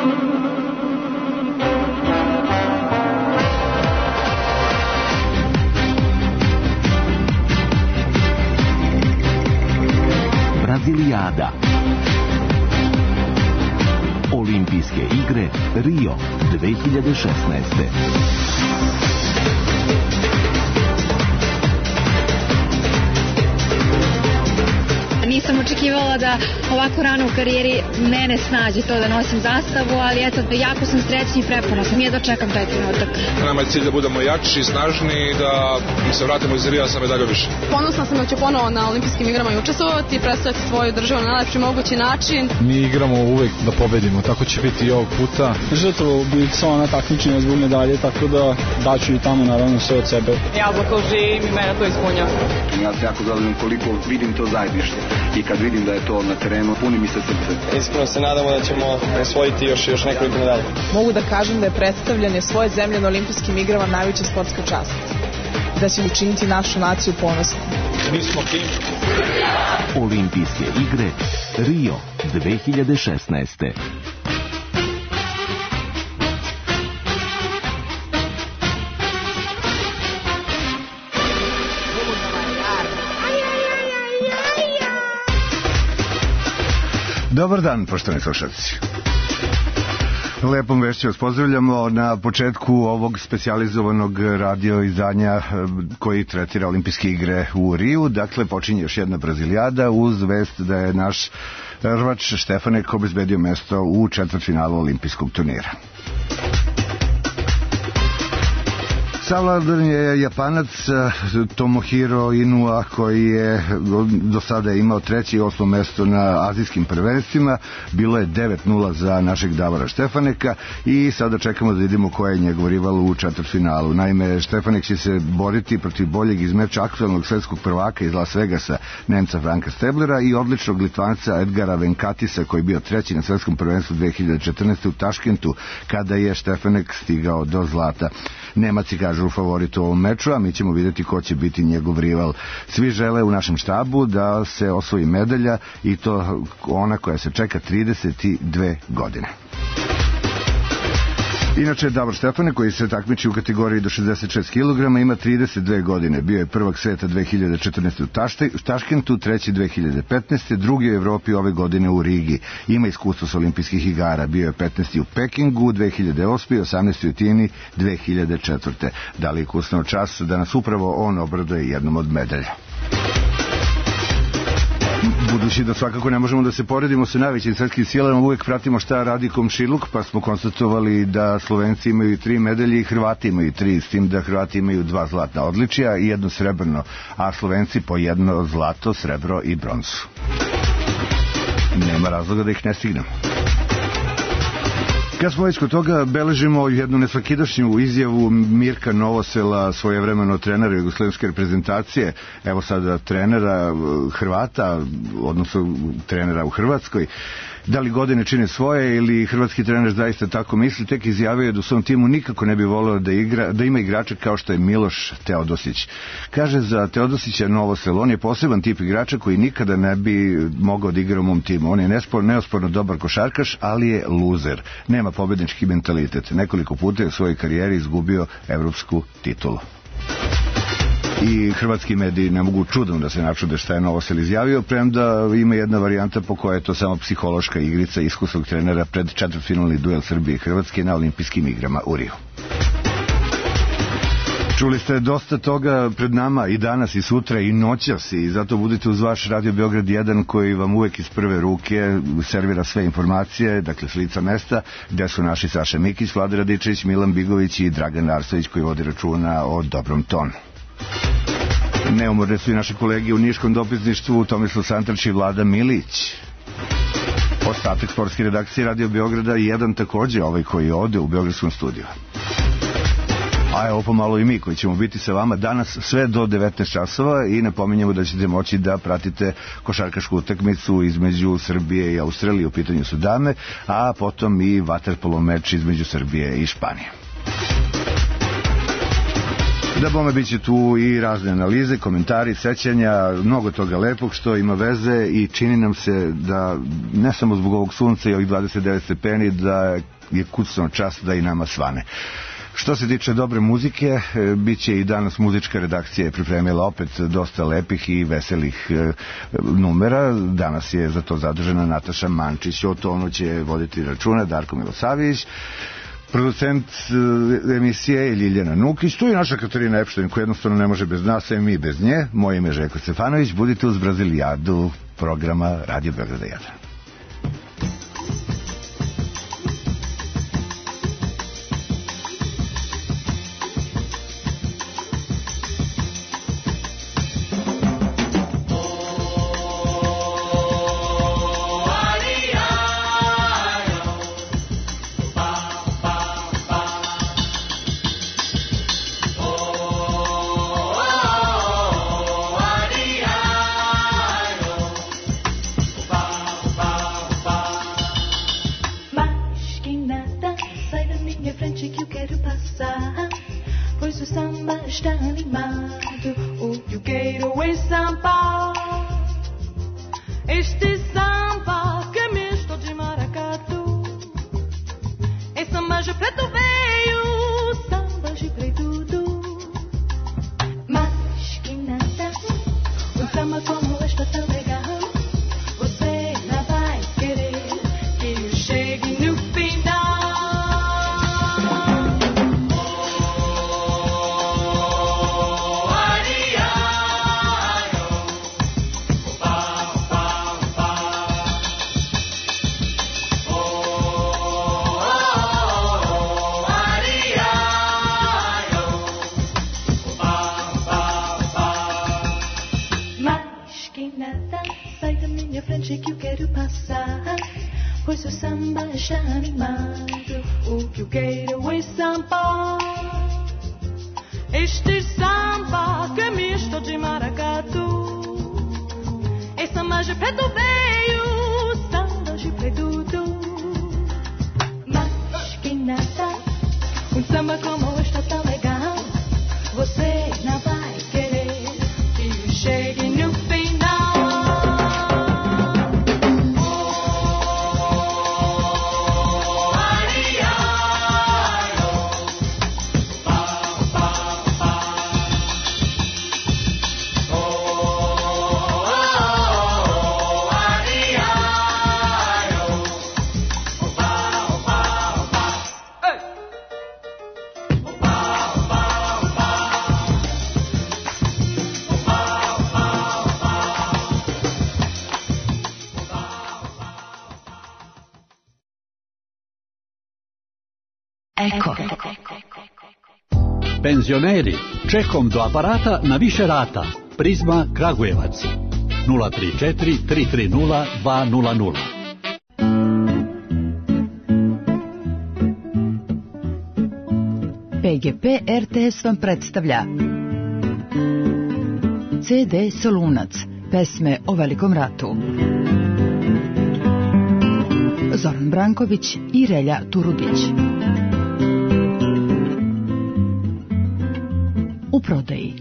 Brazilijada. Olimpijske igre Rio 2016. Nisam očekivala da ovako rano u karijeri mene snađe to da nosim zastavu, ali eto, jako sam srećna i preponosna. Nije dočekam taj trenutak. Nama je cilj da budemo jači, snažni i da se vratimo iz Rija sa medalju više. Ponosna sam da ću ponovo na olimpijskim igrama i učestvovati i predstaviti svoju državu na najlepši mogući način. Mi igramo uvek da pobedimo, tako će biti i ovog puta. Žrtvo bi samo na takmičenju zbog medalje, tako da daću i tamo naravno sve od sebe. Jablako živim i mene to ispunja. Ja se jako zadovoljim koliko vidim to zajedništvo i kad vidim da je to na terenu, puni mi se srce. Iskreno se nadamo da ćemo osvojiti još nekoliko medalja. Mogu da kažem da je predstavljanje svoje zemlje na olimpijskim igrama najveća sportska čast. Da će učiniti našu naciju ponosnom. Mi smo tim. Olimpijske igre Rio 2016. Dobar dan, poštovani slušalci. Lepom vešću vas pozdravljamo na početku ovog specijalizovanog radio izdanja koji tretira olimpijske igre u Riju. Dakle, počinje još jedna Brazilijada uz vest da je naš rvač Štefanek obezbedio mesto u četvrtfinalu olimpijskog turnira. Savladan je Japanac Tomohiro Inua koji je do sada imao 3. i 8. mesto na azijskim prvenstvima. Bilo je 9-0 za našeg Davora Štefaneka i sada čekamo da vidimo ko je njegov rival u četvrtfinalu. Naime, Štefanek će se boriti protiv boljeg iz meča aktualnog svetskog prvaka iz Las Vegasa, Nemca Franka Steblera i odličnog Litvanca Edgara Venkatisa koji je bio 3. na svetskom prvenstvu 2014. u Taškentu kada je Štefanek stigao do zlata. Nemac je kažu favorit u ovom meču, a mi ćemo vidjeti ko će biti njegov rival. Svi žele u našem štabu da se osvoji medalja i to ona koja se čeka 32 godine. Inače, Davor Štefanek, koji se takmiči u kategoriji do 66 kg, ima 32 godine. Bio je prvak sveta 2014. u Taškentu, 3. 2015. drugi u Evropi ove godine u Rigi. Ima iskustvo s olimpijskih igara. Bio je 15. u Pekingu 2008. i 18. u Tini 2004. Da li je kusno čas da nas upravo on obraduje jednom od medalja? Budući da svakako ne možemo da se poredimo sa najvećim svetskim silama, uvek pratimo šta radi komšiluk, pa smo konstatovali da Slovenci imaju 3 medalje i Hrvati imaju 3, s tim da Hrvati imaju 2 zlatna odličja i 1 srebrno, a Slovenci po 1 zlato, srebro i bronzu. Nema razloga da ih ne stignemo. Kad smo već kod toga, beležimo jednu nesvakidašnju izjavu Mirka Novosela, svojevremeno trenera jugoslovenske reprezentacije, evo sada trenera Hrvata, odnosno trenera u Hrvatskoj. Da li godine čine svoje ili hrvatski trener zaista tako misli, tek izjavio je da u svom timu nikako ne bi voleo da ima igrača kao što je Miloš Teodosić. Kaže za Teodosića Novosel, on je poseban tip igrača koji nikada ne bi mogao da igra u mom timu. On je neosporno dobar košarkaš, ali je luzer. Nema pobednički mentalitet. Nekoliko puta je u svojoj karijeri izgubio evropsku titulu. I hrvatski mediji ne mogu čudom da se načude šta je Novosel izjavio, premda ima jedna varijanta po kojoj je to samo psihološka igrica iskusnog trenera pred četvrtfinalni duel Srbije i Hrvatske na olimpijskim igrama u Riju. Čuli ste dosta toga pred nama i danas i sutra i noćas i zato budite uz vaš Radio Beograd 1 koji vam uvek iz prve ruke servira sve informacije, dakle s lica mesta, gde su naši Saša Mikić, Vlada Radičević, Milan Bigović i Dragan Arsović koji vodi računa o dobrom tonu. Neumorne su i naše kolege u niškom dopisništvu Tomislav Santrač i Vlada Milić. Ostatak sportske redakcije Radio Beograda i jedan takođe, ovaj koji ode u Beogradskom studiju. A evo pomalo i mi koji ćemo biti sa vama danas sve do 19 časova i napominjemo da ćete moći da pratite košarkašku utakmicu između Srbije i Australije, u pitanju su dame, a potom i vaterpolo meč između Srbije i Španije. Da bome bit će tu i razne analize, komentari, sećanja, mnogo toga lepog što ima veze i čini nam se da ne samo zbog ovog sunca i ovih 29 stepeni da je kucno čas da i nama svane. Što se tiče dobre muzike, bit će i danas muzička redakcija je pripremila opet dosta lepih i veselih numera. Danas je za to zadužena Nataša Mančić, o tonu će voditi računa Darko Milosavljević. Producent emisije je Ljiljana Nukić, tu je naša Katarina Epštajn koja jednostavno ne može bez nas, a mi bez nje. Moje ime je Željko Stefanović, budite uz Brazilijadu programa Radio Beograda 1. Eko. Penzioneri, čekom do aparata na više rata. Prizma Kragujevac 034 330 200. PGP RTS vam predstavlja CD Solunac, pesme o Velikom ratu. Zoran Branković i Relja Turudić. U prodaji.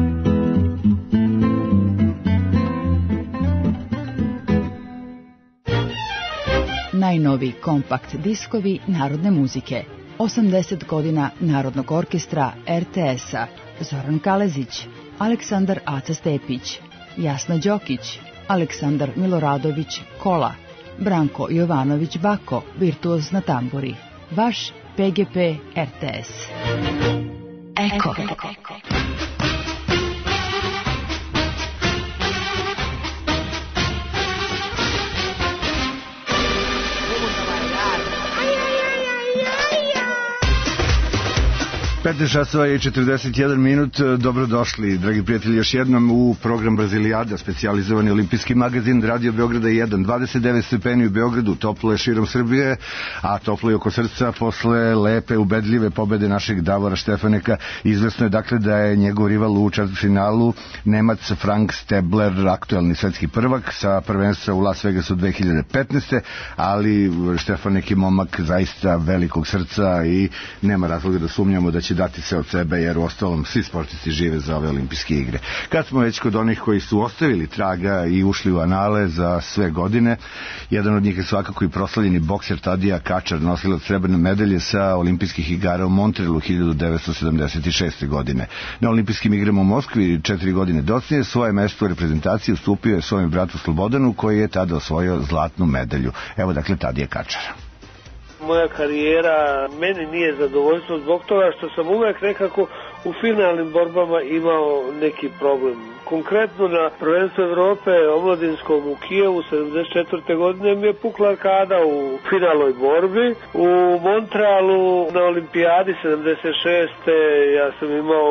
Najnoviji kompakt diskovi narodne muzike. 80 godina Narodnog orkestra RTS-a. Zoran Kalezić, Aleksandar Aca Stepić, Jasna Đokić, Aleksandar Miloradović Kola, Branko Jovanović Bako, virtuoz na tamburi. Vaš PGP RTS. Eko. časova i 41 minut. Dobrodošli, dragi prijatelji, još jednom u program Brazilijada, specijalizovani olimpijski magazin Radio Beograda 1. 29 stepeni u Beogradu, toplo je širom Srbije, a toplo je oko srca posle lepe, ubedljive pobede našeg Davora Štefaneka. Izvesno je dakle da je njegov rival u četvrtfinalu Nemac Frank Stebler, aktuelni svetski prvak sa prvenstva u Las Vegasu 2015. Ali Štefanek je momak zaista velikog srca i nema razloga da sumnjamo da će će dati se od sebe, jer u ostalom svi sportisti žive za ove olimpijske igre. Kad smo već kod onih koji su ostavili traga i ušli u anale za sve godine, jedan od njih je svakako i proslavljeni bokser Tadija Kačar, nosilac srebrne medalje sa olimpijskih igara u Montrealu 1976. godine. Na olimpijskim igrama u Moskvi 4 godine docnije svoje mesto u reprezentaciji ustupio je svojem bratu Slobodanu, koji je tada osvojio zlatnu medalju. Evo dakle Tadija Kačara. Moja karijera meni nije zadovoljstvo zbog toga što sam uvek nekako u finalnim borbama imao neki problem. Konkretno na prvenstvu Evrope omladinskom u Kijevu 74. godine mi je pukla arkada u finalnoj borbi. U Montrealu na olimpijadi 76. ja sam imao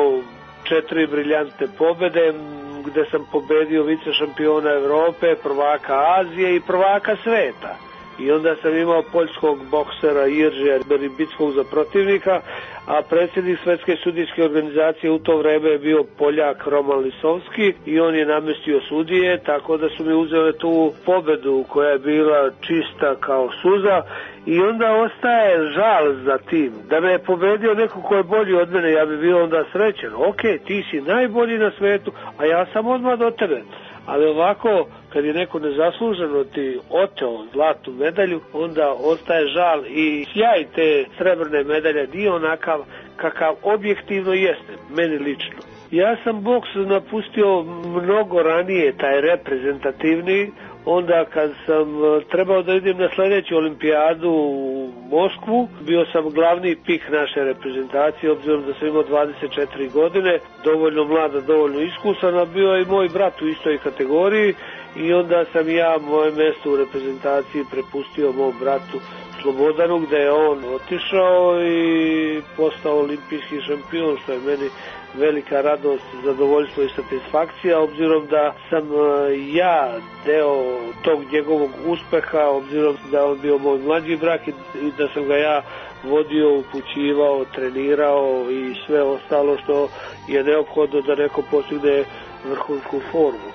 4 briljantne pobede, gde sam pobedio vice šampiona Evrope, prvaka Azije i prvaka sveta. I onda sam imao poljskog boksera Jiržija Beribickog za protivnika, a predsjednik Svetske sudijske organizacije u to vreme je bio Poljak Roman Lisovski i on je namestio sudije, tako da su mi uzeli tu pobedu koja je bila čista kao suza. I onda ostaje žal za tim. Da me je pobedio neko ko je bolji od mene, ja bi bio onda srećen. Ok, ti si najbolji na svetu, a ja sam odmah do tebe. Ali ovako, kad je neko nezasluženo ti oteo zlatnu medalju, onda ostaje žal i sjaj te srebrne medalje nije onakav kakav objektivno jeste, meni lično. Ja sam boks napustio mnogo ranije, taj reprezentativni, onda kad sam trebao da idem na sljedeću olimpijadu u Moskvu, bio sam glavni pik naše reprezentacije, obzirom da sam imao 24 godine, dovoljno mlada, dovoljno iskusan, a bio je i moj brat u istoj kategoriji i onda sam ja moje mjesto u reprezentaciji prepustio mom bratu Slobodanu, gde je on otišao i postao olimpijski šampion, što je meni velika radost, zadovoljstvo i satisfakcija, obzirom da sam ja deo tog njegovog uspeha, obzirom da on bio moj mlađi brak i da sam ga ja vodio, upućivao, trenirao i sve ostalo što je neophodno da neko postigne vrhunsku formu.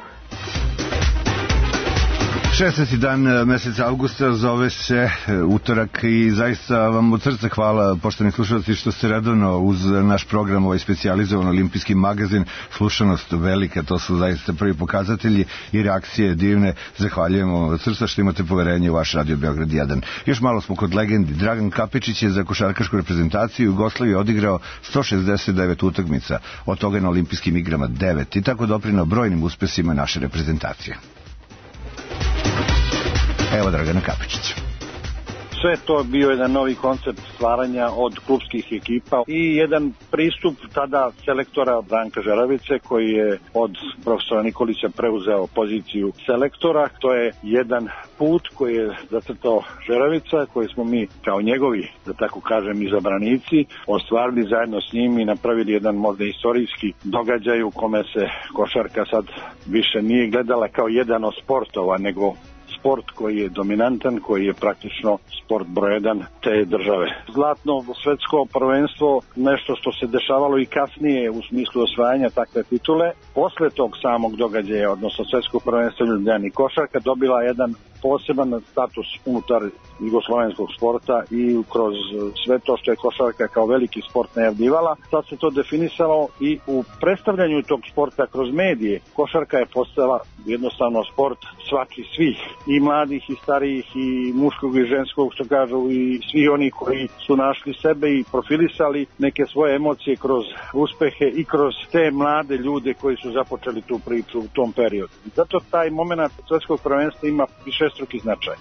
16. dan meseca avgusta, zove se utorak i zaista vam od srca hvala, poštovani slušalci, što ste redovno uz naš program, ovaj specijalizovan olimpijski magazin, slušanost velika, to su zaista prvi pokazatelji i reakcije divne. Zahvaljujemo od srca što imate poverenje u vaš Radio Beograd 1. Još malo smo kod legendi. Dragan Kapičić je za košarkašku reprezentaciju Jugoslavije odigrao 169 utakmica, od toga na olimpijskim igrama 9 i tako doprineo brojnim uspesima naše reprezentacije. Evo Dragana Kapičića. Sve to bio jedan novi koncept stvaranja od klubskih ekipa i jedan pristup tada selektora Branka Žeravice, koji je od profesora Nikolića preuzeo poziciju selektora. To je jedan put koji je zacrtao Žeravica, koji smo mi kao njegovi, da tako kažem, izabranici ostvarili zajedno s njim i napravili jedan možda istorijski događaj u kome se košarka sad više nije gledala kao jedan od sportova, nego sport koji je dominantan, koji je praktično sport broj 1 te države. Zlatno svetsko prvenstvo, nešto što se dešavalo i kasnije u smislu osvajanja takve titule, posle tog samog događaja, odnosno svetskog prvenstva Ljubljani, košarka dobila jedan poseban status unutar jugoslovenskog sporta i kroz sve to što je košarka kao veliki sport najavljivala, sad se to definisalo i u predstavljanju tog sporta kroz medije. Košarka je postala jednostavno sport svaki svih, i mladih i starijih i muškog i ženskog, što kažu, i svi oni koji su našli sebe i profilisali neke svoje emocije kroz uspehe i kroz te mlade ljude koji su započeli tu priču u tom periodu. Zato taj moment svetskog prvenstva ima višestruki značaj.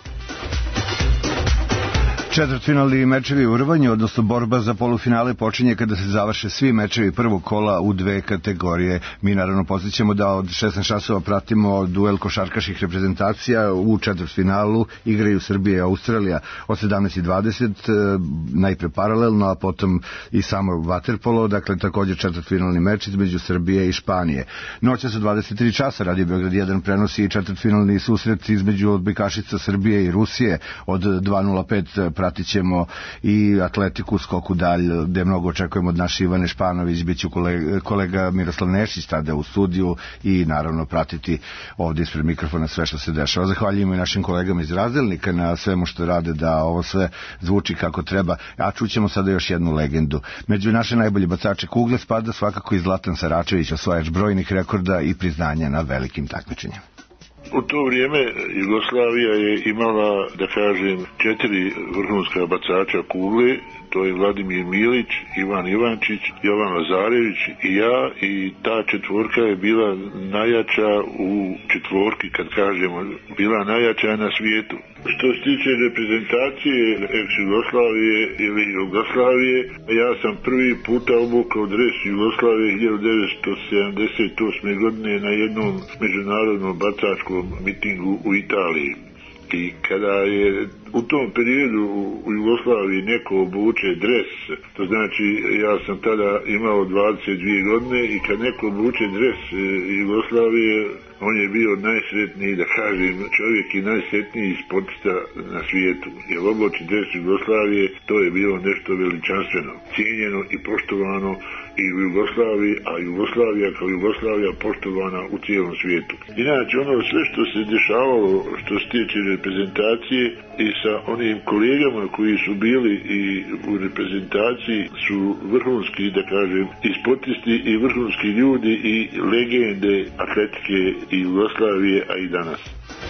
Četvrtfinalni mečevi u rvanju, odnosno borba za polufinale, počinje kada se završe svi mečevi prvog kola u dve kategorije. Mi naravno podsjećamo da od 16 časova pratimo duel košarkaških reprezentacija. U četvrtfinalu igraju Srbija i Australija od 17:20, najpre paralelno, a potom i samo vaterpolo, dakle također četvrtfinalni meč između Srbije i Španije. Noćas u 23 časa Radio Beograd 1 prenosi i četvrtfinalni susret između odbojkašica Srbije i Rusije od 2:05 pratit ćemo i atletiku, skoku dalj, gde mnogo očekujemo od naše Ivane Španović, bit će kolega Miroslav Nešić tada u studiju i naravno pratiti ovdje ispred mikrofona sve što se dešava. Zahvaljujemo i našim kolegama iz Razdelnika na svemu što rade da ovo sve zvuči kako treba, a čućemo sada još jednu legendu. Među naše najbolje bacače kugle spada svakako i Zlatan Saračević, osvajač brojnih rekorda i priznanja na velikim takmičenjima. U to vrijeme Jugoslavija je imala, da kažem, 4 vrhunska bacača kugle, to je Vladimir Milić, Ivan Ivančić, Jovan Lazarević i ja, i ta četvorka je bila najjača u četvorki, kad kažemo, bila najjača na svijetu. Što se tiče reprezentacije ex-Jugoslavije ili Jugoslavije, ja sam prvi puta obukao dres Jugoslavije 1978. godine na jednom međunarodnom bacačkom mitingu u Italiji. I kada je u tom periodu u Jugoslaviji neko obuče dres, to znači ja sam tada imao 22 godine i kad neko obuče dres Jugoslavije, on je bio najsretniji, da kažem, čovjek i najsretniji sportista na svijetu. Jer oblači dres Jugoslavije, to je bilo nešto veličanstveno, cijenjeno i poštovano i u Jugoslaviji, a Jugoslavija kao Jugoslavija poštovana u cijelom svijetu. Inače, ono sve što se dešavalo, što se tiče reprezentacije i sa onim kolegama koji su bili i u reprezentaciji su vrhunski, da kažem, i sportisti i vrhunski ljudi i legende atletike i Jugoslavije, a i danas.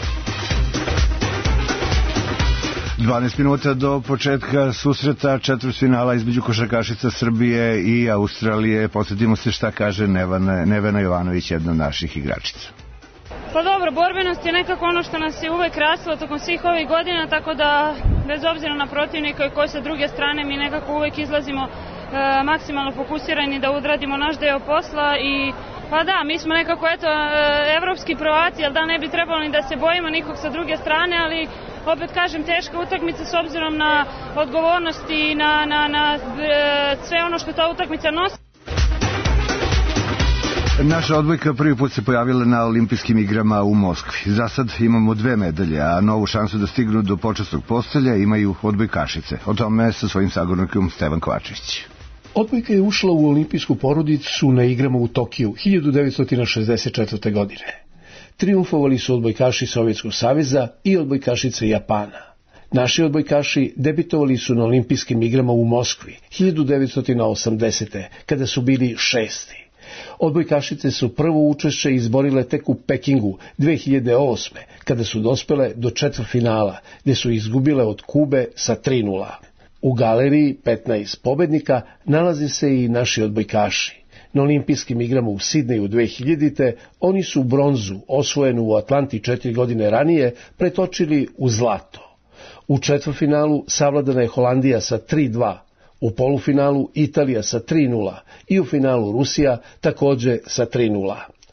12 minuta do početka susreta četvrtfinala između košarkašica Srbije i Australije. Posjetimo se šta kaže Nevena Jovanović, jedna od naših igračica. Pa dobro, borbenost je nekako ono što nas je uvek raslo tokom svih ovih godina, tako da bez obzira na protivnika i koji sa druge strane mi nekako uvek izlazimo maksimalno fokusirani da odradimo naš deo posla i pa da, mi smo nekako evropski prvaci, jel da ne bi trebalo ni da se bojimo nikog sa druge strane, ali opet kažem, teška utakmica s obzirom na odgovornost i na sve ono što ta utakmica nosi. Naša odbojka prvi put se pojavila na olimpijskim igrama u Moskvi. Za sad imamo 2 medalje, a novu šansu da stignu do počasnog postolja imaju odbojkašice. O tome sa svojim sagovornikom Stevan Kovačević. Odbojka je ušla u olimpijsku porodicu na igrama u Tokiju 1964. godine. Triumfovali su odbojkaši Sovjetskog saveza i odbojkašice Japana. Naši odbojkaši debitovali su na olimpijskim igrama u Moskvi 1980. kada su bili 6. Odbojkašice su prvo učešće izborile tek u Pekingu 2008. kada su dospele do četvrtfinala, gdje su izgubile od Kube sa 3:0. U galeriji 15 pobednika nalaze se i naši odbojkaši. Na olimpijskim igrama u Sidneju 2000. oni su bronzu, osvojenu u Atlanti 4 godine ranije, pretočili u zlato. U četvrtfinalu savladana je Holandija sa 3:2, u polufinalu Italija sa 3:0 i u finalu Rusija također sa 3:0.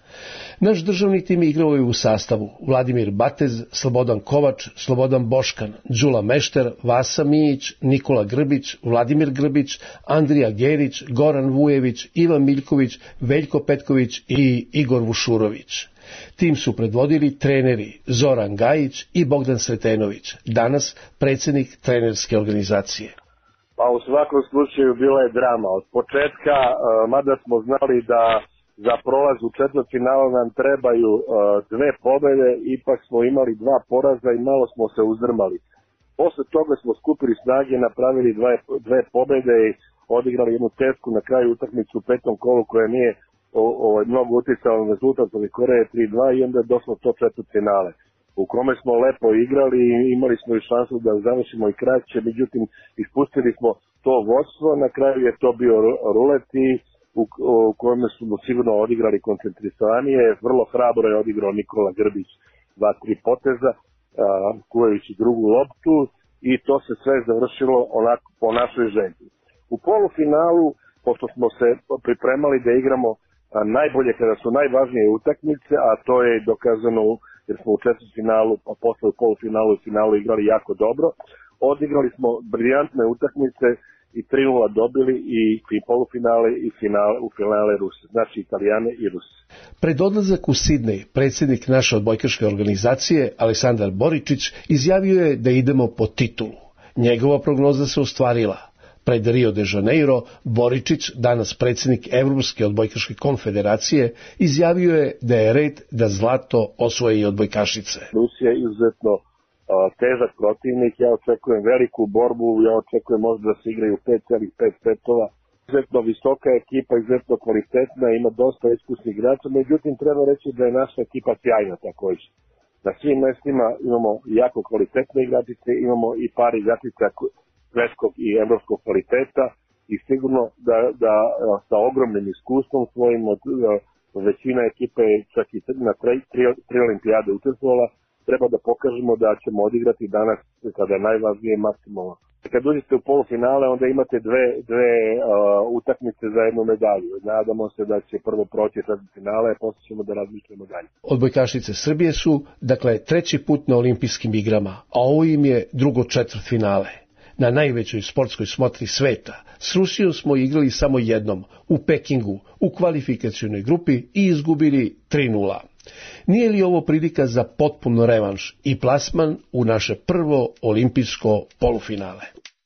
Naš državni tim igrao je u sastavu Vladimir Batez, Slobodan Kovač, Slobodan Boškan, Đula Mešter, Vasa Mijić, Nikola Grbić, Vladimir Grbić, Andrija Gerić, Goran Vujević, Ivan Miljković, Veljko Petković i Igor Vušurović. Tim su predvodili treneri Zoran Gajić i Bogdan Sretenović, danas predsjednik trenerske organizacije. Pa u svakom slučaju bila je drama. Od početka, mada smo znali da za prolaz u četvrtfinalu nam trebaju 2 pobjede, ipak smo imali 2 poraza i malo smo se uzdrmali. Posle toga smo skupili snage, napravili 2 pobjede i odigrali jednu tesku na kraju utakmicu u 5. kolu koja nije mnogo uticala na rezultat, ali Koreje 3:2 i onda je došlo to četvrtfinale u kome smo lepo igrali i imali smo i šansu da završimo i kraće, međutim ispustili smo to vodstvo, na kraju je to bio rulet i u kojem smo sigurno odigrali koncentrisanije. Vrlo hrabro je odigrao Nikola Grbić 2-3 poteza, kuvajući drugu loptu i to se sve završilo onako po našoj želji. U polufinalu, pošto smo se pripremali da igramo najbolje kada su najvažnije utakmice, a to je dokazano jer smo u četvrtfinalu, a posle u polufinalu i finalu igrali jako dobro, odigrali smo briljantne utakmice i 3:0 dobili i polufinale i finale, u finale Ruse, znači Italijane i Ruse. Pred odlazak u Sidnej, predsjednik naše odbojkaške organizacije Aleksandar Boričić izjavio je da idemo po titulu. Njegova prognoza se ostvarila. Pred Rio de Janeiro, Boričić, danas predsjednik Evropske odbojkaške konfederacije, izjavio je da je red da zlato osvoje i odbojkašice. Rusija je izuzetno težak protivnik, ja očekujem veliku borbu, ja očekujem možda da se igraju 5,5 setova. Izuzetno visoka ekipa, izuzetno kvalitetna, ima dosta iskusnih igrača, međutim treba reći da je naša ekipa sjajna također. Na svim mestima imamo jako kvalitetne igračice, imamo i par igračica svetskog i evropskog kvaliteta i sigurno da sa ogromnim iskustvom svojim od većina ekipe čak i na tri olimpijade učestvovala, treba da pokažemo da ćemo odigrati danas kada je najvažnije maksimalno. Kad uđete u polufinale, onda imate dve utakmice za jednu medalju. Nadamo se da će prvo proći finale, a posle ćemo da razmišljamo dalje. Odbojkašice Srbije su, dakle, treći put na olimpijskim igrama, a ovo im je drugo četvrtfinale. Na najvećoj sportskoj smotri sveta s Rusijom smo igrali samo jednom, u Pekingu, u kvalifikacionoj grupi i izgubili 3:0. Nije li ovo prilika za potpun revanš i plasman u naše prvo olimpijsko polufinale?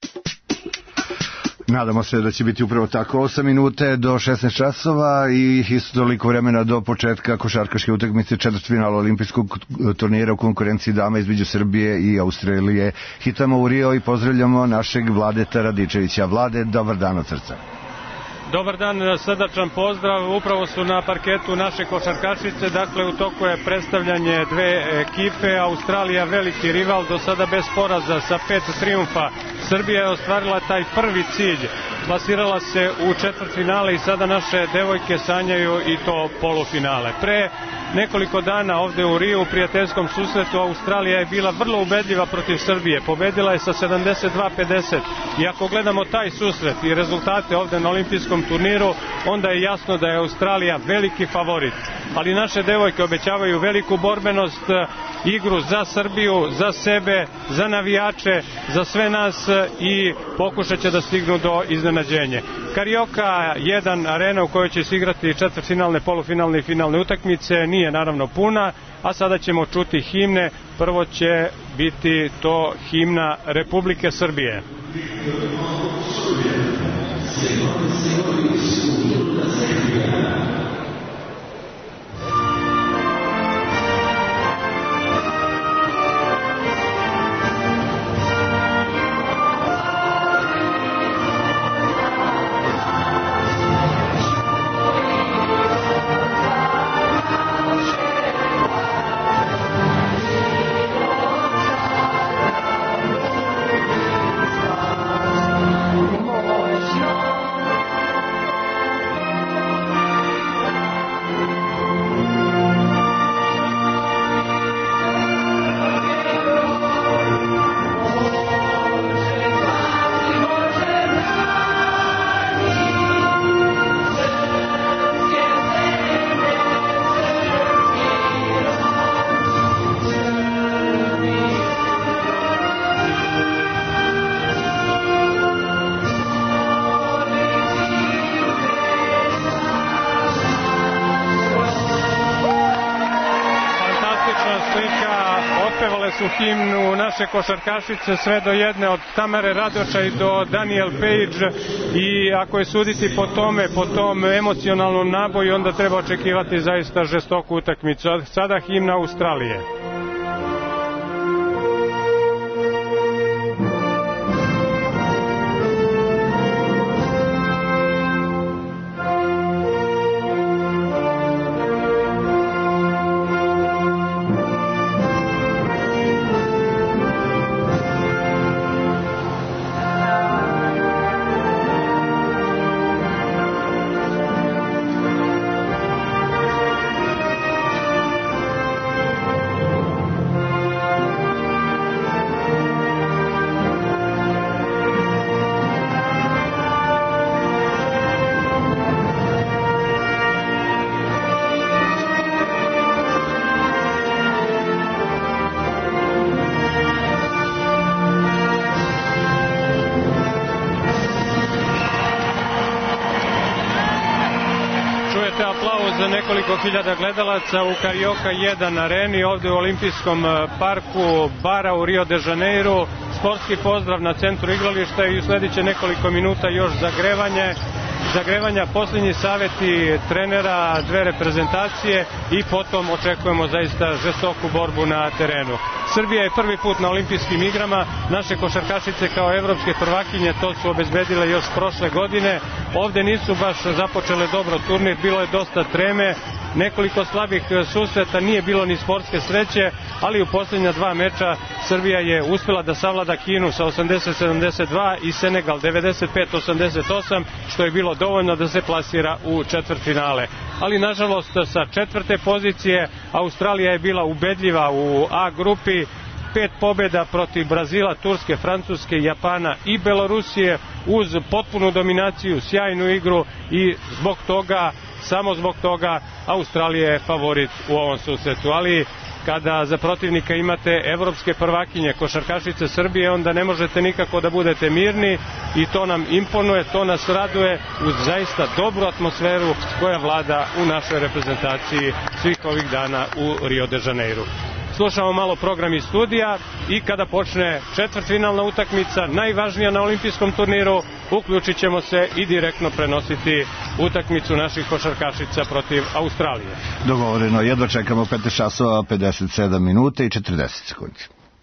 Nadamo se da će biti upravo tako. 8 minute do 16 časova i isto toliko vremena do početka košarkaške utakmice četvrtfinala olimpijskog turnira u konkurenciji dama između Srbije i Australije. Hitamo u Rio i pozdravljamo našeg Vladeta Radičevića. Vlade, dobar dan od srca. Dobar dan, srdačan pozdrav. Upravo su na parketu naše košarkašice, dakle u toku je predstavljanje dve ekipe. Australija veliki rival, do sada bez poraza sa 5 trijumfa. Srbija je ostvarila taj prvi cilj, plasirala se u četvrtfinale i sada naše devojke sanjaju i to polufinale. Pre nekoliko dana ovde u Riju u prijateljskom susretu Australija je bila vrlo ubedljiva protiv Srbije, pobedila je sa 72-50 i ako gledamo taj susret i rezultate ovde na olimpijskom turniru, onda je jasno da je Australija veliki favorit, ali naše devojke obećavaju veliku borbenost, igru za Srbiju, za sebe, za navijače, za sve nas i pokušat će da stignu do iznenađenja. Carioca 1 arena u kojoj će se igrati četvrtfinalne, polufinalne i finalne utakmice nije naravno puna, a sada ćemo čuti himne. Prvo će biti to himna Republike Srbije. Su himnu naše košarkašice sve do jedne, od Tamare Radoša i do Daniel Page, i ako je suditi po tome, po tom emocionalnom naboju, onda treba očekivati zaista žestoku utakmicu. Sada himna Australije. Za nekoliko hiljada gledalaca u Carioca 1 areni ovde u olimpijskom parku Bara u Rio de Janeiro. sportski pozdrav na centru igrališta i usledit će nekoliko minuta još zagrevanja, posljednji savjeti trenera, dve reprezentacije i potom očekujemo zaista žestoku borbu na terenu. Srbija je prvi put na olimpijskim igrama, naše košarkašice kao evropske prvakinje to su obezbedile još prošle godine. Ovde nisu baš započele dobro turnir, bilo je dosta treme, nekoliko slabih susreta, nije bilo ni sportske sreće, ali u posljednja dva meča Srbija je uspjela da savlada Kinu sa 80-72 i Senegal 95-88, što je bilo dovoljno da se plasira u četvrtfinale. Ali nažalost sa četvrte pozicije Australija je bila ubedljiva u A grupi, 5 pobjeda protiv Brazila, Turske, Francuske, Japana i Belorusije uz potpunu dominaciju, sjajnu igru i zbog toga, samo zbog toga Australija je favorit u ovom susretu. Ali kada za protivnika imate evropske prvakinje, košarkašice Srbije, onda ne možete nikako da budete mirni i to nam imponuje, to nas raduje uz zaista dobru atmosferu koja vlada u našoj reprezentaciji svih ovih dana u Rio de Janeiru. Slušamo malo program iz studija i kada počne četvrtfinalna utakmica, najvažnija na olimpijskom turniru, uključit ćemo se i direktno prenositi utakmicu naših košarkašica protiv Australije. Dogovoreno, jedva čekamo 15 časova, 57 minuta i 40 sekundi.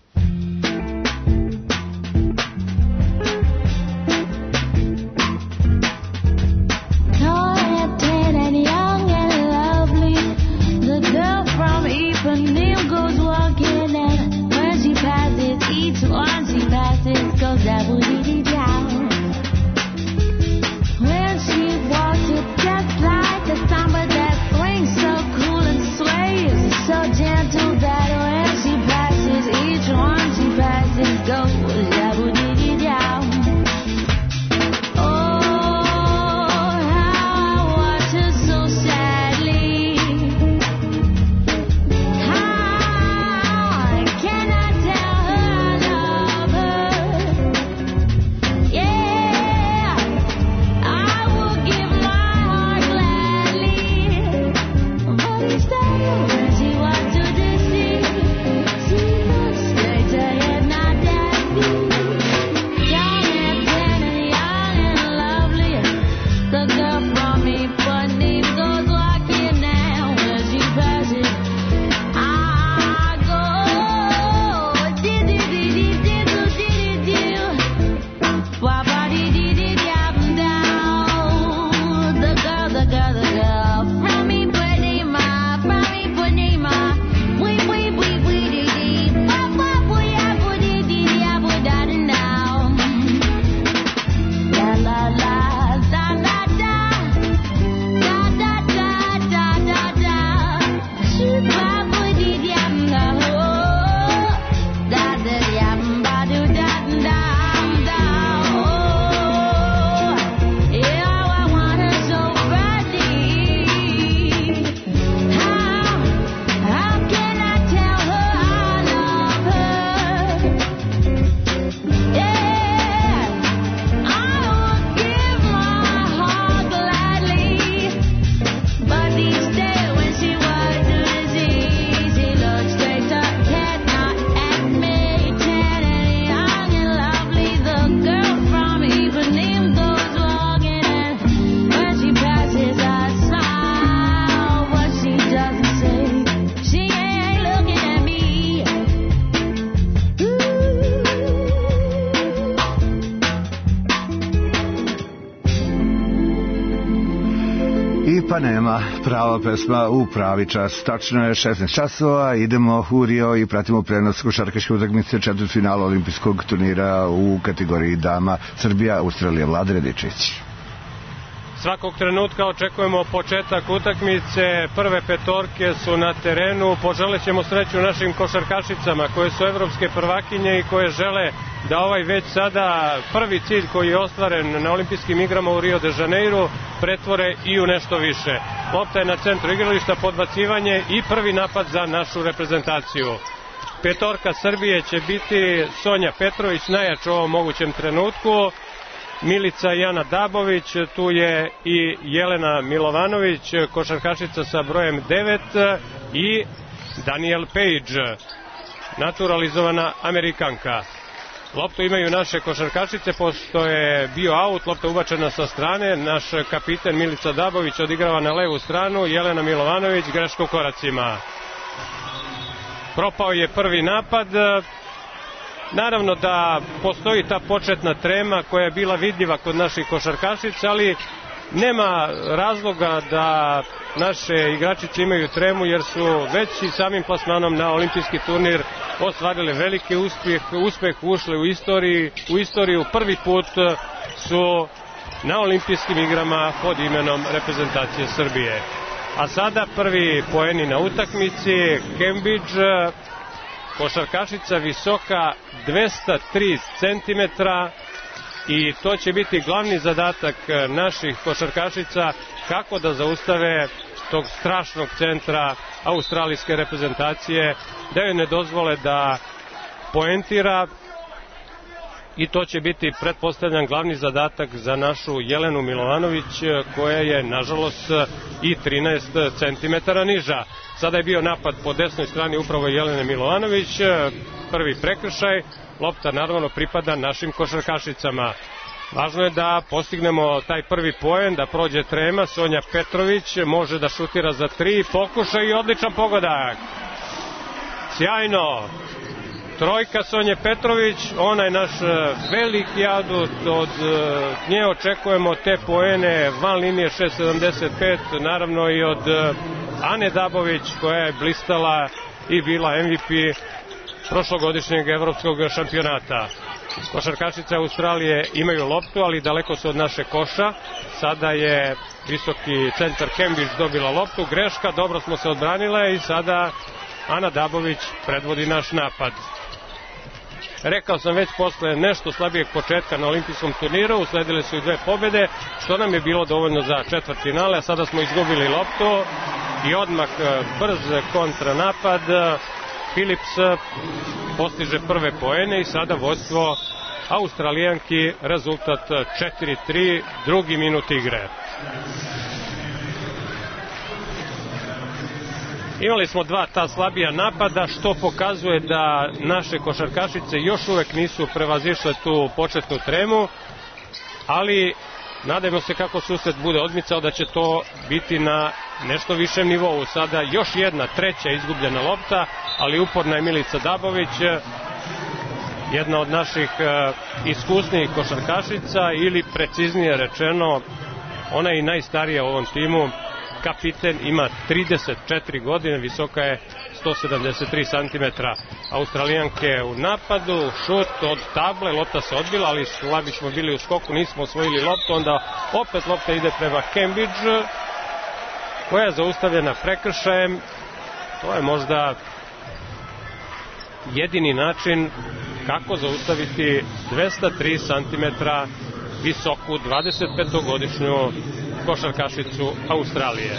Pa nema, prava pesma u pravi čas. Tačno je 16 časova, idemo u Rio i pratimo prenos košarkaške utakmice četvrtfinala olimpijskog turnira u kategoriji dama Srbija, Australija. Vlada Radičević. Svakog trenutka očekujemo početak utakmice, prve petorke su na terenu, poželit ćemo sreću našim košarkašicama koje su evropske prvakinje i koje žele da ovaj već sada prvi cilj koji je ostvaren na olimpijskim igrama u Rio de Janeiru pretvore i u nešto više. Lopta je na centru igrališta, podbacivanje i prvi napad za našu reprezentaciju. Petorka Srbije će biti Sonja Petrović, najjača u ovom mogućem trenutku, Milica Jana Dabović, tu je i Jelena Milovanović, košarkašica sa brojem 9 i Daniel Page, naturalizovana Amerikanka. Loptu imaju naše košarkašice, pošto je bio aut, lopta ubačena sa strane, naš kapiten Milica Dabović odigrava na levu stranu, Jelena Milovanović greška u koracima. Propao je prvi napad, naravno da postoji ta početna trema koja je bila vidljiva kod naših košarkašica, ali nema razloga da naše igračice imaju tremu, jer su već i samim plasmanom na olimpijski turnir ostvarili veliki uspeh, ušli u istoriju, prvi put su na olimpijskim igrama pod imenom reprezentacije Srbije. A sada prvi poeni na utakmici, Cambridge, košarkašica visoka 203 cm, i to će biti glavni zadatak naših košarkašica, kako da zaustave tog strašnog centra australijske reprezentacije, da joj ne dozvole da poentira, i to će biti, pretpostavljam, glavni zadatak za našu Jelenu Milovanović, koja je nažalost i 13 cm niža. Sada je bio napad po desnoj strani upravo Jelene Milovanović, prvi prekršaj, lopta naravno pripada našim košarkašicama. Važno je da postignemo taj prvi poen, da prođe trema. Sonja Petrović može da šutira za 3, pokušaj i odličan pogodak. Sjajno. Trojka Sonje Petrović, ona je naš veliki adut, od nje očekujemo te poene van linije 6.75, naravno i od Ane Dabović, koja je blistala i bila MVP prošlogodišnjeg evropskog šampionata. Košarkašice Australije imaju loptu, ali daleko su od naše koša. Sada je visoki centar Cambridge dobila loptu, greška, dobro smo se odbranile i sada Ana Dabović predvodi naš napad. Rekao sam već, posle nešto slabijeg početka na olimpijskom turniru usledile su i 2 pobjede, što nam je bilo dovoljno za četvrtfinale, a sada smo izgubili loptu i odmah brz kontranapad. Phillips postiže prve poene i sada vođstvo Australijanki, rezultat 4-3, drugi minut igre. Imali smo 2 ta slabija napada, što pokazuje da naše košarkašice još uvek nisu prevazišle tu početnu tremu, ali nadajmo se, kako susret bude odmicao, da će to biti na nešto višem nivou. Sada još jedna, treća izgubljena lopta, ali uporna je Milica Dabović, jedna od naših iskusnijih košarkašica, ili preciznije rečeno, ona je i najstarija u ovom timu. Kapiten ima 34 godine, visoka je 173 cm. Australijanke u napadu, šut od table, lopta se odbila, ali slabi smo bili u skoku, nismo osvojili loptu, onda opet lopta ide prema Cambridge, koja je zaustavljena prekršajem. To je možda jedini način kako zaustaviti 203 cm visoku 25-godišnju košarkašicu Australije.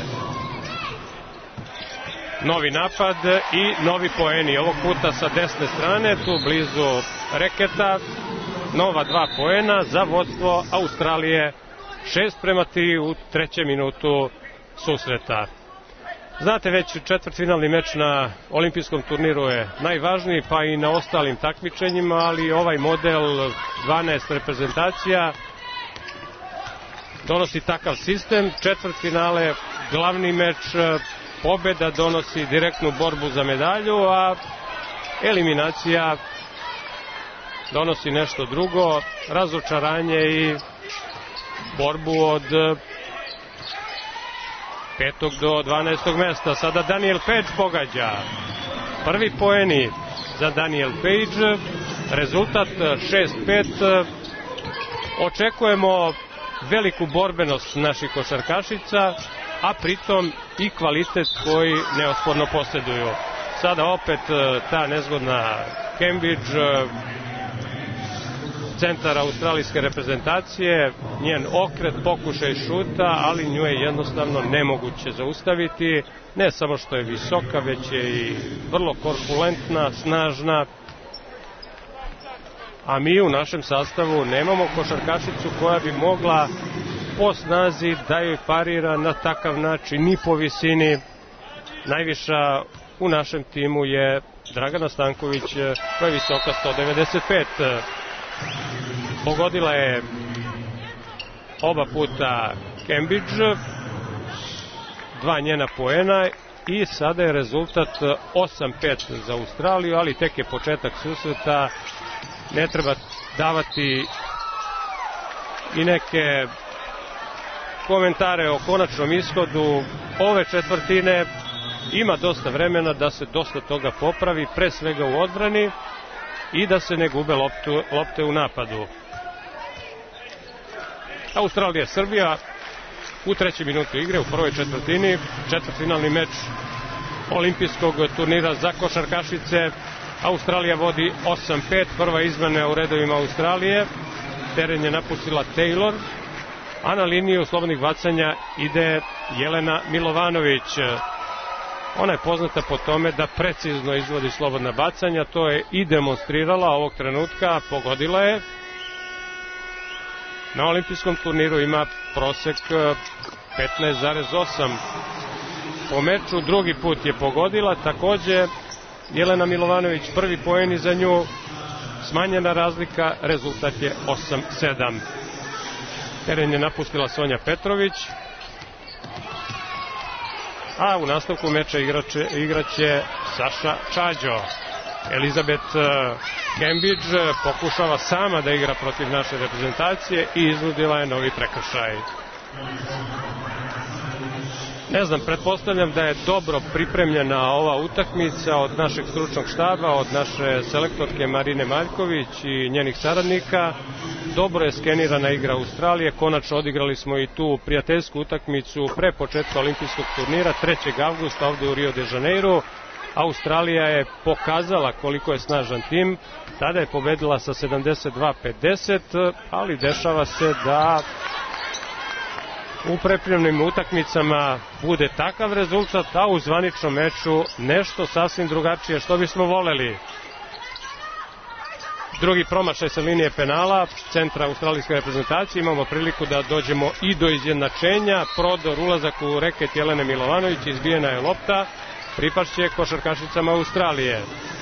Novi napad i novi poeni, ovog puta sa desne strane, tu blizu reketa. Nova 2 poena za vođstvo Australije, 6-3 u 3. minutu susreta. Znate, već četvrtfinalni meč na olimpijskom turniru je najvažniji, pa i na ostalim takmičenjima, ali ovaj model 12 reprezentacija donosi takav sistem. Četvrtfinale, glavni meč, pobeda donosi direktnu borbu za medalju, a eliminacija donosi nešto drugo, razočaranje i borbu od 5. do 12. mesta. Sada Daniel Page pogađa. Prvi poeni za Daniel Page, rezultat 6-5. Očekujemo veliku borbenost naših košarkašica, a pritom i kvalitet koji neosporno posjeduju. Sada opet ta nezgodna Cambridge, centar australijske reprezentacije, njen okret, pokušaj šuta, ali nju je jednostavno nemoguće zaustaviti. Ne samo što je visoka, već je i vrlo korpulentna, snažna. A mi u našem sastavu nemamo košarkašicu koja bi mogla po snazi da joj parira na takav način, ni po visini. Najviša u našem timu je Dragana Stanković, koja je visoka 195 Pogodila je oba puta Cambridge, 2 njena poena i sada je rezultat 8-5 za Australiju, ali tek je početak susreta. Ne treba davati i neke komentare o konačnom ishodu ove četvrtine. Ima dosta vremena da se dosta toga popravi, pre svega u odbrani, i da se ne gube lopte u napadu. Australija i Srbija u 3. minutu igre, u prvoj četvrtini, četvrtfinalni meč olimpijskog turnira za košarkašice. Australija vodi 8-5, prva izmena u redovima Australije. Teren je napustila Taylor, a na liniju slobodnih bacanja ide Jelena Milovanović. Ona je poznata po tome da precizno izvodi slobodna bacanja, to je i demonstrirala ovog trenutka, pogodila je. Na olimpijskom turniru ima prosek 15,8 po meču, drugi put je pogodila, takođe Jelena Milovanović, prvi poeni za nju, smanjena razlika, rezultat je 8-7. Teren je napustila Sonja Petrović, a u nastavku meča igraće Saša Čađo. Elizabeth Cambridge pokušava sama da igra protiv naše reprezentacije i iznudila je novi prekršaj. Ne znam, pretpostavljam da je dobro pripremljena ova utakmica od našeg stručnog štaba, od naše selektorke Marine Maljković i njenih saradnika. Dobro je skenirana igra Australije, konačno odigrali smo i tu prijateljsku utakmicu pre početka olimpijskog turnira 3. avgusta ovde u Rio de Janeiru. Australija je pokazala koliko je snažan tim, tada je pobedila sa 72-50, ali dešava se da u pripremnim utakmicama bude takav rezultat, a u zvaničnom meču nešto sasvim drugačije, što bismo voleli. Drugi promašaj sa linije penala, centra australijske reprezentacije, imamo priliku da dođemo i do izjednačenja, prodor, ulazak u reket Jelene Milovanović, izbijena je lopta, pripašće košarkašicama Australije.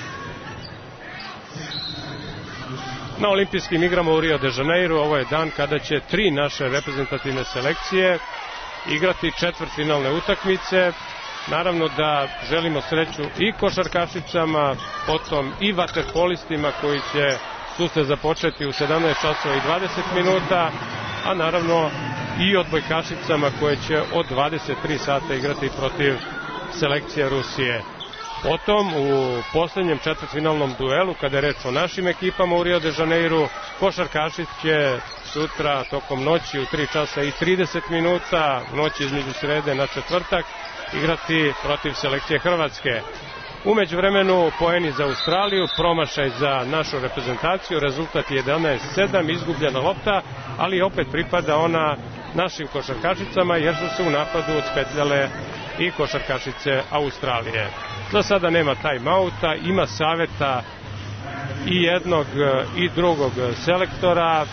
Na olimpijskim igrama u Rio de Janeiru ovo je dan kada će 3 naše reprezentativne selekcije igrati četvrtfinalne utakmice. Naravno da želimo sreću i košarkašicama, potom i vaterpolistima koji će susret započeti u 17 časova i 20 minuta, a naravno i odbojkašicama koje će od 23 sata igrati protiv selekcije Rusije. Potom u poslednjem četvrtfinalnom duelu, kada je reč o našim ekipama u Rio de Janeiru, košarkašić će sutra tokom noći u 3 časa i 30 minuta, noći između srede na četvrtak, igrati protiv selekcije Hrvatske. Umeđu vremenu poeni za Australiju, promašaj za našu reprezentaciju, rezultat je 11-7, izgubljena lopta, ali opet pripada ona našim košarkašicama jer su se u napadu odspetljale i košarkašice Australije. Za sada nema time-outa, ima saveta i jednog i drugog selektora.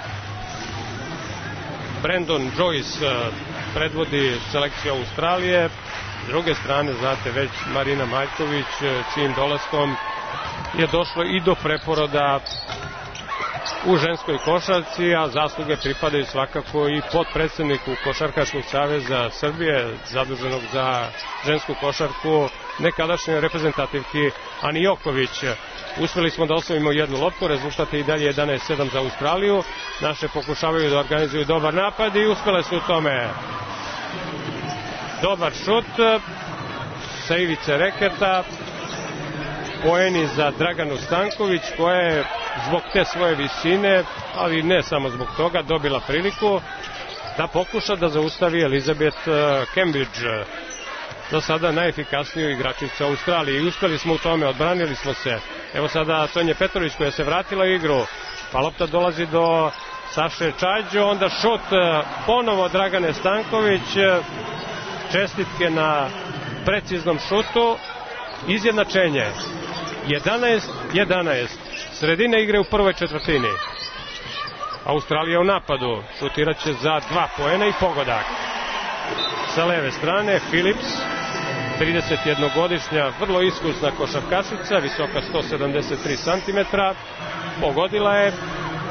Brandon Joyce predvodi selekciju Australije. S druge strane, znate već, Marina Maljković, čijim dolaskom je došlo i do preporoda u ženskoj košarci, a zasluge pripadaju svakako i potpredsedniku Košarkaškog saveza Srbije, zaduženog za žensku košarku, nekadašnjoj reprezentativki Ani Joković. Uspeli smo da osvojimo jednu loptu, rezultat je i dalje 11-7 za Australiju. Naše pokušavaju da organizuju dobar napad i uspele su u tome. Dobar šut sa ivice reketa, poeni za Draganu Stanković, koja je zbog te svoje visine, ali ne samo zbog toga, dobila priliku da pokuša da zaustavi Elizabeth Cambridge, do sada najefikasniju igračicu Australije, i uspeli smo u tome, odbranili smo se. Evo sada Sonja Petrović koja se vratila u igru, pa lopta dolazi do Saše Čađo, onda šut ponovo Dragane Stanković, čestitke na preciznom šutu, izjednačenje 11-11, sredina igre u prvoj četvrtini. Australija u napadu, šutiraće za 2 poena i pogodak. Sa leve strane Phillips, 31-godišnja, vrlo iskusna košarkašica, visoka 173 cm, pogodila je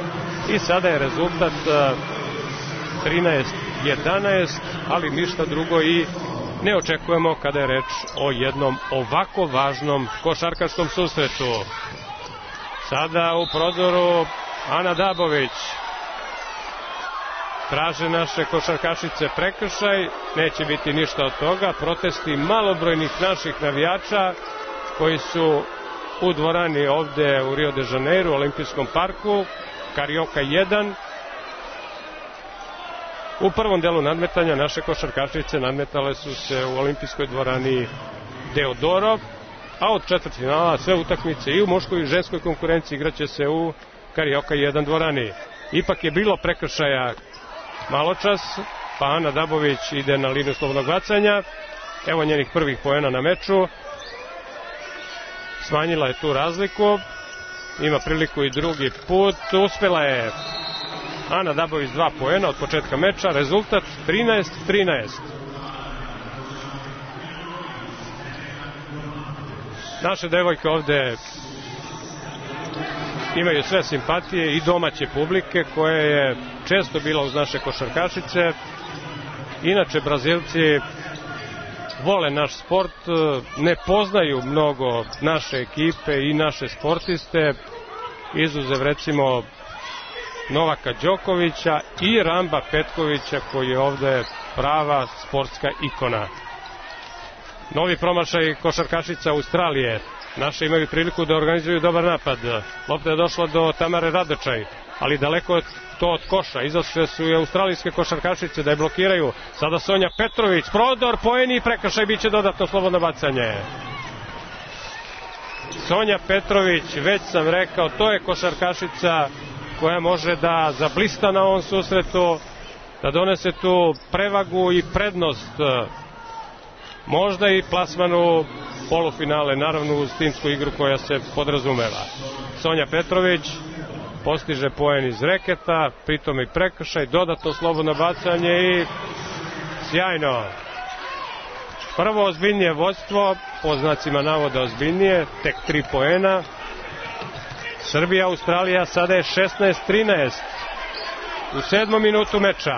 i sada je rezultat 13-11, ali ništa drugo i ne očekujemo kada je reč o jednom ovako važnom košarkaškom susretu. Sada u prodoru Ana Dabović. Traže naše košarkašice prekršaj, neće biti ništa od toga. Protesti malobrojnih naših navijača koji su u dvorani ovde u Rio de Janeiro, u Olimpijskom parku, Carioca 1. U prvom delu nadmetanja naše košarkašice nadmetale su se u olimpijskoj dvorani Deodoro, a od četvrtfinala sve utakmice i u muškoj i ženskoj konkurenciji igraće se u Carioca 1 dvorani. Ipak je bilo prekršaja maločas, pa Ana Dabović ide na liniju slobodnog bacanja. Evo njenih prvih poena na meču. Smanjila je tu razliku. Ima priliku i drugi put. Uspela je Ana Dabović 2 poena od početka meča. Rezultat 13-13. Naše devojke ovde imaju sve simpatije i domaće publike koja je često bila uz naše košarkašice. Inače, Brazilci vole naš sport, ne poznaju mnogo naše ekipe i naše sportiste, izuzev recimo Novaka Đokovića i Ramba Petkovića koji je ovde prava sportska ikona. Novi promašaj košarkašica Australije. Naše imaju priliku da organizuju dobar napad. Lopta je došla do Tamare Radočaj, ali daleko je to od koša. Izašle su i australijske košarkašice da je blokiraju. Sada Sonja Petrović, prodor, poeni i prekršaj, biće dodatno slobodno bacanje. Sonja Petrović, već sam rekao, to je košarkašica koja može da zablista na ovom susretu, da donese tu prevagu i prednost, možda i plasmanu polufinale, naravno uz timsku igru koja se podrazumeva. Sonja Petrović postiže poen iz reketa, pritom i prekršaj, dodatno slobodno bacanje i sjajno. Prvo ozbiljnije vođstvo, po znacima navoda ozbiljnije, tek 3 poena. Srbija, Australija, sada je 16-13 u 7. minutu meča.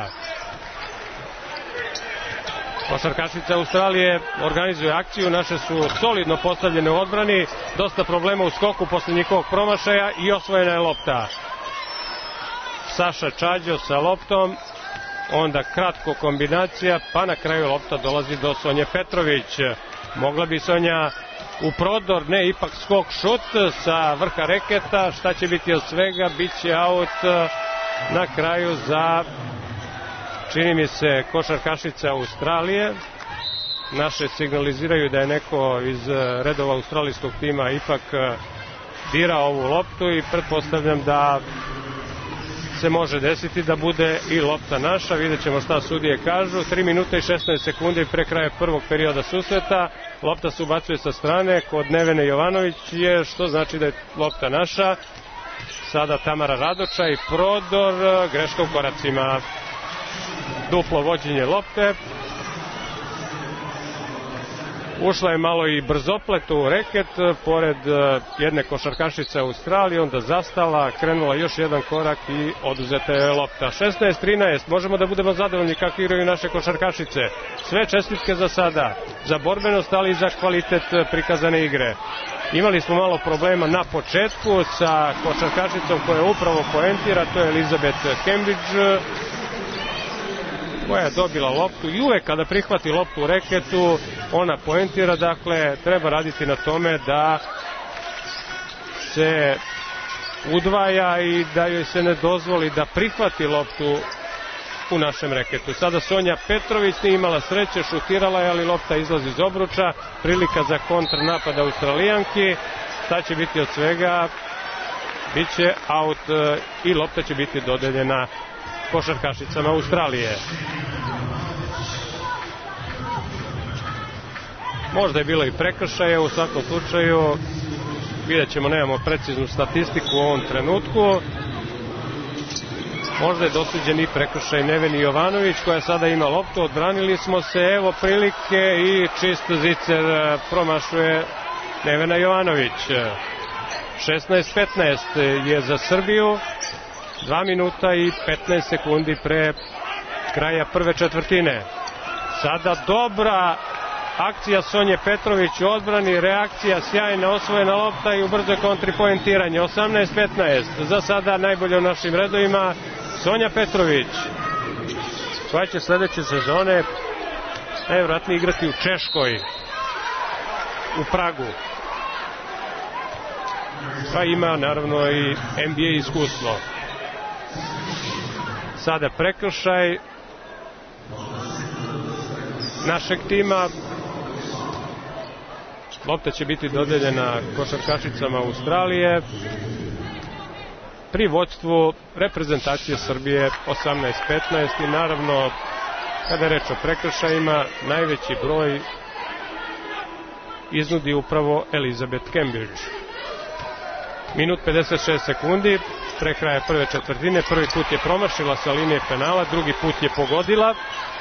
Košarkašice Australije organizuje akciju, naše su solidno postavljene u odbrani, dosta problema u skoku posle njihovog promašaja i osvojena je lopta. Saša Čađo sa loptom, onda kratko kombinacija, pa na kraju lopta dolazi do Sonje Petrović. Mogla bi Sonja u prodor, ne, ipak skok šut sa vrha reketa. Šta će biti od svega? Biće aut na kraju za, čini mi se, košarkašice Australije. Naše signaliziraju da je neko iz redova australijskog tima ipak dirao ovu loptu i pretpostavljam da se može desiti da bude i lopta naša. Vidjet ćemo šta sudije kažu. 3 minuta i 16 sekundi pre kraja prvog perioda susreta. Lopta se ubacuje sa strane kod Nevene Jovanović, što znači da je lopta naša. Sada Tamara Radoča i prodor, greška u koracima. Duplo vođenje lopte. Ušla je malo i brzoplet u reket pored jedne košarkašice Australije, onda zastala, krenula još jedan korak i oduzeta je lopta. 16-13, možemo da budemo zadovoljni kako igraju naše košarkašice. Sve čestitke za sada, za borbenost, ali i za kvalitet prikazane igre. Imali smo malo problema na početku sa košarkašicom koja upravo poentira, to je Elizabeth Cambridge, koja je dobila loptu i uvek kada prihvati loptu u reketu ona poentira, dakle treba raditi na tome da se udvaja i da joj se ne dozvoli da prihvati loptu u našem reketu. Sada Sonja Petrović nije imala sreće, šutirala je, ali lopta izlazi iz obruča, prilika za kontranapad Australijanki. Šta će biti od svega? Biće aut i lopta će biti dodeljena košarkašicama Australije. Možda je bilo i prekršaje, u svakom slučaju vidjet ćemo, nemamo preciznu statistiku u ovom trenutku. Možda je dosuđen i prekršaj Neveni Jovanović koja sada ima loptu, odbranili smo se, evo prilike i čist zicer promašuje Nevena Jovanović. 16-15 je za Srbiju. 2 minuta i 15 sekundi pre kraja prve četvrtine. Sada dobra akcija Sonje Petrović u odbrani, reakcija sjajna, osvojena lopta i u brzoj kontripoentiranje. 18-15, za sada najbolje u našim redovima Sonja Petrović, koja će sledeće sezone najvjerojatnije igrati u Češkoj, u Pragu. Pa ima naravno i NBA iskustvo. Sada prekršaj našeg tima. Lopta će biti dodeljena košarkašicama Australije pri vođstvu reprezentacije Srbije 18-15 i naravno kada je reč o prekršajima najveći broj iznudi upravo Elizabeth Cambridge. Minut 56 sekundi pre kraja prve četvrtine. Prvi put je promašila sa linije penala, drugi put je pogodila.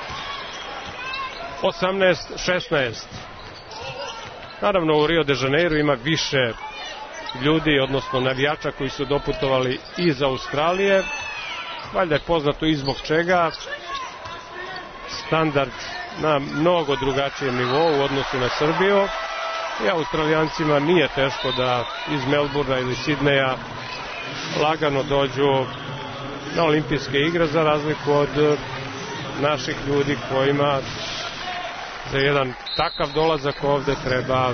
18-16. Naravno u Rio de Janeiro ima više ljudi, odnosno navijača koji su doputovali iz Australije. Valjda je poznato i zbog čega. Standard na mnogo drugačijem nivou u odnosu na Srbiju. I Australijancima nije teško da iz Melburna ili Sidneja lagano dođu na olimpijske igre, za razliku od naših ljudi kojima za jedan takav dolazak ovde treba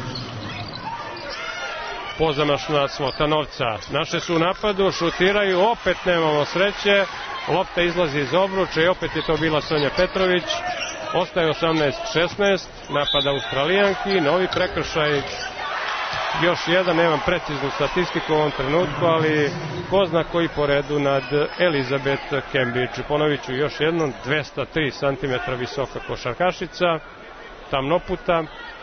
pozamašna svota novca. Naše su u napadu, šutiraju, opet nemamo sreće, lopta izlazi iz obruča i opet je to bila Sonja Petrović. Ostaje 18-16, napada Australijanki, novi prekršaj, još jedan, nemam preciznu statistiku u ovom trenutku, ali ko zna koji po redu nad Elizabeth Cambridge. Ponovit ću još jednom, 203 cm visoka košarkašica, tamnoputa,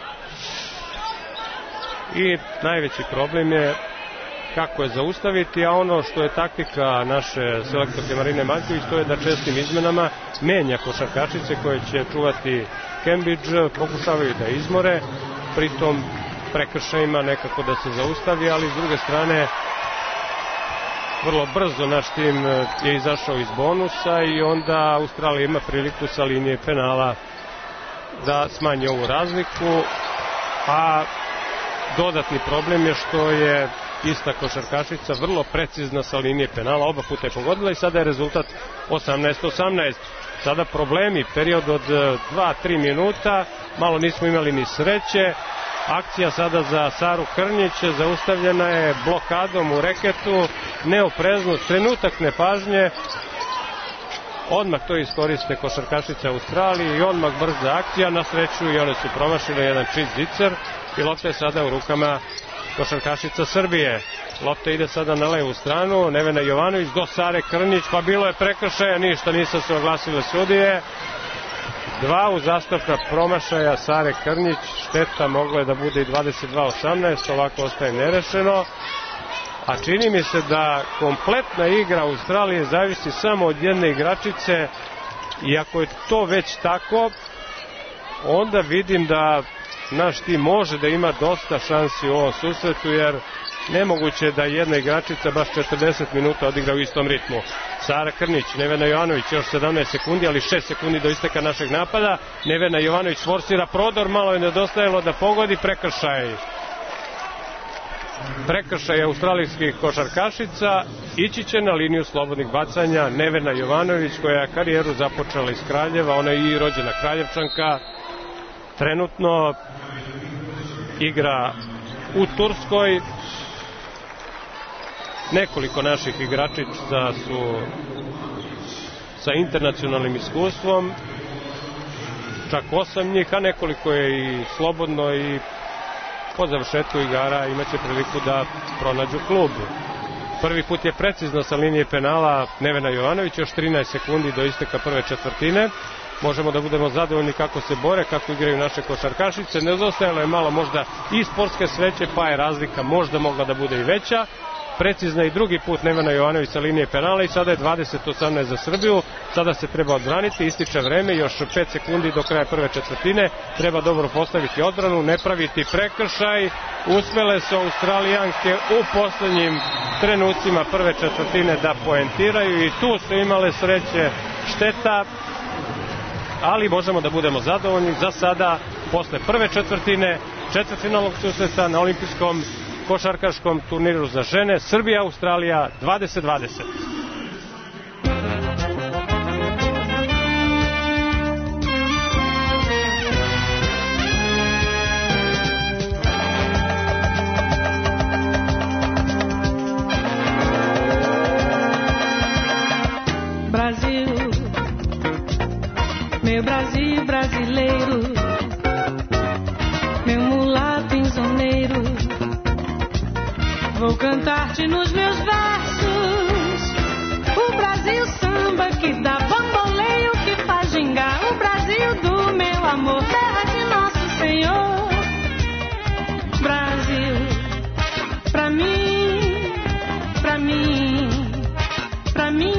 i najveći problem je kako je zaustaviti, a ono što je taktika naše selektorke Marine Maljković, to je da čestim izmenama menja košarkašice koje će čuvati Cambridge, pokušavaju da izmore, pritom prekršajima nekako da se zaustavi, ali s druge strane vrlo brzo naš tim je izašao iz bonusa i onda Australija ima priliku sa linije penala da smanji ovu razliku, a dodatni problem je što je ista košarkašica vrlo precizna sa linije penala, oba puta je pogodila i sada je rezultat 18-18. Sada problemi, period od 2-3 minuta, malo nismo imali ni sreće. Akcija sada za Saru Krnjić, zaustavljena je blokadom u reketu, neopreznost, trenutak nepažnje, odmah to iskoriste košarkašice Australije i odmah brza akcija, na sreću i one su promašile jedan čist zicer i lopta je sada u rukama košarkašica Srbije. Lopta ide sada na levu stranu, Nevena Jovanović do Sare Krnjić, pa bilo je prekršaja, ništa, nisu se oglasile sudije. 2 uzastopna promašaja Sare Krnjić, šteta, moglo je da bude i 22-18, ovako ostaje nerešeno. A čini mi se da kompletna igra Australije zavisi samo od jedne igračice i ako je to već tako, onda vidim da naš tim može da ima dosta šansi u ovom susretu, jer nemoguće da jedna igračica baš 40 minuta odigra u istom ritmu. Sara Krnjić, Nevena Jovanović, još 17 sekundi, ali 6 sekundi do isteka našeg napada. Nevena Jovanović forsira prodor, malo je nedostajalo da pogodi, prekršaj australijskih košarkašica, ići će na liniju slobodnih bacanja Nevena Jovanović, koja je karijeru započela iz Kraljeva, ona je i rođena Kraljevčanka, trenutno igra u Turskoj. Nekoliko naših igračica su sa internacionalnim iskustvom, čak 8 njih, a nekoliko je i slobodno i po završetku igara imaće priliku da pronađu klub. Prvi put je precizno sa linije penala Nevena Jovanović, još 13 sekundi do isteka prve četvrtine. Možemo da budemo zadovoljni kako se bore, kako igraju naše košarkašice. Nedostajalo je malo možda i sportske sreće, pa je razlika možda mogla da bude i veća. precizna i drugi put Nevena Jovanović sa linije penala i sada je 20-18 za Srbiju. Sada se treba odbraniti, ističe vreme, još 5 sekundi do kraja prve četvrtine. Treba dobro postaviti odbranu, ne praviti prekršaj. Uspele su Australijanke u poslednjim trenucima prve četvrtine da poentiraju i tu su imale sreće, šteta, ali možemo da budemo zadovoljni za sada posle prve četvrtine četvrtfinalnog susreta na olimpijskom košarkaškom turniru za žene Srbija-Australija 20-20. Brasil, meu Brasil brasileiro, meu mulato insoneiro, vou cantar-te nos meus versos o Brasil samba que dá bamboleio, que faz gingar, o Brasil do meu amor, terra de nosso Senhor. Brasil, pra mim, pra mim, pra mim.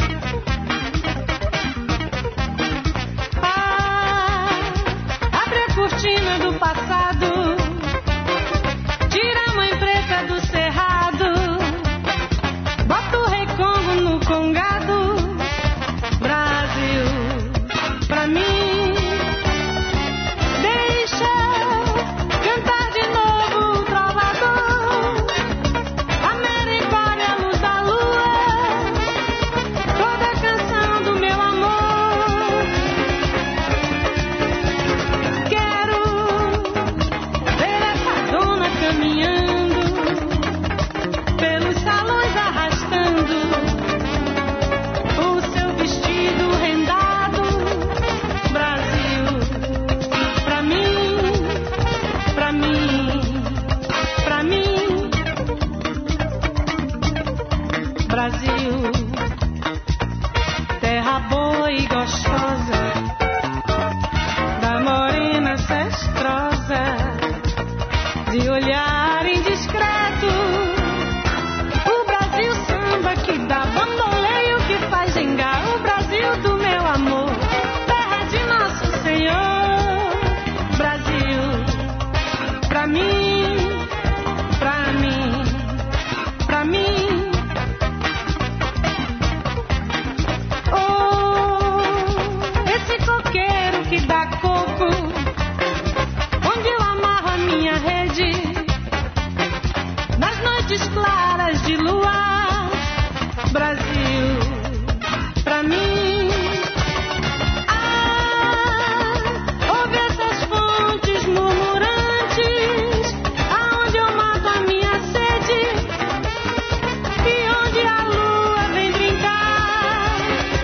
Cortina do passado, tira a mãe preta do cerrado, bota o rei Congo no congado. Brasil, pra mim, deixa cantar de novo o trovador. América, olha a luz da lua, toda a canção do meu amor. Caminhando pelos salões, arrastando o seu vestido rendado. Brasil, pra mim, pra mim, pra mim. Brasil, terra boa e gostosa da morena cestrosa, de olhar indiscreto, o Brasil samba que dá bamboleio, que faz gingar, o Brasil do meu amor, terra de nosso Senhor. Brasil, pra mim, pra mim, pra mim. Oh, esse coqueiro que dá coco, onde eu amarro a minha rede, nas noites claras de luar. Brasil, pra mim. Ah, ouve essas fontes murmurantes, aonde eu mato a minha sede e onde a lua vem brincar.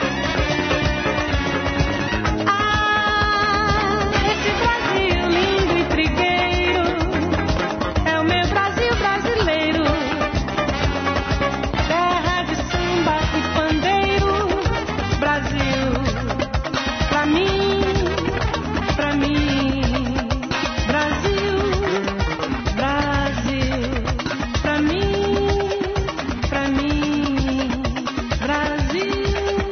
Ah, esse Brasil lindo e trigueiro é o meu Brasil brasileiro, terra de samba e pandeiro. Brasil, pra mim, pra mim. Brasil, Brasil, pra mim, pra mim. Brasil,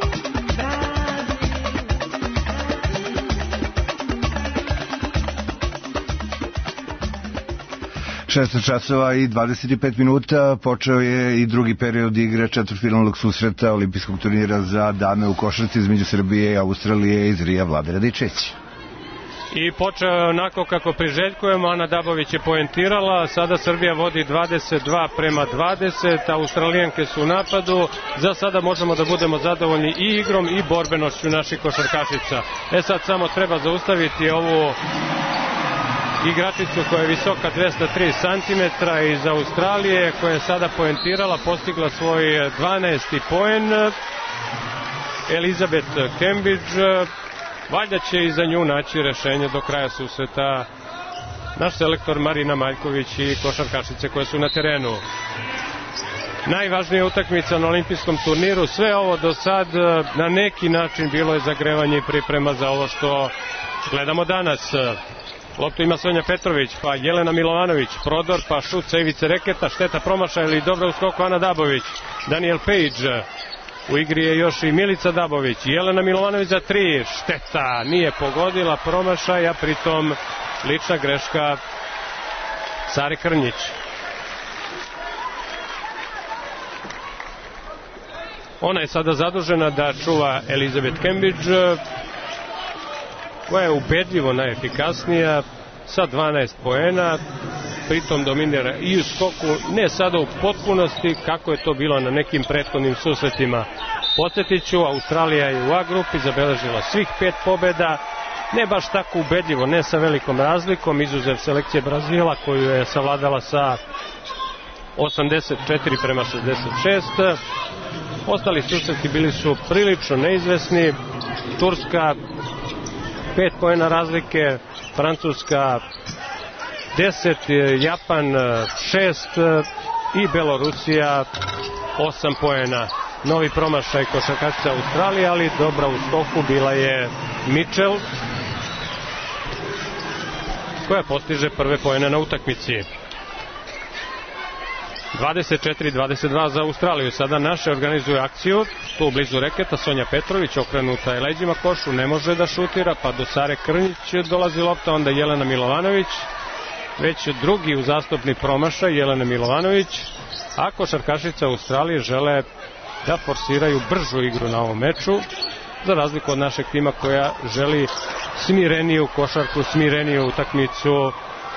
Brasil. 16 časova i 25 minuta počeo je i drugi period igre četvrtfinalnog susreta olimpijskog turnira za dame u košarci između Srbije i Australije iz Rija. Vlada Radičević. I počeo je onako kako priželjkujemo, Ana Dabović je poentirala, sada Srbija vodi 22-20, Australijanke su u napadu, za sada možemo da budemo zadovoljni i igrom i borbenošću naših košarkašica. Sad samo treba zaustaviti ovu igračicu koja je visoka 203 cm iz Australije, koja je sada poentirala, postigla svoj 12. poen, Elizabeth Cambridge. Valjda će i za nju naći rešenje do kraja susreta naš selektor Marina Maljković i košarkašice koje su na terenu. Najvažnija utakmica na olimpijskom turniru, sve ovo do sad na neki način bilo je zagrevanje i priprema za ovo što gledamo danas. Loptu ima Sonja Petrović, pa Jelena Milovanović, prodor, pa šut sa ivice reketa, šteta promašaja ili dobro u skoku Ana Dabović, Daniel Page, u igri je još i Milica Dabović, Jelena Milovanović za 3, šteta, nije pogodila promašaja, pritom lična greška Sare Krnjić. Ona je sada zadužena da čuva Elizabeth Cambridge, koja je ubedljivo najefikasnija sa 12 poena, pritom dominira i u skoku, ne sada u potpunosti kako je to bilo na nekim prethodnim susretima. Podsjetiću, Australija je u A grupi zabeležila svih 5 pobjeda, ne baš tako ubedljivo, ne sa velikom razlikom, izuzev selekcije Brazila koju je savladala sa 84-66. Ostali susreti bili su prilično neizvesni. Turska 5 poena razlike, Francuska 10, Japan 6 i Belorusija 8 poena. Novi promašaj košarkašica Australije, ali dobra u skoku bila je Mitchell, koja postiže prve poene na utakmici. 24-22 za Australiju. Sada naše organizuju akciju. Tu blizu reketa Sonja Petrović, okrenuta je leđima košu, ne može da šutira, pa do Sare Krnjić dolazi lopta, onda Jelena Milovanović. Već drugi uzastopni promašaj Jelena Milovanović, a košarkašice Australije žele da forsiraju bržu igru na ovom meču, za razliku od našeg tima koja želi smireniju košarku, smireniju utakmicu.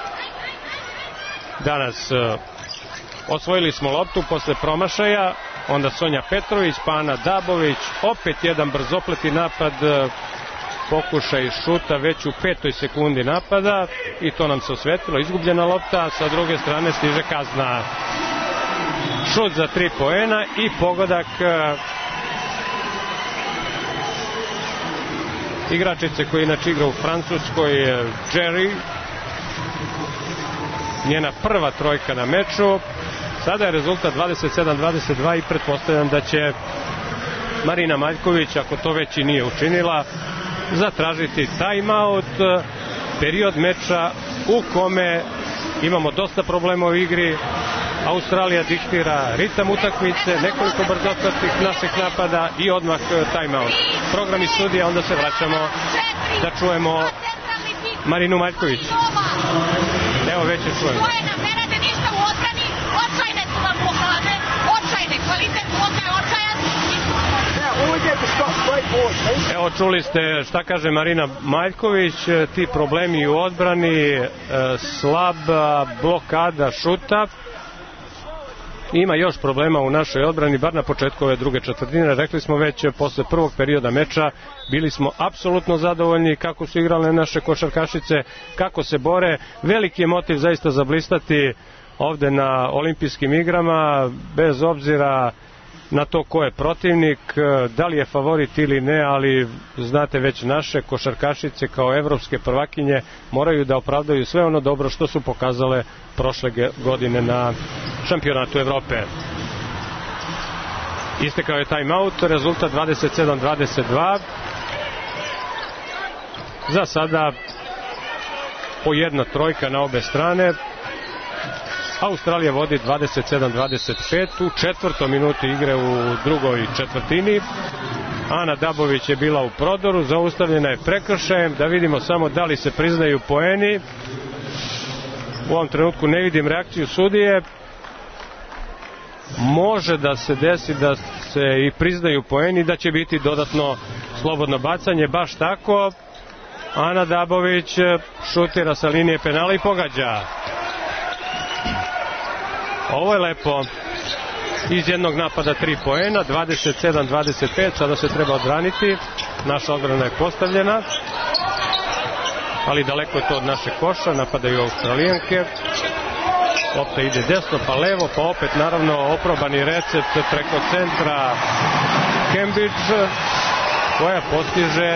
Danas osvojili smo loptu posle promašaja, onda Sonja Petrović, pa Ana Dabović, opet jedan brzopleti napad, pokušaj šuta već u 5. sekundi napada i to nam se osvetilo, izgubljena lopta, sa druge strane stiže kazna. Šut za 3 poena i pogodak igračice koja inače igra u Francuskoj, Jerry, njena prva trojka na meču. Sada je rezultat 27-22 i pretpostavljam da će Marina Maljković, ako to već i nije učinila, zatražiti timeout, period meča u kome imamo dosta problema u igri. Australija diktira ritam utakmice, nekoliko brzopletih naših napada i odmah timeout. Program iz studija, onda se vraćamo da čujemo Marinu Maljković. Evo već je čujemo. Ne rade ništa u odbrani, očajne su vam uhlade, očajne, kvalitet bloka je očajan. Evo čuli ste šta kaže Marina Maljković, ti problemi u odbrani, slaba blokada šuta. Ima još problema u našoj odbrani, bar na početku ove druge četvrtine. Rekli smo već posle prvog perioda meča, bili smo apsolutno zadovoljni kako su igrale naše košarkašice, kako se bore. Veliki je motiv zaista za blistati ovde na olimpijskim igrama, bez obzira na to ko je protivnik, da li je favorit ili ne, ali znate već naše košarkašice kao evropske prvakinje moraju da opravdaju sve ono dobro što su pokazale prošle godine na šampionatu Evrope. Istekao je timeout, rezultat 27-22. Za sada po jedna trojka na obe strane. Australija vodi 27-25 u 4. minuti igre u drugoj četvrtini. Ana Dabović je bila u prodoru, zaustavljena je prekršajem. Da vidimo samo da li se priznaju poeni. U ovom trenutku ne vidim reakciju sudije. Može da se desi da se i priznaju poeni, da će biti dodatno slobodno bacanje, baš tako. Ana Dabović šutira sa linije penala i pogađa. Ovo je lepo. Iz jednog napada 3 poena, 27-25, sada se treba odbraniti. Naša odbrana je postavljena, ali daleko je to od naše koša, napadaju Australijanke. Lopta ide desno, pa levo, pa opet naravno oprobani recept preko centra Cambridge, koja postiže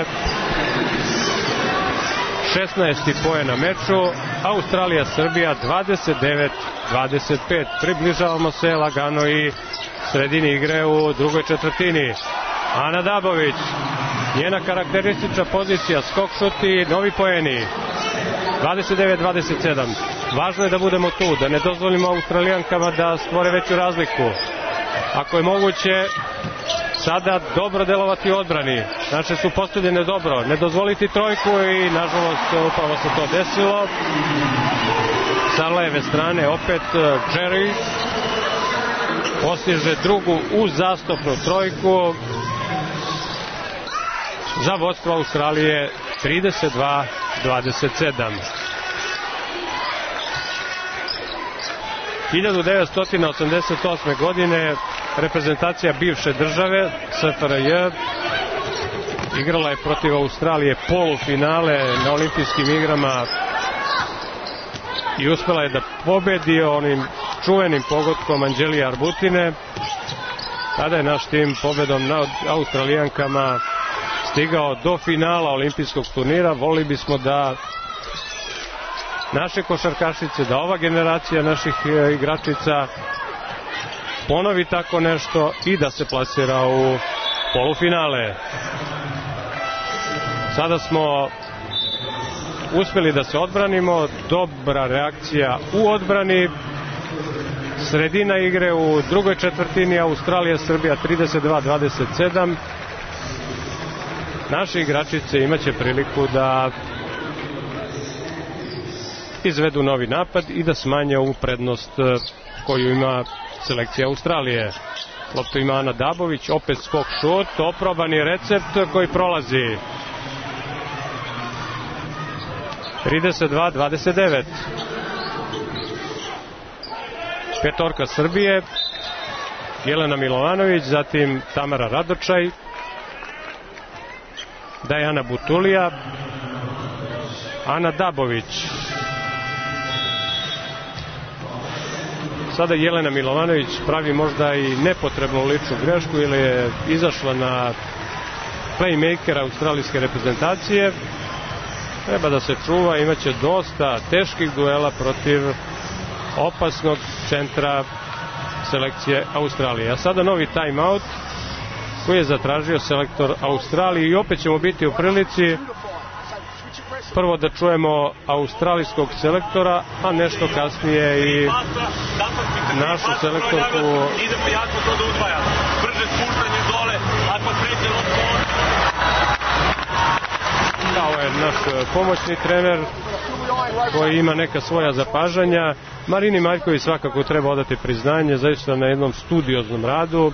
16. poen na meču. Australija-Srbija 29-25. Približavamo se lagano i sredini igre u drugoj četvrtini. Ana Dabović, njena karakteristična pozicija, skok šut i novi poeni. 29-27. Važno je da budemo tu, da ne dozvolimo Australijankama da stvore veću razliku. Ako je moguće, sada dobro delovati u odbrani. Naše su postavljene dobro. Ne dozvoliti trojku i nažalost upravo se to desilo. Sa leve strane opet Jerry postiže drugu uzastopnu trojku za vodstvo Australije 32-27. 1988. godine reprezentacija bivše države SFRJ igrala je protiv Australije polufinale na olimpijskim igrama i uspela je da pobedi onim čuvenim pogodkom Anđelije Arbutine. Tada je naš tim pobedom nad Australijankama stigao do finala olimpijskog turnira. Volili bismo da naše košarkašice, da ova generacija naših igračica ponovi tako nešto i da se plasira u polufinale. Sada smo uspjeli da se odbranimo, dobra reakcija u odbrani. Sredina igre u drugoj četvrtini, Australija-Srbija 32-27. Naše igračice imaće priliku da izvedu novi napad i da smanje ovu prednost koju ima selekcija Australije. Loptu ima Ana Dabović, opet skok šut, oprobani recept koji prolazi. 32-29. Petorka Srbije, Jelena Milovanović, zatim Tamara Radočaj, Dajana Butulija, Ana Dabović. Sada Jelena Milovanović pravi možda i nepotrebnu ličnu grešku ili je izašla na playmakera australijske reprezentacije. Treba da se čuva, imaće dosta teških duela protiv opasnog centra selekcije Australije. A sada novi timeout koji je zatražio selektor Australije i opet ćemo biti u prilici prvo da čujemo australijskog selektora, a nešto kasnije i našu selektorku. Idemo jako to da udvaja. Brže spuštanje dole, ako pređe loptu. Ovo je naš pomoćni trener koji ima neka svoja zapažanja. Marini Maljković svakako treba odati priznanje, zaista na jednom studioznom radu.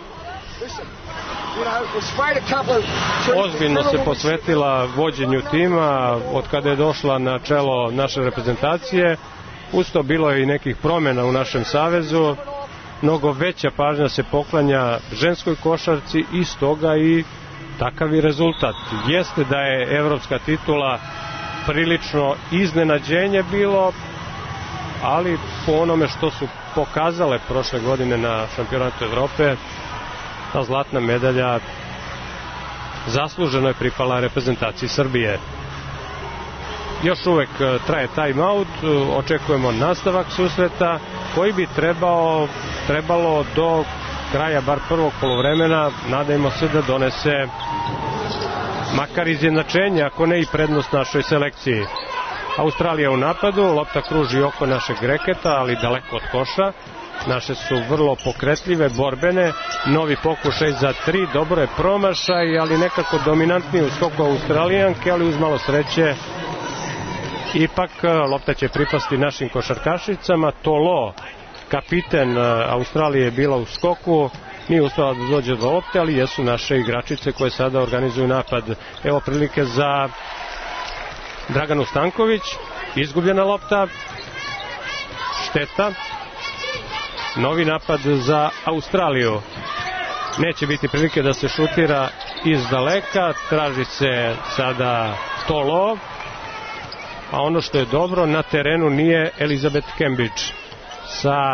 Ozbiljno se posvetila vođenju tima od kada je došla na čelo naše reprezentacije. Usto bilo je i nekih promjena u našem savezu. Mnogo veća pažnja se poklanja ženskoj košarci i stoga i takav i rezultat. Jeste da je evropska titula prilično iznenađenje bilo, ali po onome što su pokazale prošle godine na šampionatu Evrope, ta zlatna medalja zasluženo je pripala reprezentaciji Srbije. Još uvek traje timeout, očekujemo nastavak susreta koji bi trebalo do kraja bar prvog poluvremena, nadajmo se da donese makar izjednačenje, ako ne i prednost našoj selekciji. Australija u napadu, lopta kruži oko našeg reketa, ali daleko od koša. Naše su vrlo pokretljive, borbene, novi pokušaj za 3, dobro je promašaj, ali nekako dominantniji u skoku Australijanke, ali uz malo sreće ipak lopta će pripasti našim košarkašicama. Tolo, kapiten Australije, je bila u skoku, nije uspela da dođe do lopte, ali jesu naše igračice koje sada organizuju napad. Evo prilike za Draganu Stanković, izgubljena lopta, šteta. Novi napad za Australiju. Neće biti prilike da se šutira iz daleka, traži se sada Tolo, a ono što je dobro, na terenu nije Elizabeth Cambridge sa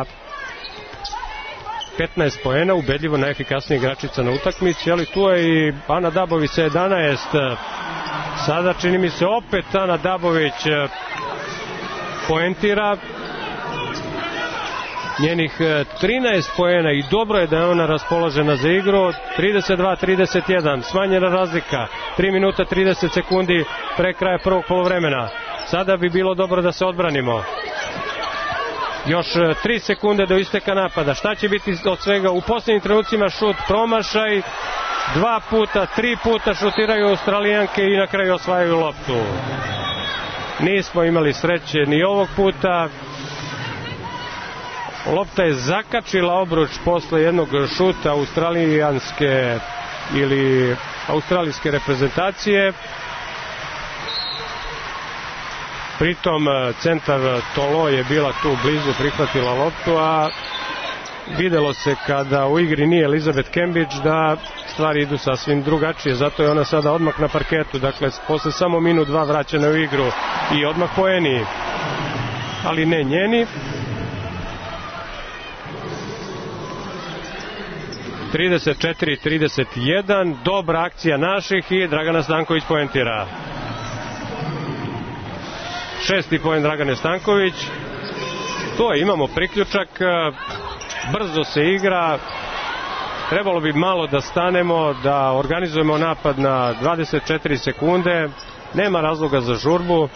15 poena, ubedljivo najefikasnija igračica na utakmici, ali tu je i Ana Dabović sa 11. Sada čini mi se opet Ana Dabović poentira njenih 13 poena i dobro je da je ona raspoložena za igru. 32-31, smanjena razlika, 3 minuta 30 sekundi pre kraja prvog poluvremena. Sada bi bilo dobro da se odbranimo. Još 3 sekunde do isteka napada. Šta će biti od svega? U posljednjim trenucima šut, promašaj. 2 puta, 3 puta šutiraju Australijanke i na kraju osvajaju loptu. Nismo imali sreće ni ovog puta. Lopta je zakačila obruč posle jednog šuta australijanske ili australijske reprezentacije. Pritom centar Tolo je bila tu blizu, prihvatila loptu, a videlo se kada u igri nije Elizabeth Cambridge da stvari idu sasvim drugačije, zato je ona sada odmah na parketu, dakle posle samo minut 2 vraćena u igru i odmah poeni, ali ne njeni. 34-31, dobra akcija naših i Dragana Stanković poentira. 6. poen Dragane Stanković. To je, imamo priključak, brzo se igra, trebalo bi malo da stanemo, da organizujemo napad na 24 sekunde, nema razloga za žurbu.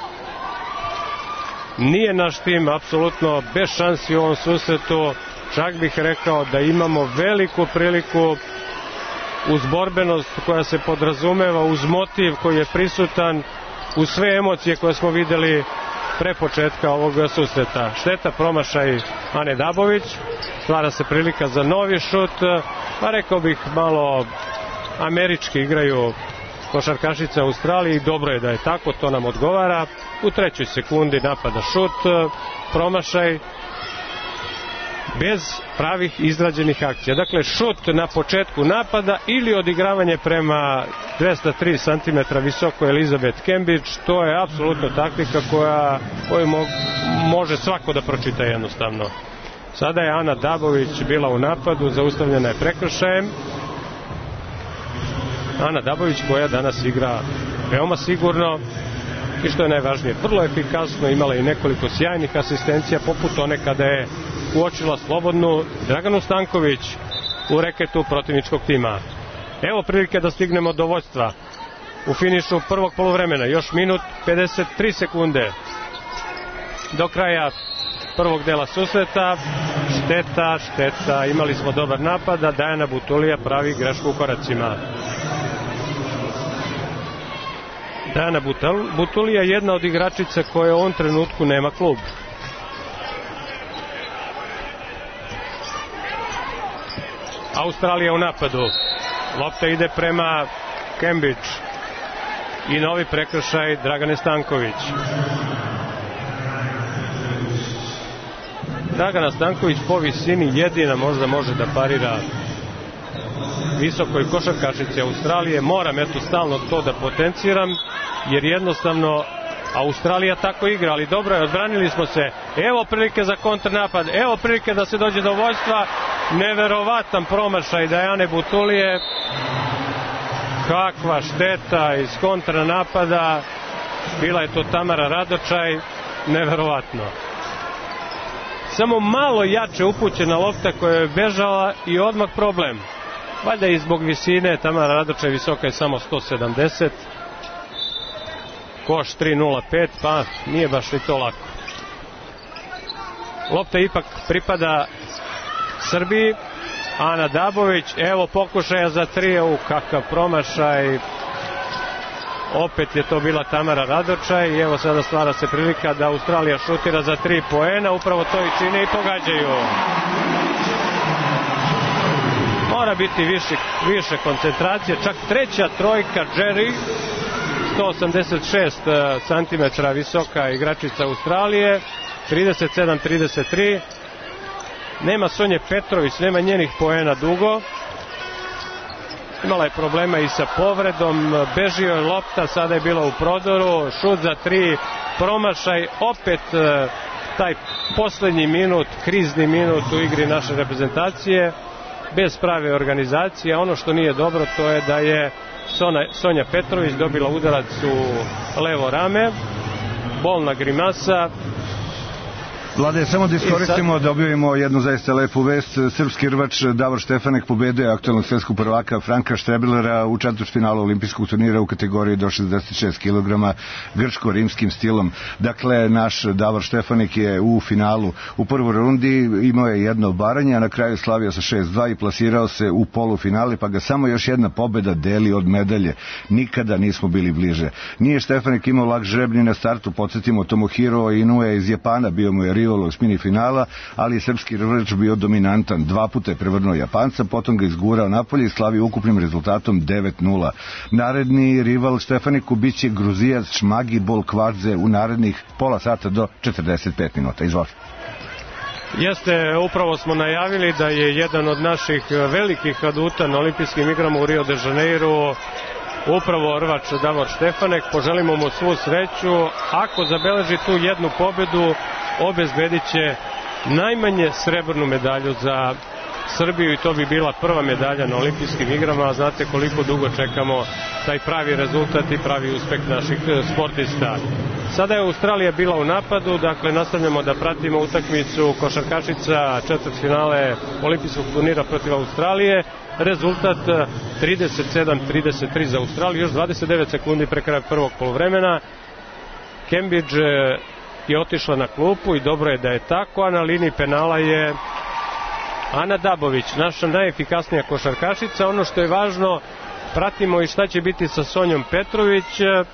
Nije naš tim apsolutno bez šansi u ovom susretu, čak bih rekao da imamo veliku priliku uz borbenost koja se podrazumeva, uz motiv koji je prisutan, uz sve emocije koje smo videli pre početka ovog susreta. Šteta, promašaj Ane Dabović, stvara se prilika za novi šut, pa rekao bih malo američki igraju košarkašice Australije i dobro je da je tako, to nam odgovara. U 3. sekundi napada šut, promašaj, bez pravih izrađenih akcija. Dakle, šut na početku napada ili odigravanje prema 203 cm visoko Elizabeth Cambridge, to je apsolutno taktika koju može svako da pročita jednostavno. Sada je Ana Dabović bila u napadu, zaustavljena je prekršajem. Ana Dabović koja danas igra veoma sigurno i što je najvažnije, vrlo efikasno, imala i nekoliko sjajnih asistencija, poput one kada je uočila slobodnu Draganu Stanković u reketu protivničkog tima. Evo prilike da stignemo do vođstva u finišu prvog poluvremena. Još minut 53 sekunde do kraja prvog dela susreta. Šteta, imali smo dobar napad, a Dajana Butulija pravi grešku u koracima. Dajana Butulija je jedna od igračica koja u ovom trenutku nema klub. Australija u napadu. Lopta ide prema Cambridge i novi prekršaj Dragane Stanković. Dragana Stanković po visini jedina možda može da parira visokoj košarkašici Australije. Moram stalno to da potenciram, jer jednostavno Australija tako igra, ali dobro je, odbranili smo se. Evo prilike za kontrnapad, evo prilike da se dođe do vođstva. Neverovatan promašaj Dajane Butulije. Kakva šteta iz kontranapada. Bila je to Tamara Radočaj. Neverovatno. Samo malo jače upućena lopta koja je bežala i odmah problem. Valjda i zbog visine, Tamara Radočaj visoka je samo 170. Koš 3.05, pa nije baš ni to lako. Lopta ipak pripada Srbiji. Ana Dabović, evo pokušaja za 3, kakav promašaj. Opet je to bila Tamara Radočaj i evo sada stvara se prilika da Australija šutira za 3 poena, upravo to i čine i pogađaju. Mora biti više koncentracije, čak 3. trojka Jerry, 186 cm visoka igračica Australije, 37-33. Nema Sonje Petrović, nema njenih poena dugo. Imala je problema i sa povredom, bežio je lopta, sada je bila u prodoru, šut za 3, promašaj, opet taj poslednji minut, krizni minut u igri naše reprezentacije, bez prave organizacije. Ono što nije dobro to je da je Sonja Petrović dobila udarac u levo rame, bolna grimasa. Vlade, samo da iskoristimo da objavimo jednu zaista lepu vest. Srpski rvač Davor Štefanek pobedio aktualnog svetskog prvaka Franka Štreblera u četvrtfinalu olimpijskog turnira u kategoriji do 66 kg grčko-rimskim stilom. Dakle, naš Davor Štefanek je u finalu u prvoj rundi imao je jedno obaranje, a na kraju slavio sa 6-2 i plasirao se u polufinali, pa ga samo još jedna pobeda deli od medalje. Nikada nismo bili bliže. Nije Štefanek imao lak žreb ni na startu, podsjetimo, Tomohiro Inoue iz Japana bio mu je rival u mini finala, ali je srpski rvač bio dominantan. 2 puta je prevrnuo Japanca, potom ga izgurao napolje i slavio ukupnim rezultatom 9-0. Naredni rival Štefaniku biće Gruzijac Šmagi Bolkvadze u narednih pola sata do 45 minuta. Izvoli. Jeste, upravo smo najavili da je jedan od naših velikih aduta na olimpijskim igrama u Rio de Janeiro upravo rvač Davor Štefanek. Poželimo mu svu sreću. Ako zabeleži tu jednu pobedu, obezbedit će najmanje srebrnu medalju za Srbiju i to bi bila prva medalja na olimpijskim igrama. Znate koliko dugo čekamo taj pravi rezultat i pravi uspeh naših sportista. Sada je Australija bila u napadu, dakle nastavljamo da pratimo utakmicu košarkašica četvrtfinale olimpijskog turnira protiv Australije. Rezultat 37-33 za Australiju, još 29 sekundi pre kraja prvog poluvremena. Cambridge je otišla na klupu i dobro je da je tako, a na liniji penala je Ana Dabović, naša najefikasnija košarkašica. Ono što je važno, pratimo i šta će biti sa Sonjom Petrović,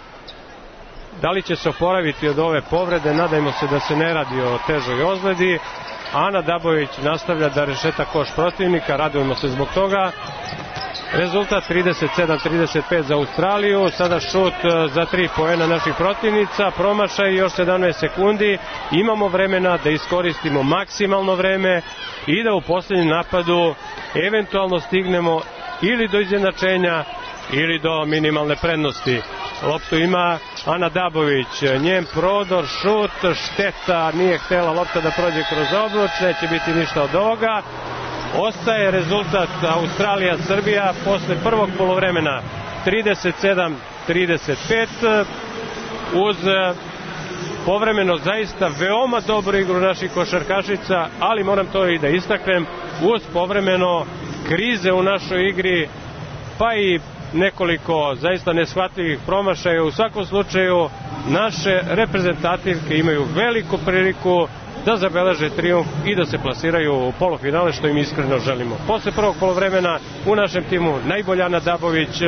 da li će se oporaviti od ove povrede, nadajmo se da se ne radi o težoj ozledi. Ana Dabović nastavlja da rešeta koš protivnika, radujemo se zbog toga. Rezultat 37-35 za Australiju, sada šut za 3 poena naših protivnica, promašaj još 17 sekundi, imamo vremena da iskoristimo maksimalno vreme i da u posljednjem napadu eventualno stignemo ili do izjednačenja ili do minimalne prednosti. Loptu ima Ana Dabović, njen prodor, šut, šteta, nije htela lopta da prođe kroz obruč, neće biti ništa od ovoga. Ostaje rezultat Australija-Srbija posle prvog poluvremena 37-35 uz povremeno zaista veoma dobru igru naših košarkašica, ali moram to i da istaknem, uz povremeno krize u našoj igri, pa i nekoliko zaista neshvatljivih promašaja. U svakom slučaju naše reprezentativke imaju veliku priliku da zabeleže trijumf i da se plasiraju u polufinale, što im iskreno želimo. Posle prvog poluvremena u našem timu najbolja Ana Dabović,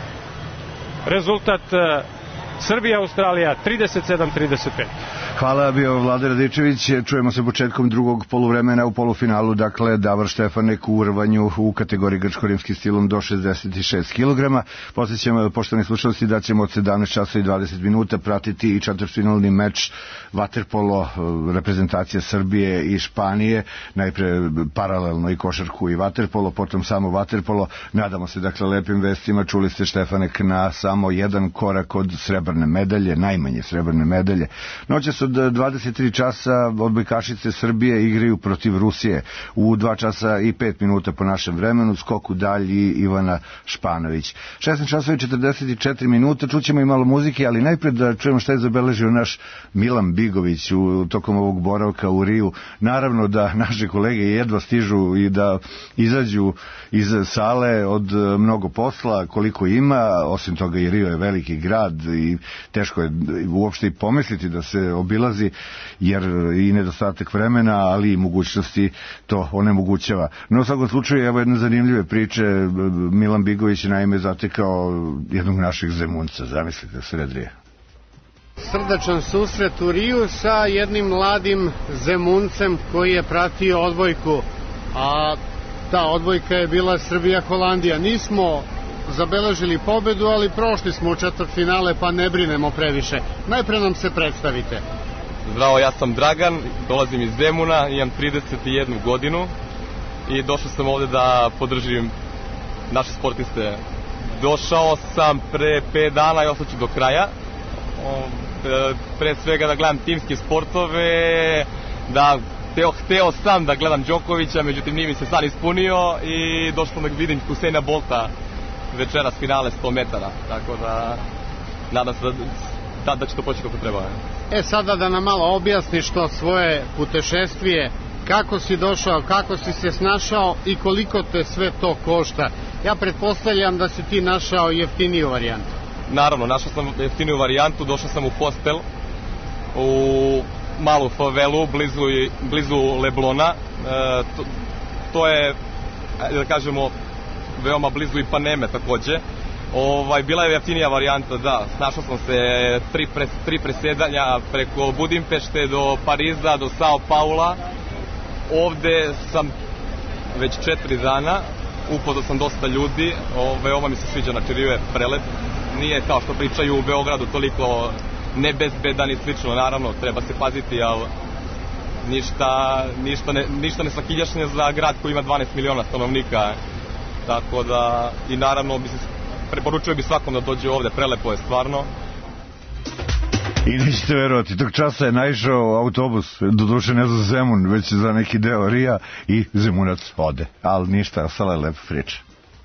rezultat Srbija-Australija 37-35. Hvala, bio Vlada Radičević. Čujemo se početkom drugog poluvremena u polufinalu, dakle Davor Štefanek u rvanju u kategoriji grčko-rimskim stilom do 66 kg. Posjećamo, poštovani slušalci, da ćemo od 17 časa i 20 minuta pratiti i četvrtfinalni meč vaterpolo reprezentacije Srbije i Španije, najpre paralelno i košarku i vaterpolo, potom samo vaterpolo. Nadamo se, dakle, lepim vestima. Čuli ste Štefanek na samo jedan korak od srebrne medalje, najmanje srebrne medalje. Noćas od 23 časa odbojkašice Srbije igraju protiv Rusije. U 2 časa i 5 minuta po našem vremenu skoku dalji Ivana Španović. 16 časova i 44 minuta, čućemo i malo muzike, ali najpred da čujemo šta je zabeležio naš Milan Bigović tokom ovog boravka u Riju. Naravno da naše kolege jedva stižu i da izađu iz sale od mnogo posla koliko ima, osim toga i Rio je veliki grad i teško je uopšte i pomisliti da se obilazi, jer i nedostatak vremena, ali i mogućnosti to onemogućava. No, u svakom slučaju, evo jedne zanimljive priče. Milan Bigović je naime zatekao jednog našeg Zemunca, zamislite, sred Rija. Srdačan susret u Riju sa jednim mladim Zemuncem koji je pratio odbojku, a ta odbojka je bila Srbija-Holandija. Nismo zabeležili pobedu, ali prošli smo u četvrtfinale, pa ne brinemo previše. Najpre nam se predstavite. Zdravo, ja sam Dragan, dolazim iz Zemuna, imam 31 godinu i došao sam ovde da podržim naše sportiste. Došao sam pre 5 dana i ostaću do kraja. Pre svega da gledam timske sportove, da hteo sam da gledam Đokovića, međutim nije mi se san ispunio i došao da vidim Huseina Bolta večeras finale 100 metara, tako da nadam se da će to poći kako treba. Sada da nam malo objasniš to svoje putešestvije, kako si došao, kako si se snašao i koliko te sve to košta. Ja pretpostavljam da si ti našao jeftiniju varijantu. Naravno, našao sam jeftiniju varijantu, došao sam u hostel, u malu favelu, blizu Leblona. To je, da kažemo, veoma blizu i Paneme takođe. Bila je jeftinija varijanta, da. Snašao sam se tri presjedanja preko Budimpešte do Pariza, do Sao Paula. Ovde sam već 4 dana, upoznao sam dosta ljudi, veoma mi se sviđa, znači Rio je prelep. Nije kao što pričaju u Beogradu toliko nebezbedan i slično, naravno, treba se paziti, ali ništa ne svakidašnje za grad koji ima 12 miliona stanovnika. Tako da, i naravno, preporučujem bi svakom da dođe ovde, prelepo je stvarno. I nećete verovati, tog časa je naišao autobus, doduše ne za Zemun, već za neki deo Rija i Zemunac ode. Ali ništa, ostala je lepa priča.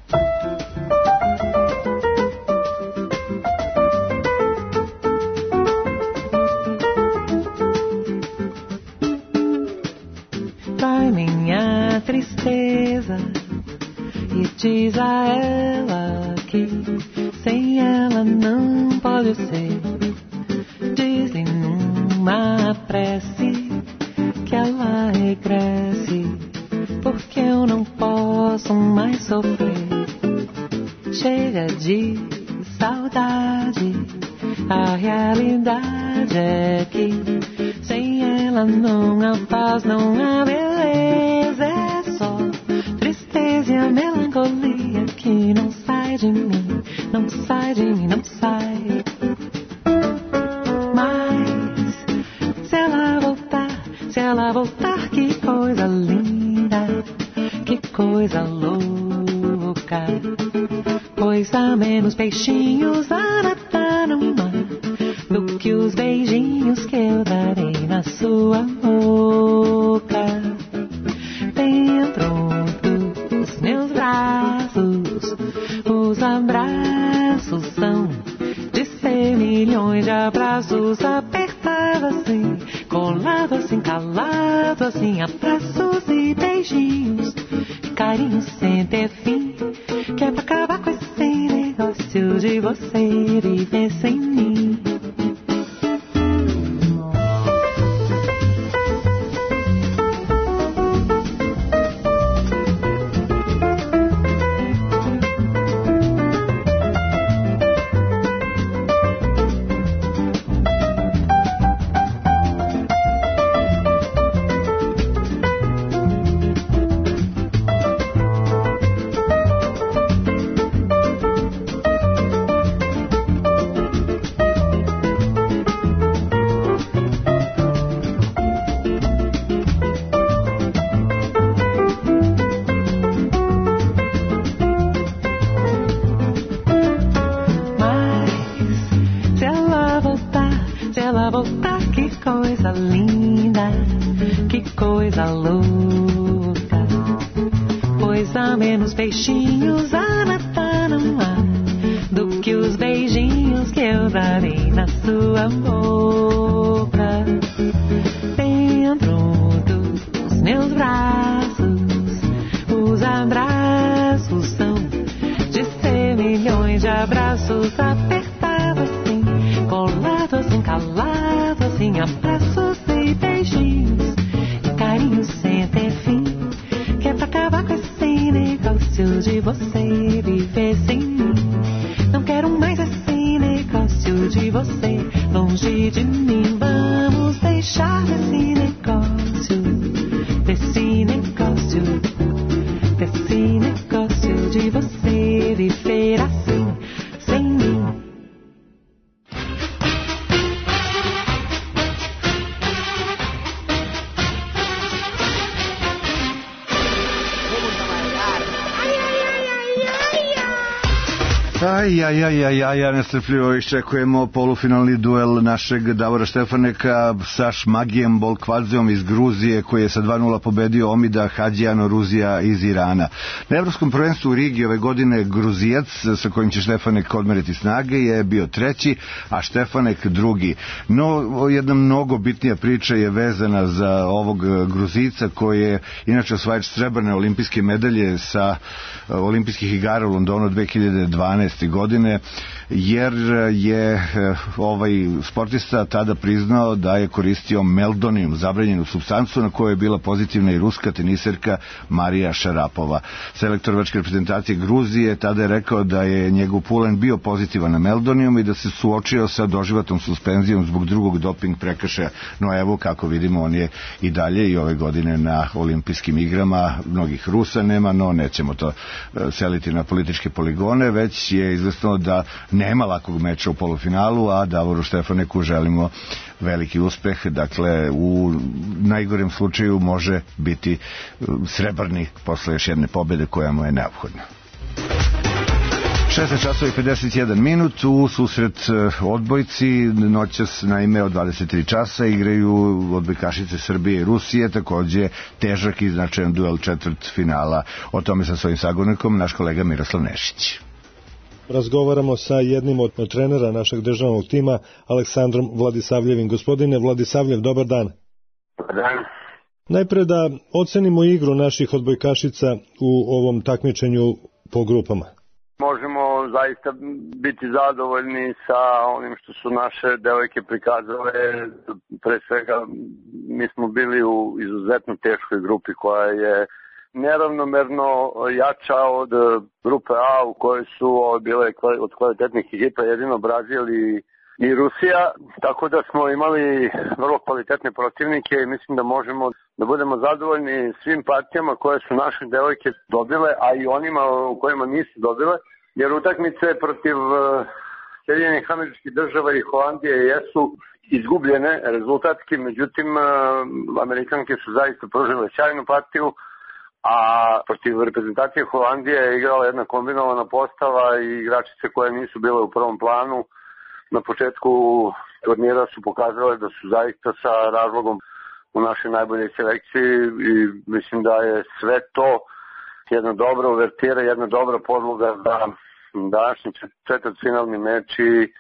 Vai minha tristeza e diz a ela que sem ela não pode ser. Diz-lhe numa prece que ela regresse, porque eu não posso mais sofrer. Chega de saudade, a realidade é que sem ela não há paz, não há beleza, é só tristeza e a melancolia que não sai de mim, não sai de mim, não sai. Mas se ela voltar, que coisa linda, que coisa louca. Pois há menos peixinhos a nadar no mar do que os beijinhos que eu darei na sua boca. Dentro dos meus braços, os abraços são de ser milhões de abraços apertados assim, colado assim, calado assim, abraços e beijinhos, carinhos sem ter fim, que é pra acabar com esse negócio de você viver sem mim. Peixinhos a nadar no mar do que os beijinhos que eu darei na sua boca. Dentro dos meus braços, os abraços são de ser milhões de abraços apertados assim, colados assim, calados assim, abraços e beijinhos e carinhos sem ter fim, que é pra acabar com esse negócio de você viver sem mim. Não quero mais esse negócio de você longe de mim. Vamos deixar desse negócio de você viver assim sem mim. Nestrpljivo iščekujemo polufinalni duel našeg Davora Štefaneka sa Šmagijem Bolkvadzeom iz Gruzije, koji je sa 2:0 pobedio Omida Hadžijanoruzija iz Irana. Na evropskom prvenstvu u Rigi ove godine Gruzijac, sa kojim će Štefanek odmeriti snage, je bio treći, a Štefanek drugi. No, jedna mnogo bitnija priča je vezana za ovog Gruzijca, koji je inače osvajač srebrne olimpijske medalje sa olimpijskih igara u Londonu 2012. godine, jer je ovaj sportista tada priznao da je koristio meldonijum, zabranjenu supstancu na kojoj je bila pozitivna i ruska teniserka Marija Šarapova. Selektor hrvatske reprezentacije Gruzije tada je rekao da je njegov pulen bio pozitivan na meldonijum i da se suočio sa doživotnom suspenzijom zbog drugog doping prekršaja. No evo, kako vidimo, on je i dalje i ove godine na olimpijskim igrama. Mnogih Rusa nema, no nećemo to seliti na političke poligone, već je izvesno da nema lakog meča u polufinalu, a Davoru Štefaneku želimo veliki uspeh. Dakle, u najgorem slučaju može biti srebrni posle još jedne pobede koja mu je neophodna. 16:51 u susret odbojci. Noćas naime od 23 časa igraju odbojkašice Srbije i Rusije, takođe težak i značajan duel četvrtfinala. O tome sa svojim sagovornikom naš kolega Miroslav Nešić. Razgovaramo sa jednim od trenera našeg državnog tima, Aleksandrom Vladisavljevim. Gospodine Vladisavljev, dobar dan. Dobar dan. Najpre da ocenimo igru naših odbojkašica u ovom takmičenju po grupama. Možemo zaista biti zadovoljni sa onim što su naše devojke prikazale. Pre svega, mi smo bili u izuzetno teškoj grupi koja je neravnomerno jača od grupe A u kojoj su bile od kvalitetnih ekipa jedino Brazil i Rusija, tako da smo imali vrlo kvalitetne protivnike i mislim da možemo da budemo zadovoljni svim partijama koje su naše devojke dobile, a i onima u kojima nisu dobile, jer utakmice protiv Sjedinjenih Američkih Država i Holandije jesu izgubljene rezultatski, međutim Amerikanke su zaista pružile sjajnu partiju, a protiv reprezentacije Holandije je igrala jedna kombinovana postava i igračice koje nisu bile u prvom planu. Na početku turnira su pokazale da su zaista sa razlogom u našoj najboljoj selekciji i mislim da je sve to jedna dobra uvertira, jedna dobra podloga za današnji četvrtfinalni meč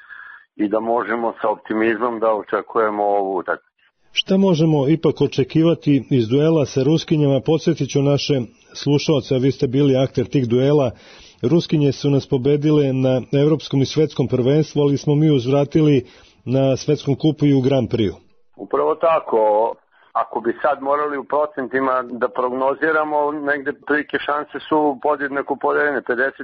i da možemo sa optimizmom da očekujemo ovu utakmicu. Šta možemo ipak očekivati iz duela sa Ruskinjama? Podsjetit ću naše slušalce, a vi ste bili akter tih duela. Ruskinje su nas pobedile na evropskom i svetskom prvenstvu, ali smo mi uzvratili na svetskom kupu i u Grand Prix. Upravo tako. Ako bi sad morali u procentima da prognoziramo, negde prilike šanse su podjednako podeljene,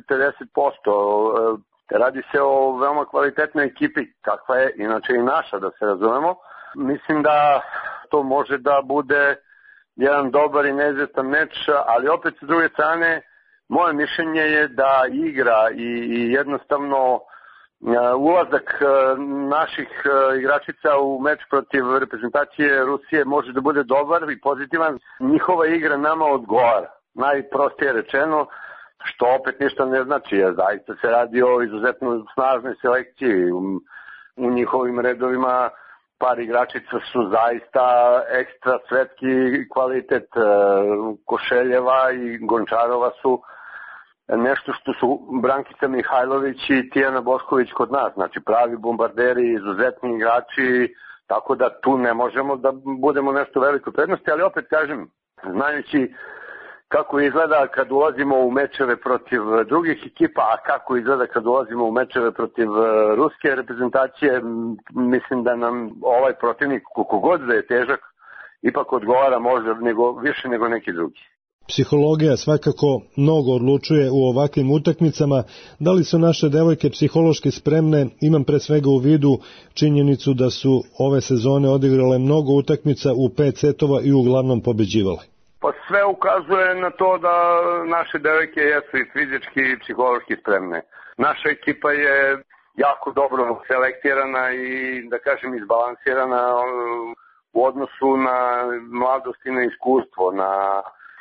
50-50%. Radi se o veoma kvalitetnoj ekipi, kakva je inače i naša, da se razumemo. Mislim da to može da bude jedan dobar i neizvestan meč, ali opet s druge strane, moje mišljenje je da igra i jednostavno ulazak naših igračica u meč protiv reprezentacije Rusije može da bude dobar i pozitivan. Njihova igra nama odgovara, najprostije rečeno, što opet ništa ne znači, jer zaista se radi o izuzetno snažnoj selekciji. U njihovim redovima par igračica su zaista ekstra svetski kvalitet. Košeljeva i Gončarova su nešto što su Brankica Mihajlović i Tijana Bošković kod nas, znači pravi bombarderi, izuzetni igrači, tako da tu ne možemo da budemo nešto veliko prednosti, ali opet kažem, znajući kako izgleda kad ulazimo u mečeve protiv drugih ekipa, a kako izgleda kad ulazimo u mečeve protiv ruske reprezentacije, mislim da nam ovaj protivnik, koliko god da je težak, ipak odgovara možda više nego neki drugi. Psihologija svakako mnogo odlučuje u ovakvim utakmicama. Da li su naše devojke psihološki spremne? Imam pre svega u vidu činjenicu da su ove sezone odigrale mnogo utakmica u 5 setova i uglavnom pobeđivale. Pa sve ukazuje na to da naše devojke jesu i fizički i psihološki spremne. Naša ekipa je jako dobro selektirana i, da kažem, izbalansirana u odnosu na mladost i na iskustvo, na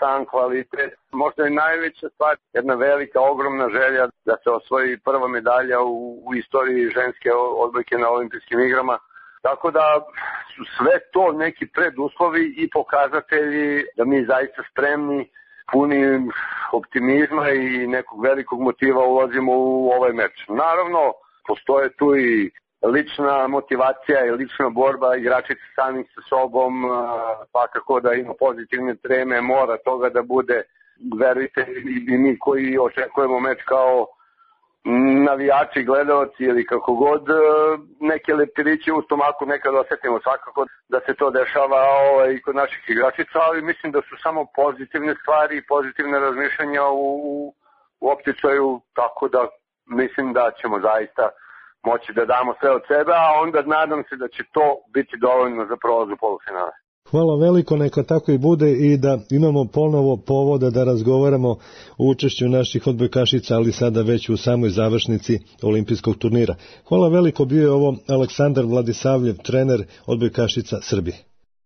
sam kvalitet. Možda je najveća stvar, jedna velika, ogromna želja da se osvoji prva medalja u istoriji ženske odbojke na olimpijskim igrama. Tako da su sve to neki preduslovi i pokazatelji da mi zaista spremni, puni optimizma i nekog velikog motiva ulazimo u ovaj meč. Naravno, postoje tu i lična motivacija i lična borba igračica samih sa sobom, svakako da ima pozitivne treme, mora toga da bude, verujte i mi koji očekujemo meč kao navijači, gledalci ili kako god, neke leptiriće u stomaku nekad osetimo, svakako da se to dešava i kod naših igračica, ali mislim da su samo pozitivne stvari i pozitivne razmišljanja u opticaju, tako da mislim da ćemo zaista moći da damo sve od sebe, a onda nadam se da će to biti dovoljno za prolaz u polufinale. Hvala veliko, neka tako i bude i da imamo ponovo povoda da razgovaramo o učešću naših odbojkašica, ali sada već u samoj završnici olimpijskog turnira. Hvala veliko, bio je ovo Aleksandar Vladisavljev, trener odbojkašica Srbije.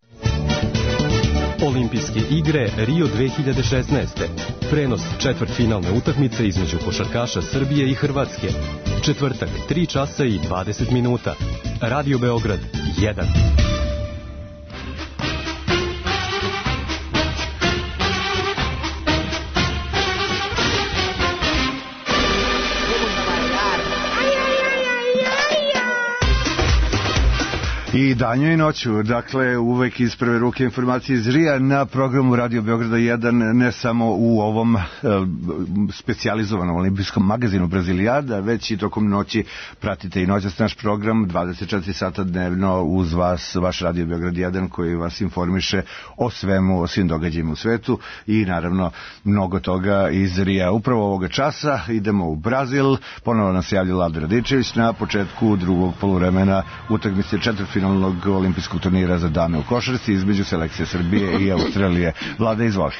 Olimpijske igre Rio 2016. Prenos četvrtfinalne utakmice između košarkaša Srbije i Hrvatske. Četvrtak, 3 časa i 20 minuta. Radio Beograd 1. I danju i noću, dakle uvek iz prve ruke informacije iz Rija na programu Radio Beograda 1, ne samo u ovom specijalizovanom olimpijskom magazinu Brazilijada, već i tokom noći pratite i noćas naš program 24 sata dnevno uz vas, vaš Radio Beograd 1 koji vas informiše o svemu, o svim događajima u svetu i naravno mnogo toga iz Rija. Upravo ovoga časa idemo u Brazil, ponovo nas javlja Vlada Radičević na početku drugog poluvremena utakmice četvrtfinalnog olimpijskog turnira za dame u košarci između selekcije Srbije i Australije. Vlada, izvoli.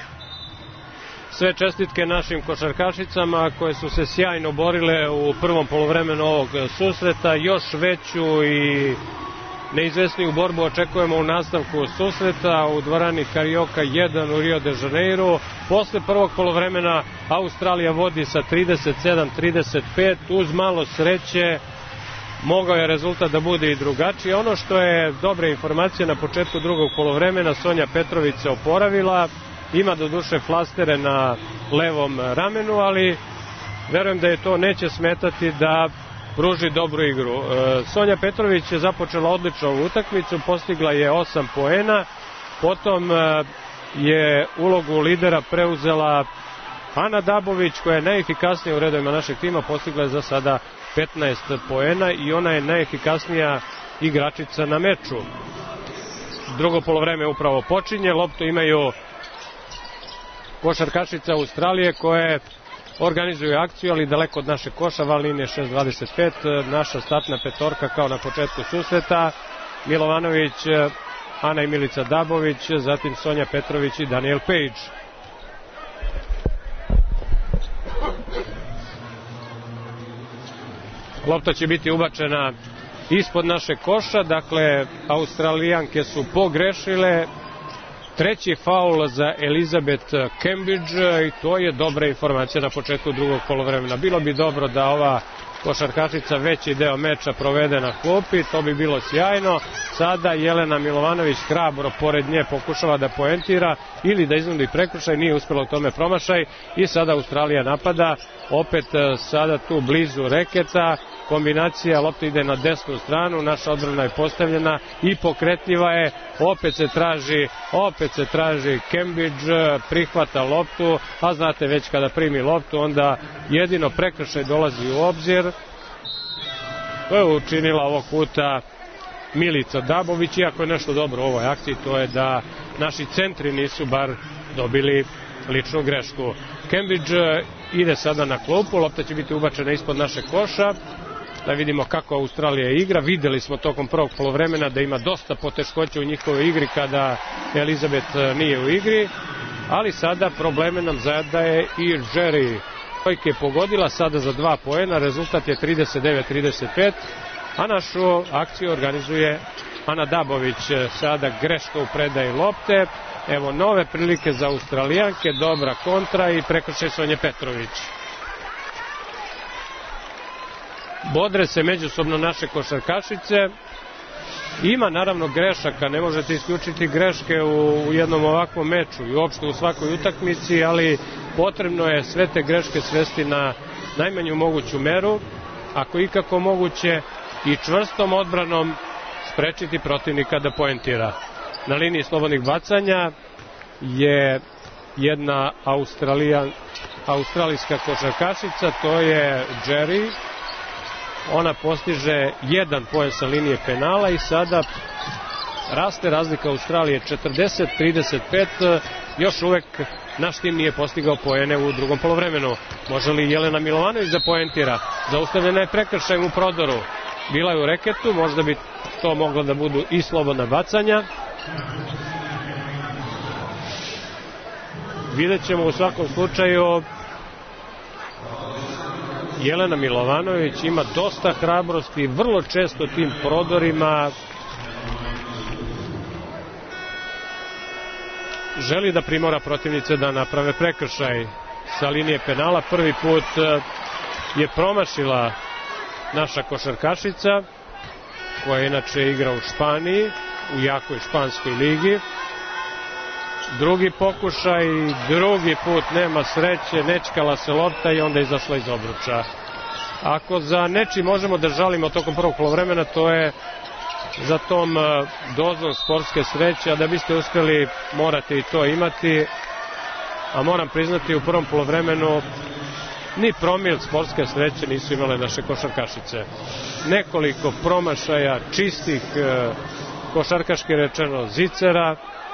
Sve čestitke našim košarkašicama koje su se sjajno borile u prvom poluvremenu ovog susreta. Još veću i neizvesniju borbu očekujemo u nastavku susreta u dvorani Carioca 1 u Rio de Janeiro. Posle prvog poluvremena Australija vodi sa 37-35, uz malo sreće mogao je rezultat da bude i drugačiji. Ono što je dobra informacija na početku drugog poluvremena, Sonja Petrović se oporavila, ima doduše flastere na levom ramenu, ali verujem da je to neće smetati da pruži dobru igru. Sonja Petrović je započela odlično ovu utakmicu, postigla je 8 poena, potom je ulogu lidera preuzela Ana Dabović, koja je najefikasnija u redovima našeg tima, postigla je za sada 15 poena i ona je najefikasnija igračica na meču. Drugo poluvreme upravo počinje, loptu imaju košarkašice Australije koje organizuju akciju, ali daleko od naše koša, van linije 6.25, naša startna petorka kao na početku susreta, Milovanović, Ana i Milica Dabović, zatim Sonja Petrović i Daniel Page. Lopta će biti ubačena ispod naše koša, dakle Australijanke su pogrešile. Treći faul za Elizabeth Cambridge i to je dobra informacija na početku drugog poluvremena. Bilo bi dobro da ova košarkašica veći deo meča provede na klupi, to bi bilo sjajno. Sada Jelena Milovanović hrabro pored nje pokušava da poentira ili da iznudi prekršaj, nije uspjelo u tome promašaj i sada Australija napada, opet sada tu blizu reketa, kombinacija, lopta ide na desnu stranu, naša odbrana je postavljena i pokretljiva je, opet se traži Cambridge, prihvata loptu, a znate već kada primi loptu onda jedino prekršaj dolazi u obzir. To je učinila ovog puta Milica Dabović, iako je nešto dobro u ovoj akciji, to je da naši centri nisu bar dobili ličnu grešku. Cambridge ide sada na klupu, lopta će biti ubačena ispod naše koša, da vidimo kako Australija igra. Videli smo tokom prvog poluvremena da ima dosta poteškoća u njihovoj igri kada Elizabeth nije u igri, ali sada probleme nam zadaje i Jerry. Trojke je pogodila sada za 2 poena, rezultat je 39-35, a našu akciju organizuje Ana Dabović. Sada greška u predaji lopte, Evo nove prilike za Australijanke, dobra kontra i prekršaj Sonje Petrović. Bodre se međusobno naše košarkašice. Ima naravno grešaka, ne možete isključiti greške u jednom ovakvom meču i uopšte u svakoj utakmici, ali potrebno je sve te greške svesti na najmanju moguću meru, ako ikako moguće, i čvrstom odbranom sprečiti protivnika da poentira. Na liniji slobodnih bacanja je jedna australijska košarkašica, to je Jerry. Ona postiže 1 poen sa linije penala i sada raste razlika Australije 40-35. Još uvek naš tim nije postigao poene u drugom polovremenu. Može li Jelena Milovanović da poentira? Zaustavljena je prekršajem u prodoru. Bila je u reketu, možda bi to moglo da budu i slobodna bacanja. Vidjet ćemo u svakom slučaju. Jelena Milovanović ima dosta hrabrosti, vrlo često tim prodorima želi da primora protivnice da naprave prekršaj sa linije penala. Prvi put je promašila naša košarkašica, koja inače igra u Španiji, u jakoj španskoj ligi. Drugi pokušaj, drugi put nema sreće, nečkala se lopta i onda izašla iz obruča. Ako za nečim možemo da žalimo tokom prvog polovremena, to je za tom dozom sportske sreće, a da biste uspeli morate i to imati. A moram priznati, u prvom polovremenu ni promil sportske sreće nisu imale naše košarkašice. Nekoliko promašaja, čistih, košarkaški rečeno, zicera.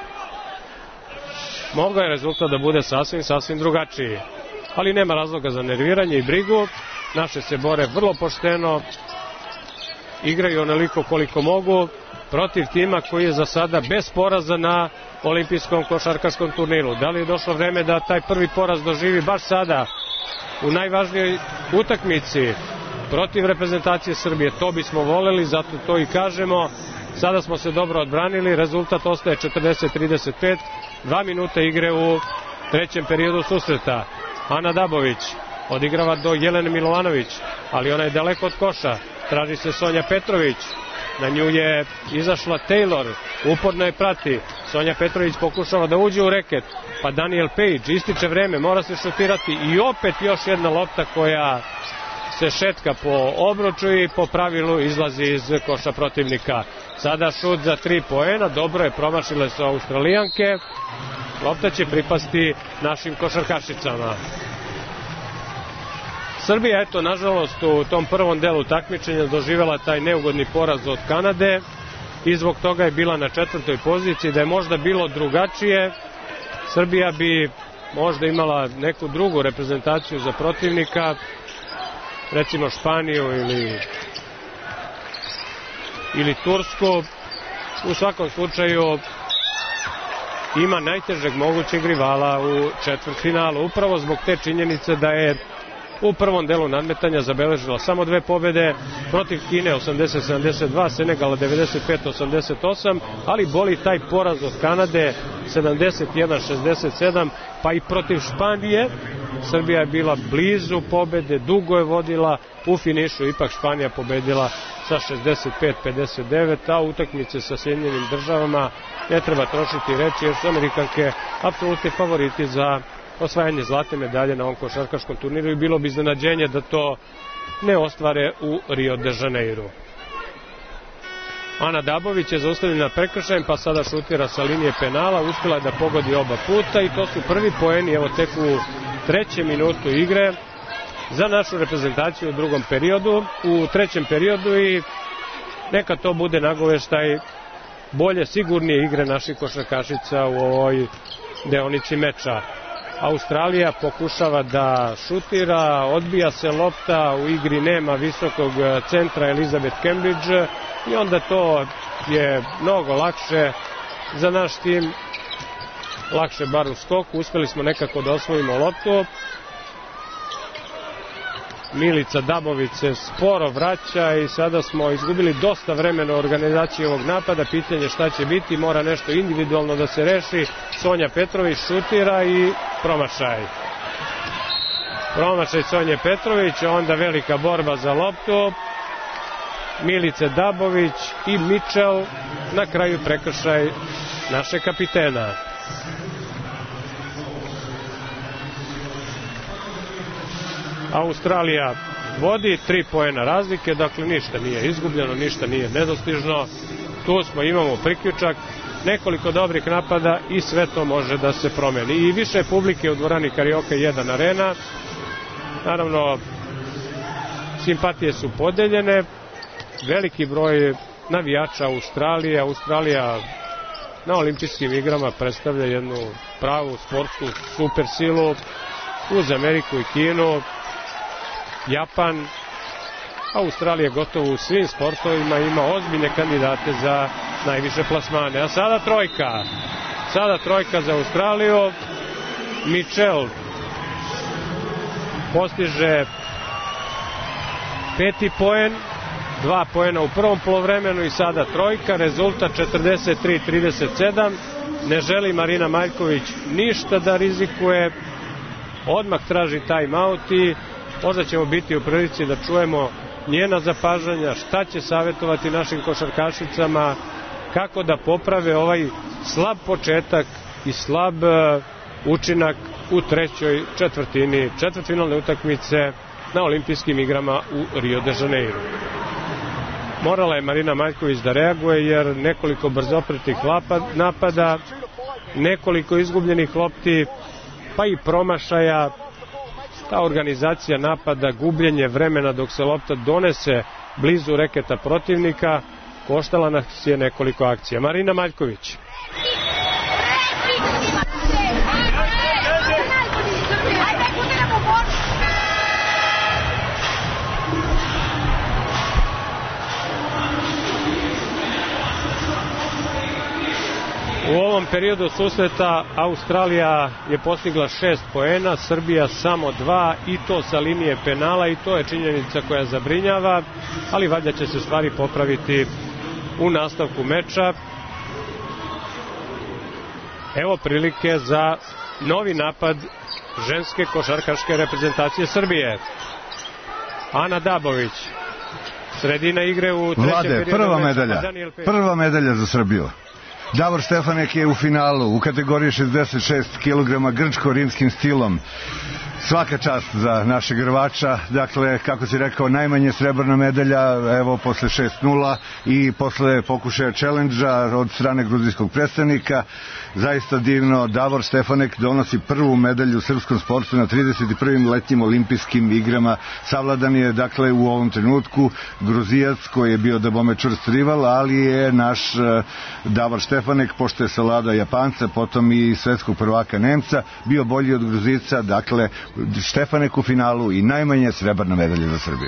Mogao je rezultat da bude sasvim drugačiji. Ali nema razloga za nerviranje i brigu. Naše se bore vrlo pošteno, igraju onoliko koliko mogu protiv tima koji je za sada bez poraza na olimpijskom košarkaškom turniru. Da li je došlo vreme da taj prvi poraz doživi baš sada u najvažnijoj utakmici protiv reprezentacije Srbije? To bismo voleli, zato to i kažemo. Sada smo se dobro odbranili, rezultat ostaje 40-35, 2 minuta igre u trećem periodu susreta. Ana Dabović odigrava do Jelene Milovanović, ali ona je daleko od koša. Traži se Sonja Petrović, na nju je izašla Taylor, uporno je prati. Sonja Petrović pokušava da uđe u reket, pa Daniel Page, ističe vreme, mora se šutirati i opet još jedna lopta koja se šetka po obruču i po pravilu izlazi iz koša protivnika. Sada šut za 3 poena, dobro je, promašile su Australijanke. Lopta će pripasti našim košarkašicama. Srbija, eto, nažalost, u tom prvom delu takmičenja doživjela taj neugodni poraz od Kanade i zbog toga je bila na 4. poziciji. Da je možda bilo drugačije, Srbija bi možda imala neku drugu reprezentaciju za protivnika, recimo Španiju ili Tursku. U svakom slučaju ima najtežeg mogućeg rivala u četvrtfinalu, upravo zbog te činjenice da je u prvom delu nadmetanja zabeležila samo 2 pobjede protiv Kine 80-72, Senegala 95-88, ali boli taj poraz od Kanade 71-67, pa i protiv Španije. Srbija je bila blizu pobjede, dugo je vodila, u finišu ipak Španija pobedila sa 65-59, a utakmice sa Sjedinjenim Državama ne treba trošiti reči jer su Amerikanke apsolutni favoriti za osvajanje zlatne medalje na ovom košarkaškom turniru i bilo bi iznenađenje da to ne ostvare u Rio de Janeiru. Ana Dabović je zaustavljena prekršajem, pa sada šutira sa linije penala, uspjela je da pogodi oba puta i to su prvi poeni, evo tek u 3. minutu igre za našu reprezentaciju u drugom periodu, u 3. periodu, i neka to bude nagoveštaj bolje, sigurnije igre naših košarkašica u ovoj deonici meča. Australija pokušava da šutira, odbija se lopta, u igri nema visokog centra Elizabeth Cambridge i onda to je mnogo lakše za naš tim, lakše bar u skoku. Uspeli smo nekako da osvojimo loptu. Milica Dabović se sporo vraća i sada smo izgubili dosta vremena u organizaciji ovog napada. Pitanje šta će biti, mora nešto individualno da se reši. Sonja Petrović šutira i promašaj. Promašaj Sonje Petrović, onda velika borba za loptu. Milice Dabović i Mičel, na kraju prekršaj naše kapitena. Australija vodi 3 poena razlike, dakle ništa nije izgubljeno, ništa nije nedostižno. Tu smo, imamo priključak, nekoliko dobrih napada i sve to može da se promeni. I više publike u dvorani Karioka 1 Arena. Naravno, simpatije su podeljene, veliki broj navijača Australije. Australija na olimpijskim igrama predstavlja jednu pravu sportsku supersilu uz Ameriku i Kinu. Japan, Australija gotovo u svim sportovima ima ozbiljne kandidate za najviše plasmane. A sada trojka. Sada trojka za Australiju. Mičel postiže 5. poen, 2 poena u prvom polovremenu i sada trojka. Rezultat 43-37. Ne želi Marina Maljković ništa da rizikuje. Odmah traži time-out i možda ćemo biti u prilici da čujemo njena zapažanja, šta će savjetovati našim košarkašicama, kako da poprave ovaj slab početak i slab učinak u trećoj četvrtini četvrtfinalne utakmice na olimpijskim igrama u Rio de Janeiro. Morala je Marina Maljković da reaguje jer nekoliko brzopretih napada, nekoliko izgubljenih lopti, pa i promašaja. Ta organizacija napada, gubljenje vremena dok se lopta donese blizu reketa protivnika, koštala nas je nekoliko akcija. Marina Maljković. U ovom periodu susreta Australija je postigla 6 poena, Srbija samo 2 i to sa linije penala i to je činjenica koja zabrinjava, ali valjda će se stvari popraviti u nastavku meča. Evo prilike za novi napad ženske košarkaške reprezentacije Srbije. Ana Dabović, sredina igre u trećem periodu. Prva medalja za Srbiju. Davor Stefanek je u finalu u kategoriji 66 kg grčko-rimskim stilom. Svaka čast za našeg rvača, dakle, kako si rekao, najmanje srebrna medalja, evo, posle 6-0 i posle pokušaja challenge-a od strane gruzijskog predstavnika. Zaista divno, Davor Stefanek donosi prvu medalju u srpskom sportu na 31. letnjim olimpijskim igrama. Savladan je, dakle, u ovom trenutku Gruzijac koji je bio dabome čvrst rival, ali je naš Davor Stefanek, pošto je savlada Japanca, potom i svetskog prvaka Nemca, bio bolji od Gruzijaca, dakle, Stefanek u finalu i najmanje srebrna medalja za Srbiju.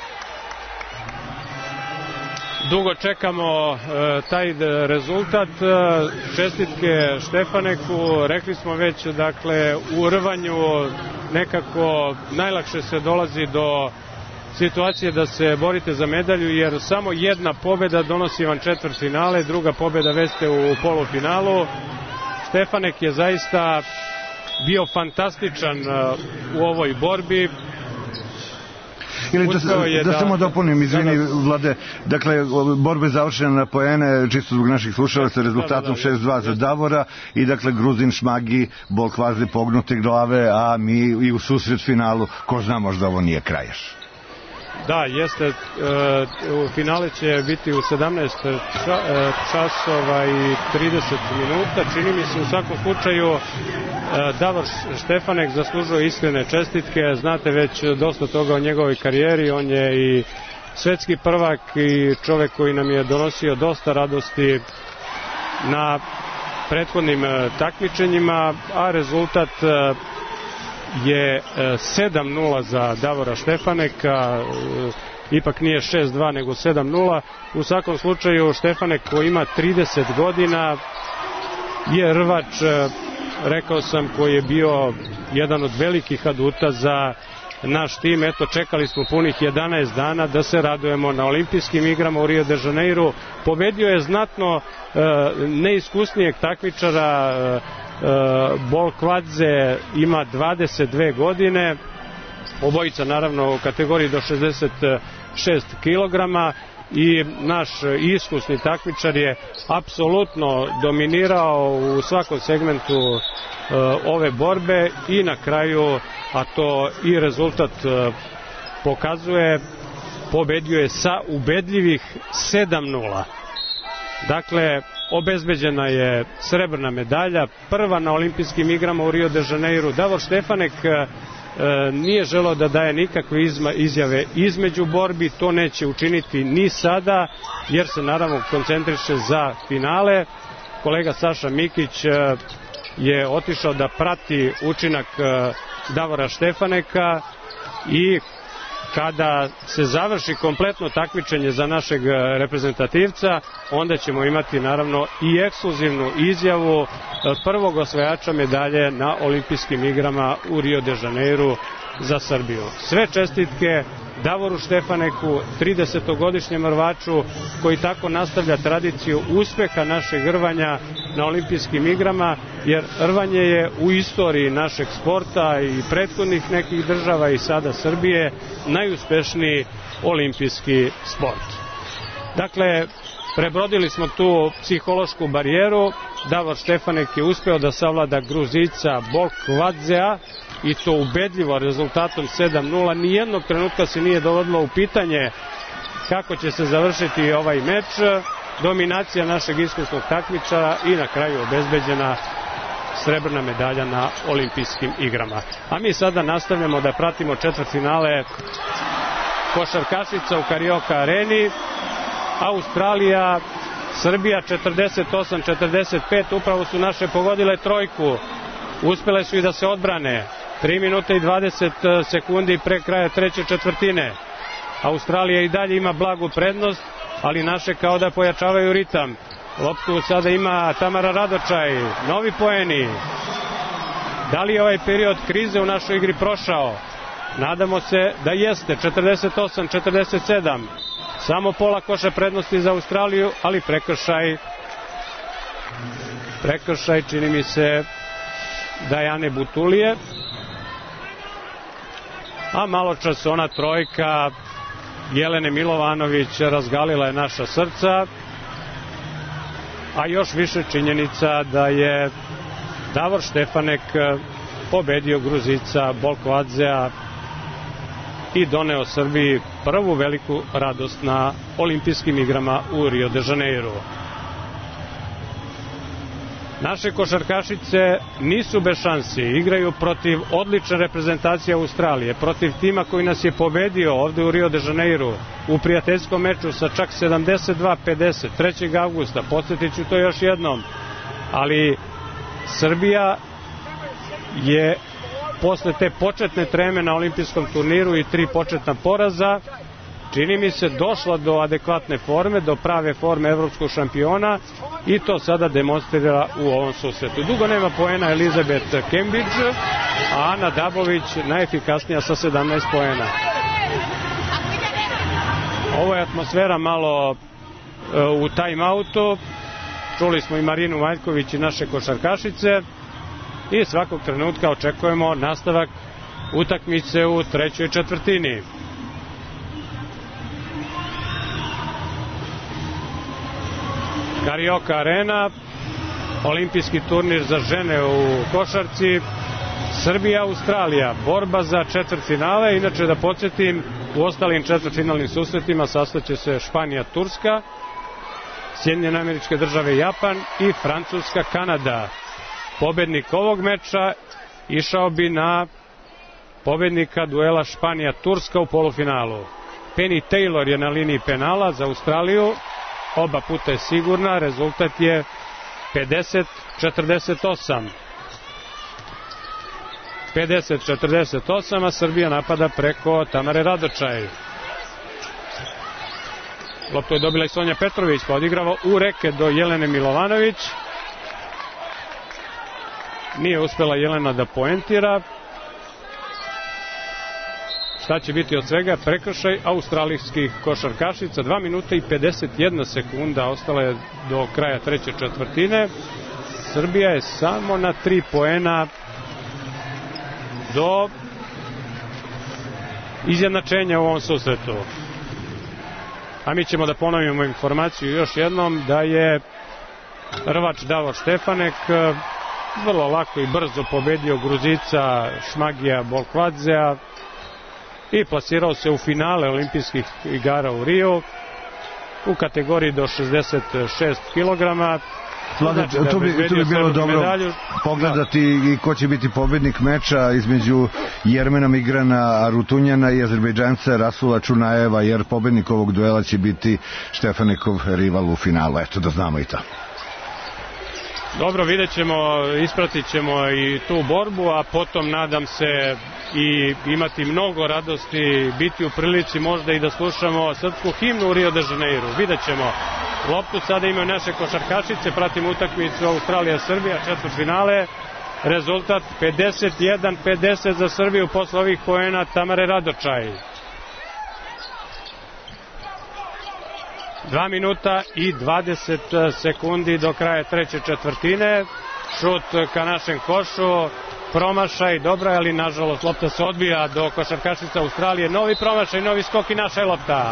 Dugo čekamo taj rezultat. Čestitke Štefaneku, rekli smo već, dakle, u rvanju nekako najlakše se dolazi do situacije da se borite za medalju, jer samo jedna pobjeda donosi vam četvrtfinale, druga pobjeda već ste u polufinalu. Štefanek je zaista bio fantastičan u ovoj borbi. Ili da samo dopunim, izvini Vlade, dakle, borba je završena na poene, čisto zbog naših slušala sa rezultatom 6-2 za Davora i dakle Gruzin Šmagi, bol kvazde pognute glave, a mi i u susret finalu, ko zna, možda ovo nije krajaš. Da, jeste, u finale će biti u 17 časova i 30 minuta, čini mi se. U svakom slučaju Davor Štefanek zaslužuje iskrene čestitke, znate već dosta toga o njegovoj karijeri, on je i svetski prvak i čovek koji nam je donosio dosta radosti na prethodnim takmičenjima, a rezultat je 7-0 za Davora Štefaneka, ipak nije 6-2 nego 7-0. U svakom slučaju Štefanek koji ima 30 godina je rvač, rekao sam, koji je bio jedan od velikih aduta za naš tim. Eto, čekali smo punih 11 dana da se radujemo na olimpijskim igrama u Rio de Janeiru. Pobedio je znatno neiskusnijeg takmičara, Bolkvadze ima 22 godine, obojica naravno u kategoriji do 66 kg, i naš iskusni takmičar je apsolutno dominirao u svakom segmentu ove borbe i na kraju, a to i rezultat pokazuje, pobedio je sa ubedljivih 7:0. Dakle, obezbeđena je srebrna medalja, prva na olimpijskim igrama u Rio de Janeiru. Davor Štefanek nije želeo da daje nikakve izjave između borbi, to neće učiniti ni sada, jer se naravno koncentriše za finale. Kolega Saša Mikić je otišao da prati učinak Davora Štefaneka i kada se završi kompletno takmičenje za našeg reprezentativca, onda ćemo imati naravno i ekskluzivnu izjavu prvog osvajača medalje na olimpijskim igrama u Rio de Janeiru za Srbiju. Sve čestitke Davoru Štefaneku, 30-godišnjem rvaču koji tako nastavlja tradiciju uspeha našeg rvanja na olimpijskim igrama, jer rvanje je u istoriji našeg sporta i prethodnih nekih država i sada Srbije najuspešniji olimpijski sport. Dakle, prebrodili smo tu psihološku barijeru. Davor Štefanek je uspeo da savlada Gruzijca Bolkvadzea i to ubedljivo rezultatom 7:0. Nijednog trenutka se nije dovodilo u pitanje kako će se završiti ovaj meč. Dominacija našeg iskusnog takmičara i na kraju obezbeđena srebrna medalja na olimpijskim igrama. A mi sada nastavljamo da pratimo četvrtfinale košarkašica u Carioca areni. Australija, Srbija 48-45, upravo su naše pogodile trojku. Uspele su i da se odbrane. 3 minuta i 20 sekundi pre kraja treće četvrtine. Australija i dalje ima blagu prednost, ali naše kao da pojačavaju ritam. Loptu sada ima Tamara Radočaj, novi poeni. Da li je ovaj period krize u našoj igri prošao? Nadamo se da jeste. 48-47. Samo pola koša prednosti za Australiju, ali prekršaj čini mi se Dajane Butulije. A malo čas ona trojka Jelene Milovanović razgalila je naša srca, a još više činjenica da je Davor Štefanek pobedio Gruzica Bolkvadzea i doneo Srbiji prvu veliku radost na olimpijskim igrama u Rio de Janeiru. Naše košarkašice nisu bez šansi, igraju protiv odlične reprezentacije Australije, protiv tima koji nas je pobedio ovde u Rio de Janeiru u prijateljskom meču sa čak 72-50, 3. avgusta, podsjetit ću to još jednom, ali Srbija je posle te početne treme na olimpijskom turniru i 3 početna poraza, čini mi se došla do adekvatne forme, do prave forme evropskog šampiona i to sada demonstrira u ovom susretu. Dugo nema poena Elizabeth Cambridge, a Ana Dabović najefikasnija sa 17 poena. Ovo je atmosfera malo u time-outu. Čuli smo i Marinu Valjković i naše košarkašice i svakog trenutka očekujemo nastavak utakmice u trećoj četvrtini. Carioca arena, olimpijski turnir za žene u košarci, Srbija, Australija, borba za četvrtfinale. Inače da podsjetim, u ostalim četvrtfinalnim susretima sastaće se Španija, Turska, Sjedinjene Američke Države, Japan i Francuska, Kanada. Pobednik ovog meča išao bi na pobednika duela Španija-Turska u polufinalu. Penny Taylor je na liniji penala za Australiju, oba puta je sigurna, rezultat je 50-48. 50-48, a Srbija napada preko Tamare Radočaj. Loptu je dobila i Sonja Petrović, pa odigrava u reke do Jelene Milovanović. Nije uspela Jelena da poentira. Šta će biti od svega? Prekršaj australijskih košarkašica. 2 minuta i 51 sekunda ostala je do kraja treće četvrtine. Srbija je samo na 3 poena do izjednačenja u ovom susretu. A mi ćemo da ponovimo informaciju još jednom da je rvač Davor Štefanek vrlo lako i brzo pobedio Gruzica Šmagija Bolkvadzea i plasirao se u finale olimpijskih igara u Riju u kategoriji do 66 kg. Vlade, tu bi bilo dobro pogledati i ko će biti pobednik meča između Jermena Migrana Arutunjana i Azerbejdžanca Rasula Čunajeva, jer pobednik ovog duela će biti Štefanekov rival u finalu. Eto, da znamo i to. Dobro, vidjet ćemo, ispratit ćemo i tu borbu, a potom nadam se i imati mnogo radosti, biti u prilici možda i da slušamo srpsku himnu u Rio de Janeiro. Vidjet ćemo. Loptu sada imaju naše košarkašice, pratimo utakmicu Australija-Srbija, četvrtfinale. Rezultat 51-50 za Srbiju posle ovih poena Tamare Radočaj. 2 minuta i 20 sekundi do kraja treće četvrtine. Šut ka našem košu, promašaj, dobra, ali nažalost lopta se odbija do košarkašica Australije. Novi promašaj, novi skok i naša je lopta.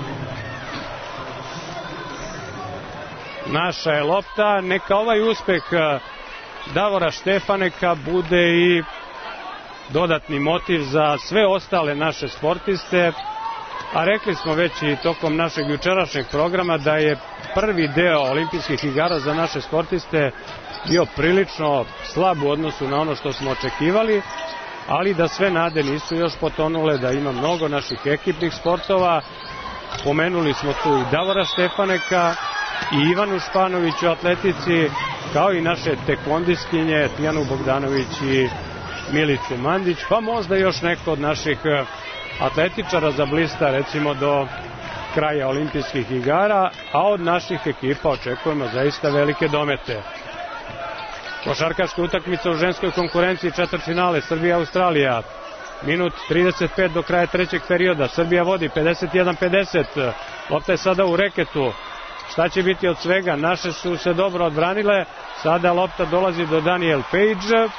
Naša je lopta. Neka ovaj uspeh Davora Štefaneka bude i dodatni motiv za sve ostale naše sportiste. A rekli smo već i tokom našeg jučerašnjeg programa da je prvi deo olimpijskih igara za naše sportiste bio prilično slab u odnosu na ono što smo očekivali, ali da sve nade nisu još potonule, da ima mnogo naših ekipnih sportova. Pomenuli smo tu i Davora Štefaneka i Ivanu Španović u atletici, kao i naše tekvondiskinje Tijanu Bogdanović i Milicu Mandić, pa možda još neko od naših atletičara za blista, recimo do kraja olimpijskih igara, a od naših ekipa očekujemo zaista velike domete. Košarkaška utakmica u ženskoj konkurenciji, četvrtfinale Srbija-Australija. Minut 35 do kraja trećeg perioda. Srbija vodi 51-50. Lopta je sada u reketu. Šta će biti od svega? Naše su se dobro odbranile. Sada lopta dolazi do Daniel Page,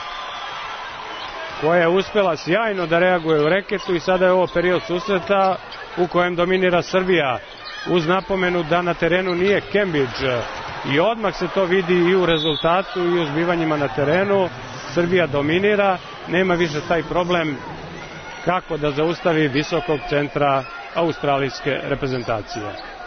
koja je uspela sjajno da reaguje u reketu, i sada je ovo period susreta u kojem dominira Srbija, uz napomenu da na terenu nije Cambridge, i odmah se to vidi i u rezultatu i u zbivanjima na terenu. Srbija dominira, nema više taj problem kako da zaustavi visokog centra australijske reprezentacije.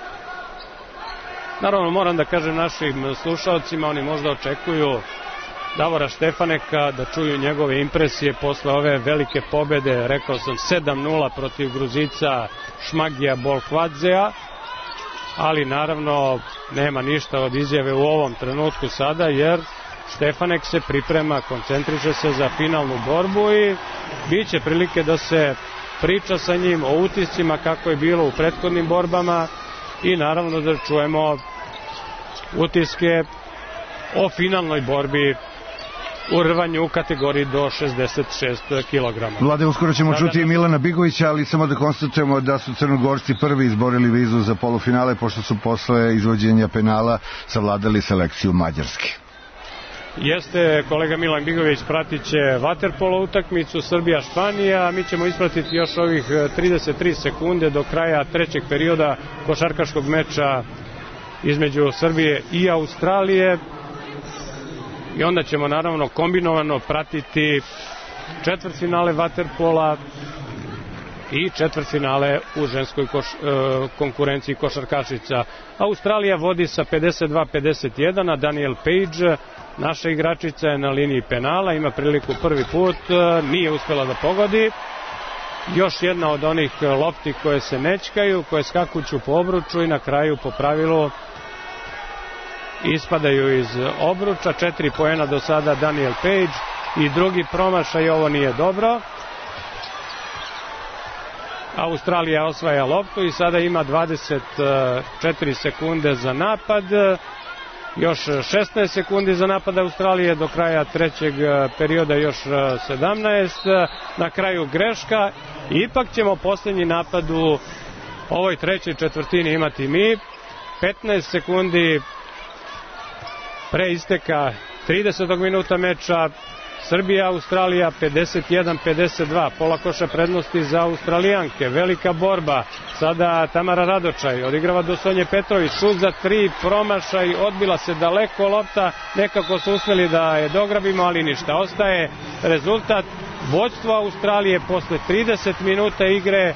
Naravno, moram da kažem našim slušalcima, oni možda očekuju Davora Štefaneka, da čuju njegove impresije posle ove velike pobede, rekao sam 7-0 protiv Gruzica Šmagija Bolkvadzea, ali naravno nema ništa od izjave u ovom trenutku sada, jer Štefanek se priprema, koncentriše se za finalnu borbu i bit će prilike da se priča sa njim o utiscima kako je bilo u prethodnim borbama i naravno da čujemo utiske o finalnoj borbi u rvanju u kategoriji do 66 kg. Vlade, uskoro ćemo čuti i Milana Bigovića, ali samo da konstatujemo da su Crnogorci prvi izborili vizu za polufinale, pošto su posle izvođenja penala savladali selekciju Mađarske. Jeste, kolega Milan Bigović pratit će vaterpolo utakmicu Srbija-Španija, a mi ćemo ispratiti još ovih 33 sekunde do kraja trećeg perioda košarkaškog meča između Srbije i Australije. I onda ćemo naravno kombinovano pratiti četvrtfinale vaterpola i četvrtfinale u ženskoj konkurenciji košarkašica. Australija vodi sa 52-51, a Daniel Page, naša igračica, je na liniji penala, ima priliku prvi put, nije uspela da pogodi. Još jedna od onih lopti koje se nećkaju, koje skakuću po obruču i na kraju po pravilu ispadaju iz obruča. 4 poena do sada Daniel Page i drugi promašaj, ovo nije dobro. Australija osvaja loptu i sada ima 24 sekunde za napad još 16 sekundi za napad Australije, do kraja trećeg perioda još 17, na kraju greška. Ipak ćemo posljednji napad u ovoj trećoj četvrtini imati mi. 15 sekundi pre isteka 30. minuta meča, Srbija, Australija 51-52, pola koša prednosti za Australijanke, velika borba, sada Tamara Radočaj odigrava do Sonje Petrović, šut za 3, promašaj, odbila se daleko lopta, nekako su uspjeli da je dograbimo, ali ništa, ostaje rezultat vođstva Australije posle 30 minuta igre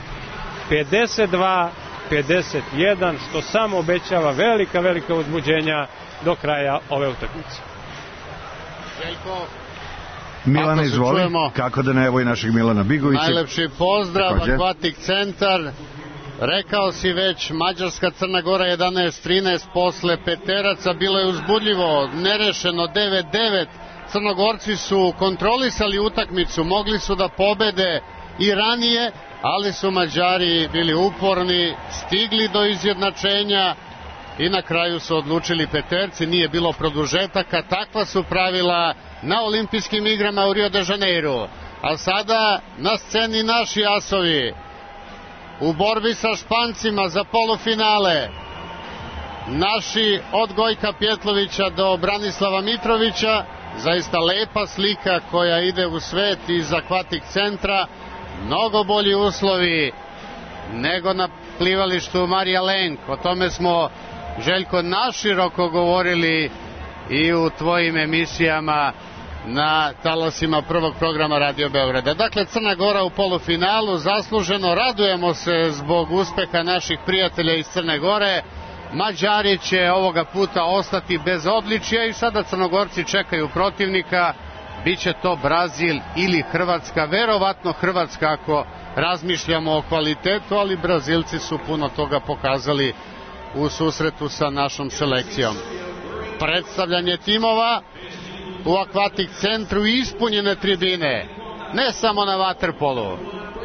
52-51, što samo obećava velika uzbuđenja do kraja ove utakmice. Željko, Milana, izvoli, kako da ne, evo i našeg Milana Bigovića. Najlepši pozdrav, Akvatik centar. Rekao si već, Mađarska, Crna Gora 11-13 posle peteraca, bilo je uzbudljivo, nerešeno 9-9. Crnogorci su kontrolisali utakmicu, mogli su da pobede i ranije, ali su Mađari bili uporni, stigli do izjednačenja i na kraju su odlučili peterci, nije bilo produžetaka, takva su pravila na olimpijskim igrama u Rio de Janeiru. A sada na sceni naši asovi u borbi sa Špancima za polufinale. Naši od Gojka Pjetlovića do Branislava Mitrovića, zaista lepa slika koja ide u svet iz Akvatik centra, mnogo bolji uslovi nego na plivalištu Marija Lenk. O tome smo, Željko, naširoko govorili i u tvojim emisijama na talasima prvog programa Radio Beograda. Dakle, Crna Gora u polufinalu, zasluženo, radujemo se zbog uspeha naših prijatelja iz Crne Gore. Mađari će ovoga puta ostati bez odličja i sada Crnogorci čekaju protivnika. Biće to Brazil ili Hrvatska, verovatno Hrvatska ako razmišljamo o kvalitetu, ali Brazilci su puno toga pokazali u susretu sa našom selekcijom. Predstavljanje timova u Akvatik centru, ispunjene tribine, ne samo na vaterpolu.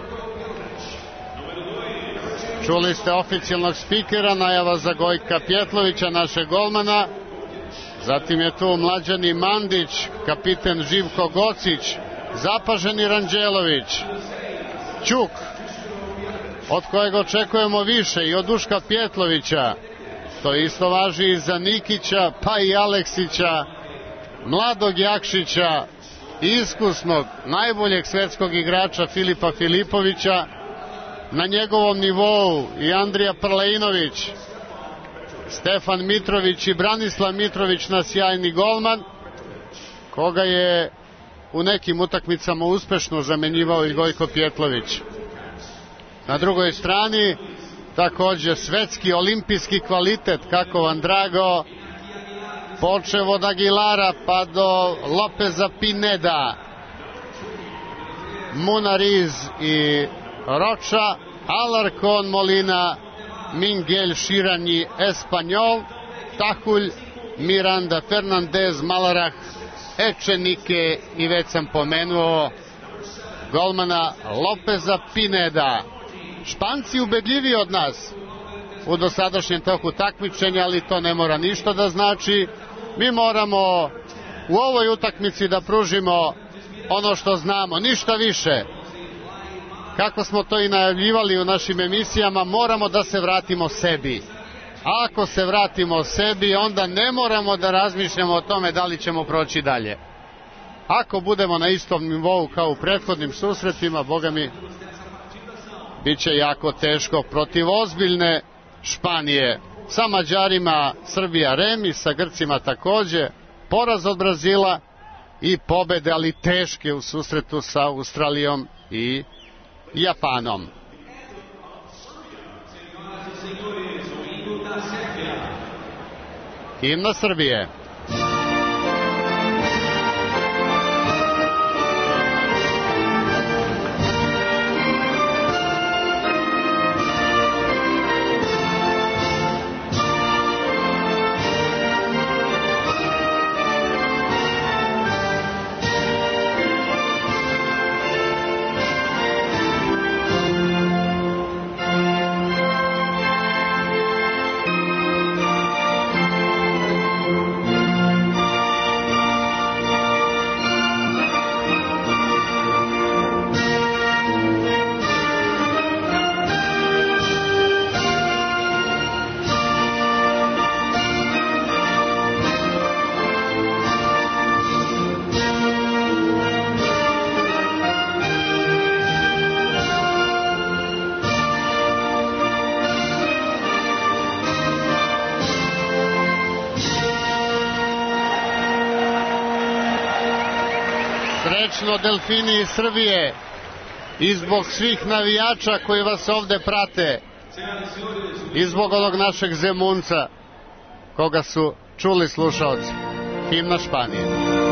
Čuli ste oficijalnog spikera, najava za Gojka Pjetlovića, našeg golmana. Zatim je tu Mlađani Mandić, kapiten Živko Gocić, zapaženi Ranđelović, Ćuk, od kojeg očekujemo više, i od Duška Pjetlovića. To isto važi i za Nikića, pa i Aleksića, mladog Jakšića, iskusnog, najboljeg svetskog igrača Filipa Filipovića, na njegovom nivou i Andrija Prleinović, Stefan Mitrović i Branislav Mitrović, na sjajni golman, koga je u nekim utakmicama uspešno zamenjivao i Gojko Pjetlović. Na drugoj strani takođe svetski olimpijski kvalitet, kako vam drago, počev od Aguilara pa do Lopeza Pineda, Munariz i Roča, Alarcon, Molina, Mingel, Širanji, Espanjol, Tahulj, Miranda, Fernandez, Malarah, Ečenike i već sam pomenuo golmana Lopeza Pineda. Španci ubedljiviji od nas u dosadašnjem toku takmičenja, ali to ne mora ništa da znači. Mi moramo u ovoj utakmici da pružimo ono što znamo, ništa više. Kako smo to i najavljivali u našim emisijama, moramo da se vratimo sebi. A ako se vratimo sebi, onda ne moramo da razmišljamo o tome da li ćemo proći dalje. Ako budemo na istom nivou kao u prethodnim susretima, boga mi, bit će jako teško protiv ozbiljne Španije. Sa Mađarima Srbija remi, sa Grcima takođe, poraz od Brazila i pobede, ali teške, u susretu sa Australijom i Japanom. Himna Srbije. srećno delfini iz Srbije i zbog svih navijača koji vas ovde prate i zbog onog našeg Zemunca koga su čuli slušaoci. Himna Španije.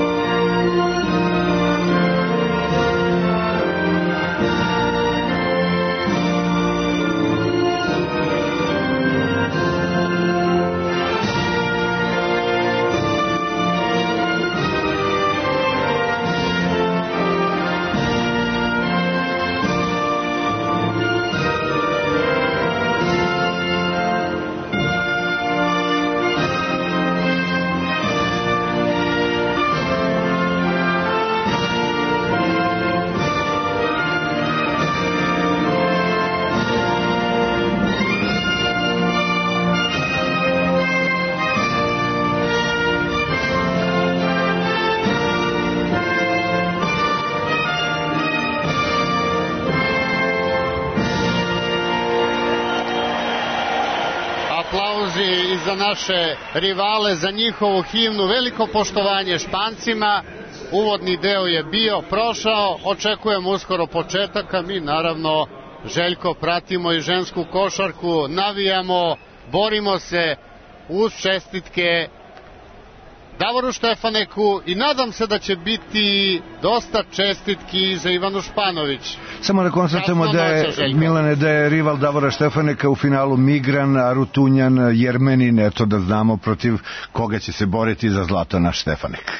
Za naše rivale, za njihovu himnu, veliko poštovanje Špancima. Uvodni deo je bio, prošao, očekujemo uskoro početak, a mi naravno, Željko, pratimo i žensku košarku, navijamo, borimo se uz čestitke Davoru Štefaneku i nadam se da će biti dosta čestitki za Ivanu Španović. Samo da konstatujemo da je, Milane, da je rival Davora Štefaneka u finalu Migran, Arutunjan, Jermenin, eto da znamo protiv koga će se boriti za zlato naš Štefanek.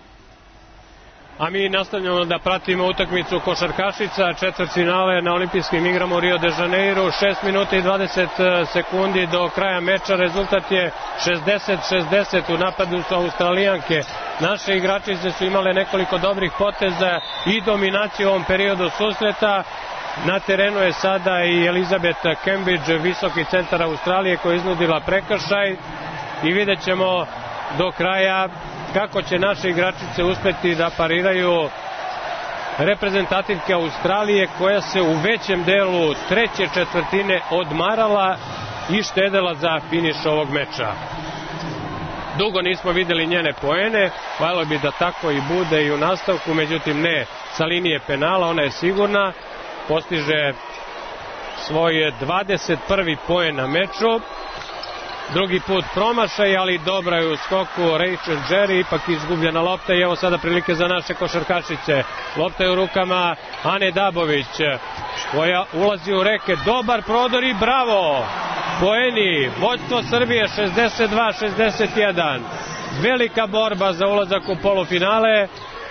A mi nastavljamo da pratimo utakmicu košarkašica, četvrtfinale na olimpijskim igrama u Rio de Janeiro. 6 minuta i 20 sekundi do kraja meča, rezultat je 60-60 u napadu sa Australijanke. Naše igračice su imale nekoliko dobrih poteza i dominaciju u ovom periodu susreta. Na terenu je sada i Elizabeth Cambridge, visoki centar Australije, koja je iznudila prekršaj i vidjet ćemo do kraja kako će naše igračice uspeti da pariraju reprezentativke Australije, koja se u većem delu treće četvrtine odmarala i štedela za finiš ovog meča. Dugo nismo videli njene poene, valjalo bi da tako i bude i u nastavku, međutim ne sa linije penala, ona je sigurna, postiže svoj 21. poen na meču. Drugi put promašaj, ali dobra je u skoku Rachel Jerry, ipak izgubljena lopta i evo sada prilike za naše košarkašice. Lopta je u rukama Ane Dabović, koja ulazi u reke, dobar prodor i bravo! Poeni, vođstvo Srbije 62-61. Velika borba za ulazak u polufinale.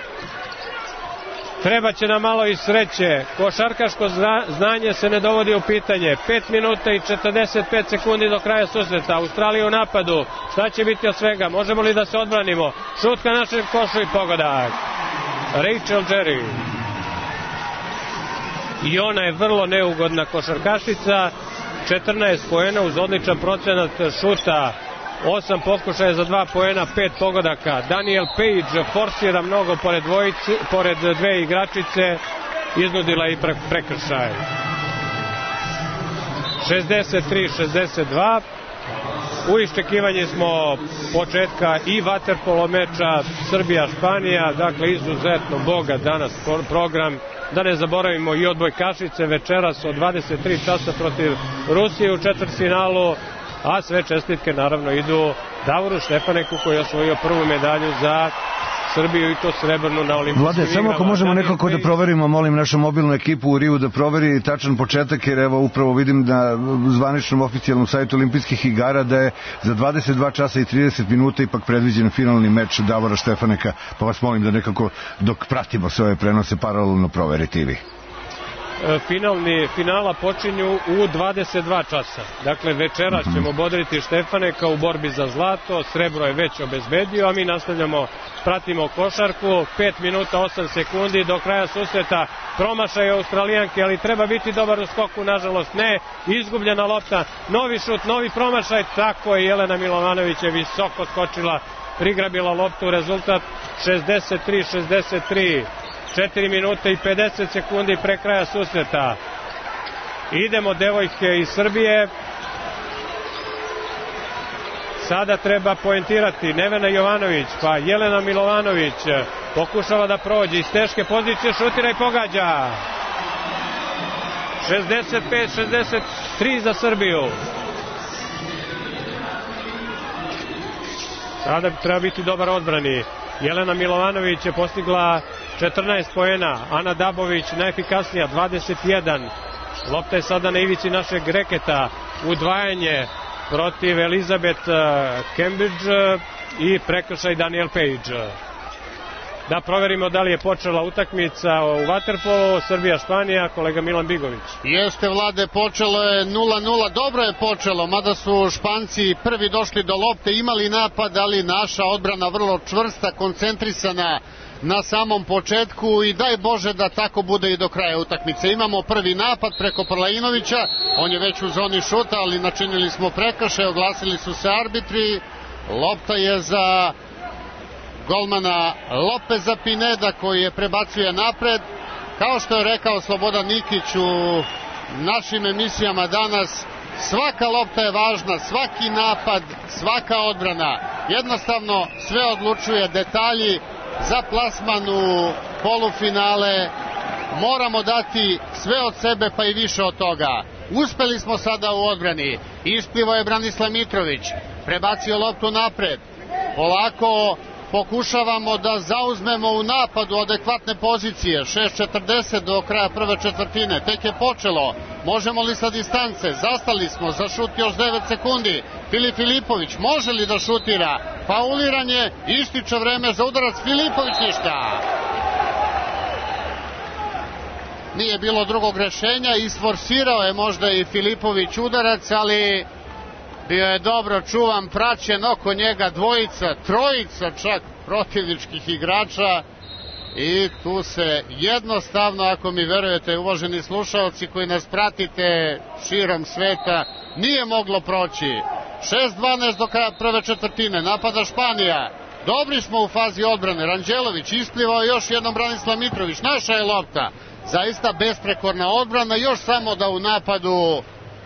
Treba će nam malo i sreće. Košarkaško znanje se ne dovodi u pitanje. 5 minuta i 45 sekundi do kraja susreta. Australija u napadu. Šta će biti od svega? Možemo li da se odbranimo? Šutka našeg košu i pogodak. Rachel Jerry. I ona je vrlo neugodna košarkašica. 14 poena uz odličan procenat šuta. 8 pokušaja za 2 poena, 5 pogodaka. Daniel Page forsira mnogo pored dve igračice, iznudila i prekršaj. 63-62. U iščekivanju smo početka i vaterpolo meča Srbija-Španija, dakle izuzetno bogat danas program. Da ne zaboravimo i odbojkašice večeras od 23 časa protiv Rusije u četvrtfinalu, a sve čestitke naravno idu Davoru Štefaneku, koji je osvojio prvu medalju za Srbiju i to srebrnu na olimpijskim igrama. Vlade, samo ako možemo nekako da proverimo, molim našu mobilnu ekipu u Riju da proveri tačan početak, jer evo upravo vidim na zvaničnom oficijalnom sajtu olimpijskih igara da je za 22 časa i 30 minuta ipak predviđen finalni meč Davora Štefaneka, pa vas molim da nekako dok pratimo sve ove prenose paralelno proverite i vi. Finala počinju u 22 časa. Dakle, večeras ćemo bodriti Štefaneka u borbi za zlato, srebro je već obezbedio, a mi nastavljamo, pratimo košarku. 5 minuta 8 sekundi do kraja susreta, promašaj Australijanke, ali treba biti dobar u skoku, nažalost ne, izgubljena lopta, novi šut, novi promašaj, tako je Jelena Milovanović je visoko skočila, prigrabila loptu, rezultat 63-63. 4 minute i 50 sekundi pre kraja susreta. Idemo devojke iz Srbije. Sada treba poentirati Nevena Jovanović, pa Jelena Milovanović. pokušava da prođe iz teške pozicije, šutira i pogađa. 65-63 za Srbiju. Sada treba biti dobar odbrani. Jelena Milovanović je postigla 14 poena, Ana Dabović najefikasnija, 21. Lopta je sada na ivici našeg reketa, udvajanje protiv Elizabeth Cambridge i prekršaj Daniel Page. Da proverimo da li je počela utakmica u vaterpolu, Srbija-Španija, kolega Milan Bigović. Jeste, Vlade, počelo je 0-0, dobro je počelo, mada su Španci prvi došli do lopte, imali napad, ali naša odbrana vrlo čvrsta, koncentrisana na samom početku i daj Bože da tako bude i do kraja utakmice. Imamo prvi napad preko Prlajinovića, on je već u zoni šuta, ali načinili smo prekršaj, oglasili su se arbitri, lopta je za golmana Lopeza Pineda koji je prebacuje napred. Kao što je rekao Slobodan Nikić u našim emisijama danas, svaka lopta je važna, svaki napad, svaka odbrana. Jednostavno sve odlučuje detalji za plasman u polufinale. Moramo dati sve od sebe pa i više od toga. Uspeli smo sada u odbrani. Isplivo je Branislav Mitrović, prebacio loptu napred. Polako pokušavamo da zauzmemo u napadu adekvatne pozicije. 6:40 do kraja prve četvrtine. Tek je počelo. Možemo li sa distance? Zastali smo za šut još 9 sekundi. Filip Filipović može li da šutira? Fauliranje, ističe vreme za udarac. Filipović ništa. Nije bilo drugog rešenja. Isforsirao je možda i Filipović udarac, ali bio je dobro čuvan, praćen oko njega dvojica, trojica čak protivničkih igrača i tu se jednostavno, ako mi verujete, uvaženi slušaoci koji nas pratite širom sveta, nije moglo proći. 6:12 do kraja prve četvrtine, napada Španija. Dobri smo u fazi odbrane. Ranđelović isplivao još jednom Branislav Mitrović. Naša je lopta. Zaista besprekorna odbrana. Još samo da u napadu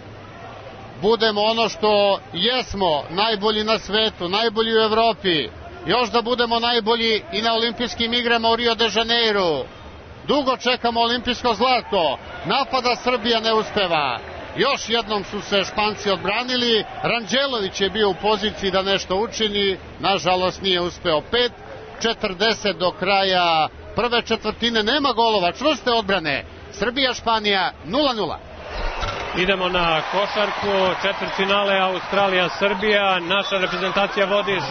budemo ono što jesmo, najbolji na svetu, najbolji u Evropi. Još da budemo najbolji i na olimpijskim igrama u Rio de Janeiru. Dugo čekamo olimpijsko zlato. Napada Srbija, ne uspeva. Još jednom su se Španci odbranili. Ranđelović je bio u poziciji da nešto učini. Nažalost nije uspeo. 5:40 do kraja prve četvrtine. Nema golova, čvrste odbrane. Srbija, Španija 0:0. Idemo na košarku, četvrtfinale Australija-Srbija. Naša reprezentacija vodi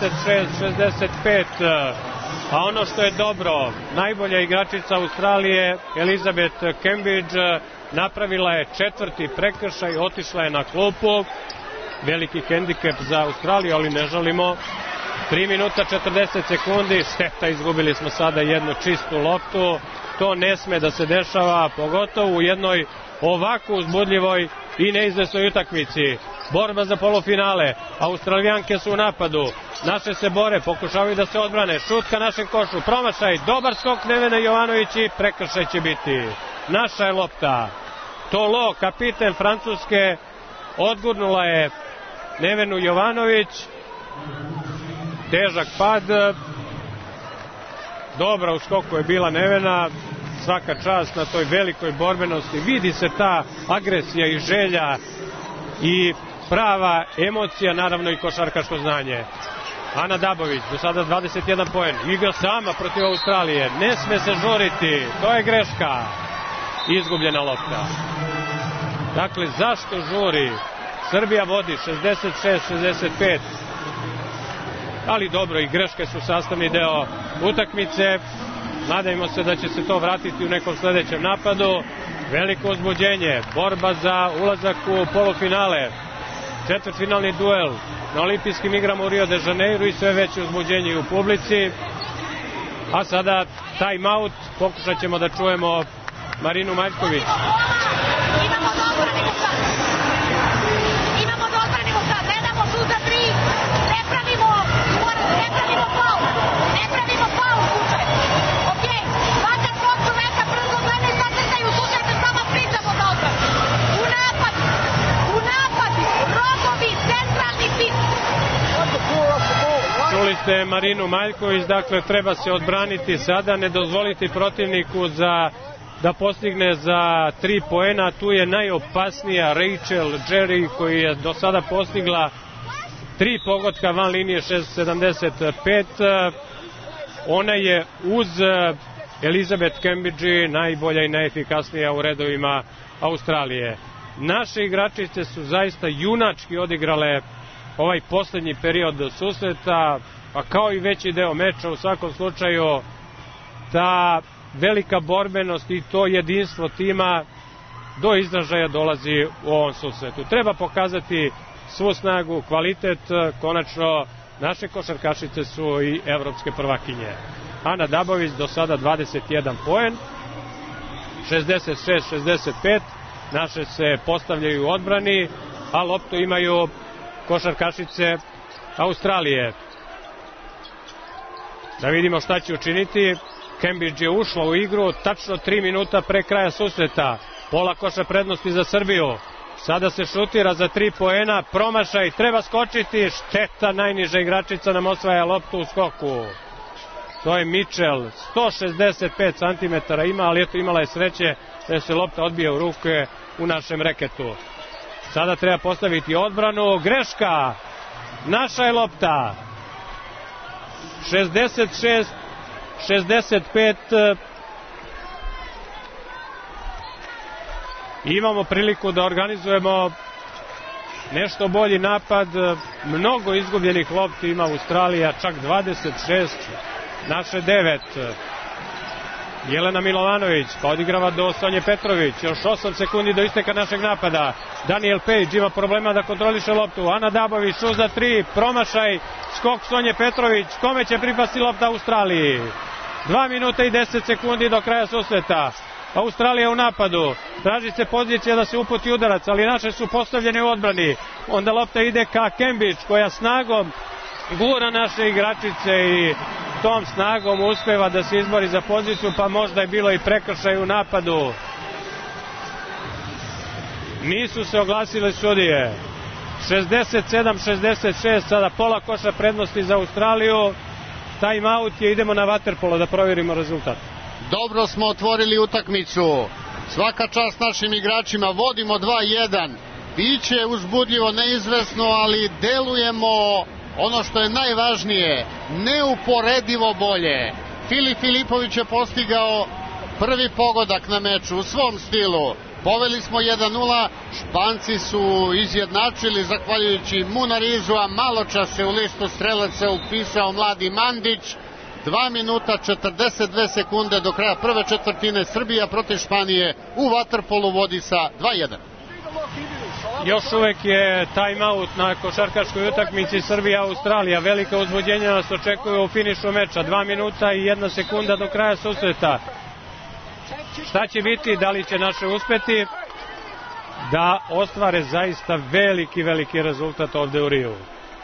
66-65. A ono što je dobro, najbolja igračica Australije, Elizabeth Cambridge, napravila je 4. prekršaj, otišla je na klupu. Veliki hendikep za Australiju, ali ne žalimo. 3 minuta 40 sekundi, šteta, izgubili smo sada jednu čistu loptu. To ne sme da se dešava, pogotovo u jednoj ovako uzbudljivoj i neizvesnoj utakmici. Borba za polufinale, Australijanke su u napadu, naše se bore, pokušavaju da se odbrane, šut ka našem košu, promašaj, dobar skok Nevene Jovanović i prekršaj će biti. Naša je lopta. Tolo, kapiten Francuske, odgurnula je Nevenu Jovanović, težak pad, dobra u skoku je bila Nevena, svaka čast na toj velikoj borbenosti, vidi se ta agresija i želja i prava emocija, naravno i košarkaško znanje. Ana Dabović, do sada 21 poen, igra sama protiv Australije, ne sme se žuriti, to je greška, izgubljena lopta. Dakle, zašto žuri? Srbija vodi 66-65, ali dobro, i greške su sastavni deo utakmice. Nadajmo se da će se to vratiti u nekom sledećem napadu. Veliko uzbuđenje, borba za ulazak u polufinale, četvrtfinalni duel na olimpijskim igrama u Rio de Janeiru i sve veće uzbuđenje u publici. A sada time out, pokušat ćemo da čujemo Marinu Maljković. Imamo da odbranimo sad, ne damo šut za 3, ne pravimo faul, ne pravimo faul slučaj. Okej, svaka svog čoveka brzo gleda i zacrtaju, slušajte, sama pričamo za odbranu. U napadu, rogovi, centralni pit. Čuli Čuli ste Marinu Maljković, dakle treba se odbraniti sada, ne dozvoliti protivniku da postigne za 3 poena. Tu je najopasnija Rachel Jerry koji je do sada postigla 3 pogotka van linije 6,75. Ona je uz Elizabeth Cambridge najbolja i najefikasnija u redovima Australije. Naše igračice su zaista junački odigrale ovaj poslednji period susreta, pa kao i veći deo meča. U svakom slučaju ta velika borbenost i to jedinstvo tima do izražaja dolazi u ovom susretu. Treba pokazati svu snagu, kvalitet, konačno naše košarkašice su i evropske prvakinje. Ana Dabović do sada 21 poen, 66-65, naše se postavljaju u odbrani, a loptu imaju košarkašice Australije. Da vidimo šta će učiniti. Cambridge je ušla u igru tačno 3 minuta pre kraja susreta. Pola koša prednosti za Srbiju. Sada se šutira za 3 poena, promašaj, treba skočiti, šteta, najniža igračica nam osvaja loptu u skoku. To je Mitchell, 165 cm ima, ali eto imala je sreće da se lopta odbije u ruke u našem reketu. Sada treba postaviti odbranu, greška, naša je lopta, 66-65, imamo priliku da organizujemo nešto bolji napad, mnogo izgubljenih lopti ima Australija, čak 26, naše 9. Jelena Milovanović pa odigrava do Sonje Petrović, još 8 sekundi do isteka našeg napada. Daniel Page ima problema da kontroliše loptu. Ana Dabović, šut za 3, promašaj, skok Sonje Petrović, kome će pripasti lopta Australiji? 2 minuta i 10 sekundi do kraja susreta. Australija u napadu, traži se pozicija da se uputi udarac, ali naše su postavljene u odbrani. Onda lopta ide ka Cambridge koja snagom gura naše igračice i tom snagom uspeva da se izbori za poziciju, pa možda je bilo i prekršaj u napadu. Nisu se oglasile sudije. 67-66, sada pola koša prednosti za Australiju. Time out je, idemo na vaterpolo da provjerimo rezultat. Dobro smo otvorili utakmicu. Svaka čast našim igračima, vodimo 2-1. Biće uzbudljivo, neizvesno, ali delujemo, ono što je najvažnije, neuporedivo bolje. Filip Filipović je postigao prvi pogodak na meču u svom stilu. Poveli smo 1-0, Španci su izjednačili zahvaljujući Munarizu, a malo čas se u listu strelaca upisao mladi Mandić. 2 minuta 42 sekunde do kraja prve četvrtine. Srbija protiv Španije u vaterpolu vodi sa 2-1. Još uvek je time out na košarkaškoj utakmici Srbija-Australija. Velika uzbuđenja nas očekuju u finišu meča. 2 minuta i 1 sekunda do kraja susreta. Šta će biti? Da li će naše uspeti da ostvare zaista veliki rezultat ovde u Riju?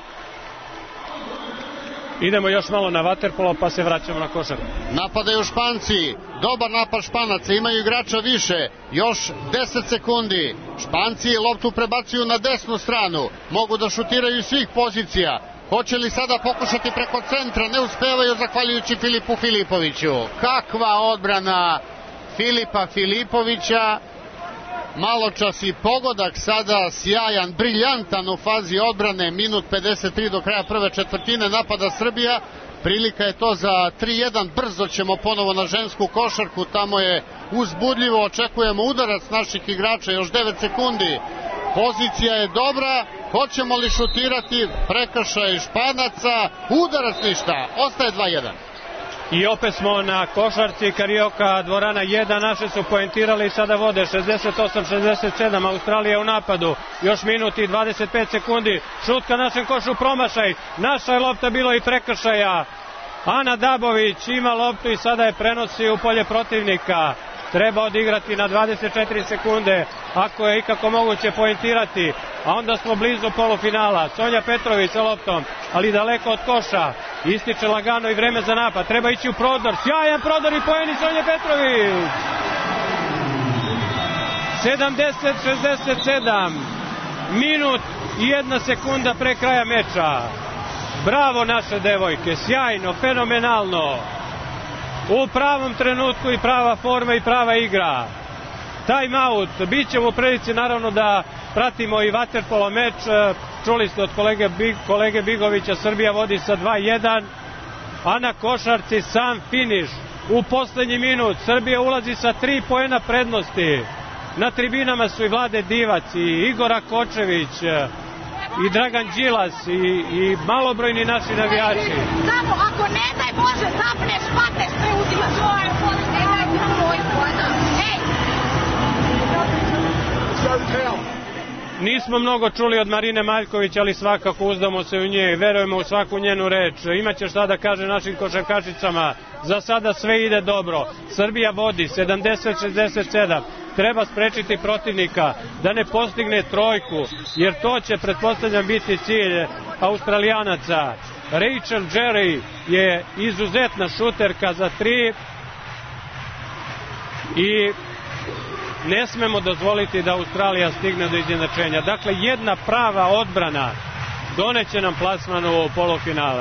Idemo još malo na vaterpolo pa se vraćamo na košarku. Napadaju Španci, dobar napad Španaca, imaju igrača više, još 10 sekundi. Španci loptu prebacuju na desnu stranu, mogu da šutiraju iz svih pozicija. Hoće li sada pokušati preko centra? Ne uspevaju zahvaljujući Filipu Filipoviću. Kakva odbrana Filipa Filipovića. Maločas i pogodak, sada sjajan, briljantan u fazi odbrane. Minut 53 do kraja prve četvrtine, napada Srbija. Prilika je to za 3-1. Brzo ćemo ponovo na žensku košarku, tamo je uzbudljivo, očekujemo udarac naših igrača, još 9 sekundi. Pozicija je dobra, hoćemo li šutirati? Prekršaj Španaca, udarac ništa, ostaje 2-1. I opet smo na košarci, Karioka dvorana 1, naše su poentirali i sada vode 68-67, Australija u napadu, još minut i 25 sekundi, šut ka našem košu, promašaj, naša je lopta, bilo i prekršaja. Ana Dabović ima loptu i sada je prenosi u polje protivnika. Treba odigrati na 24 sekunde, ako je ikako moguće poentirati, a onda smo blizu polufinala. Sonja Petrović sa loptom, ali daleko od koša, ističe lagano i vreme za napad, treba ići u prodor, sjajan prodor i poeni Sonja Petrović. 70-67, minut i 1 sekunda pre kraja meča. Bravo naše devojke, sjajno, fenomenalno. U pravom trenutku i prava forma i prava igra. Time-out, bit ćemo u prilici naravno da pratimo i vaterpolo meč. Čuli ste od kolege Bigovića, Srbija vodi sa 2-1, a na košarci sam finiš. U poslednji minut Srbija ulazi sa 3 poena prednosti. Na tribinama su i Vlade Divac, i Igora Kočević, i Dragan Đilas, i malobrojni naši navijači. Samo ako ne daj Bože zapneš, pateš, preuzimaš svoje poruke, ne daj na tvoj pojena. Hej! Nismo mnogo čuli od Marine Maljković, ali svakako uzdamo se u nje i verujemo u svaku njenu reč. Imaće šta da kaže našim košarkašicama. Za sada sve ide dobro. Srbija vodi 70-67. Treba sprečiti protivnika da ne postigne trojku, jer to će, pretpostavljam, biti cilj Australijanaca. Rachel Jerry je izuzetna šuterka za 3 i ne smemo dozvoliti da Australija stigne do izjednačenja. Dakle, jedna prava odbrana doneće nam plasman u polufinale.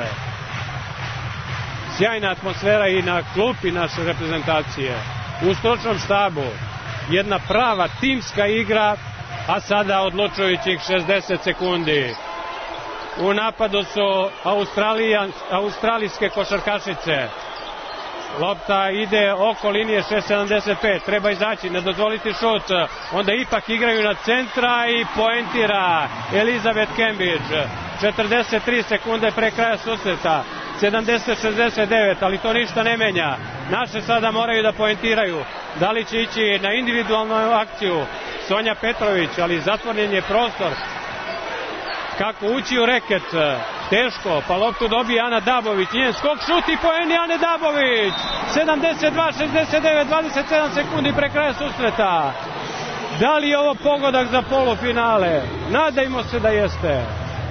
Sjajna atmosfera i na klupi naše reprezentacije. U stručnom štabu jedna prava timska igra, a sada odlučujućih 60 sekundi. U napadu su australijske košarkašice. Lopta ide oko linije 6.75, treba izaći, ne dozvoliti šut, onda ipak igraju na centra i poentira Elizabeth Cambridge. 43 sekunde pre kraja susreta, 70-69, ali to ništa ne menja. Naše sada moraju da poentiraju. Da li će ići na individualnu akciju Sonja Petrović, ali zatvoren je prostor. Kako ući u reket? Teško, pa loptu dobije Ana Dabović. Njen skok, šut i poeni Ane Dabović. 72-69, 27 sekundi pre kraja susreta. Da li je ovo pogodak za polufinale? Nadajmo se da jeste.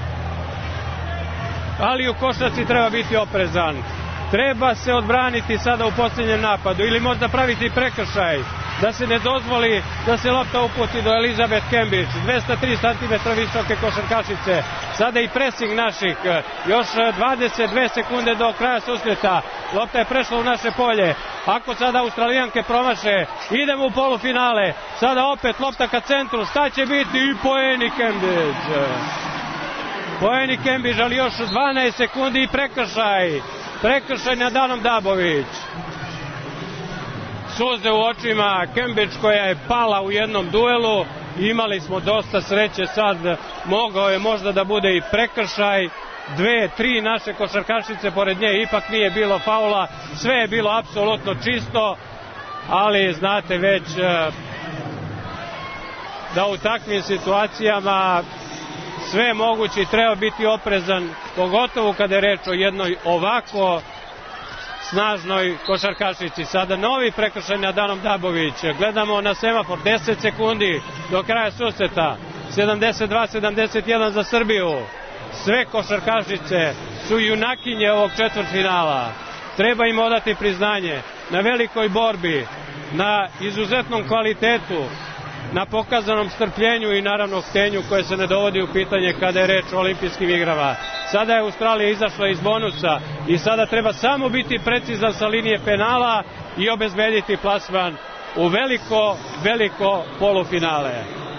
Ali u košarci treba biti oprezan. Treba se odbraniti sada u posljednjem napadu ili možda praviti prekršaj da se ne dozvoli da se lopta uputi do Elizabeth Cambridge. 203 cm visoke košarkašice. Sada i presing naših. Još 22 sekunde do kraja susreta. Lopta je prešla u naše polje. Ako sada Australijanke promaše, idemo u polufinale. Sada opet lopta ka centru. Šta će biti? I poeni Cambridge. Poeni Cambridge, ali još 12 sekundi i prekršaj. Prekršaj na Danom Dabović. Suze u očima Cambridge koja je pala u jednom duelu. Imali smo dosta sreće sad. Mogao je možda da bude i prekršaj. 2-3 naše košarkašice pored nje, ipak nije bilo faula. Sve je bilo apsolutno čisto. Ali znate već da u takvim situacijama sve je moguće i treba biti oprezan, pogotovo kada je reč o jednoj ovako snažnoj košarkašici. Sada novi prekršaj na Danom Dabović. Gledamo na semafor, 10 sekundi do kraja susreta. 72-71 za Srbiju. Sve košarkašice su junakinje ovog četvrtfinala. Treba im odati priznanje na velikoj borbi, na izuzetnom kvalitetu, na pokazanom strpljenju i naravno htenju koje se ne dovodi u pitanje kada je reč o olimpijskim igrama. Sada je Australija izašla iz bonusa i sada treba samo biti precizan sa linije penala i obezbediti plasman u veliko polufinale.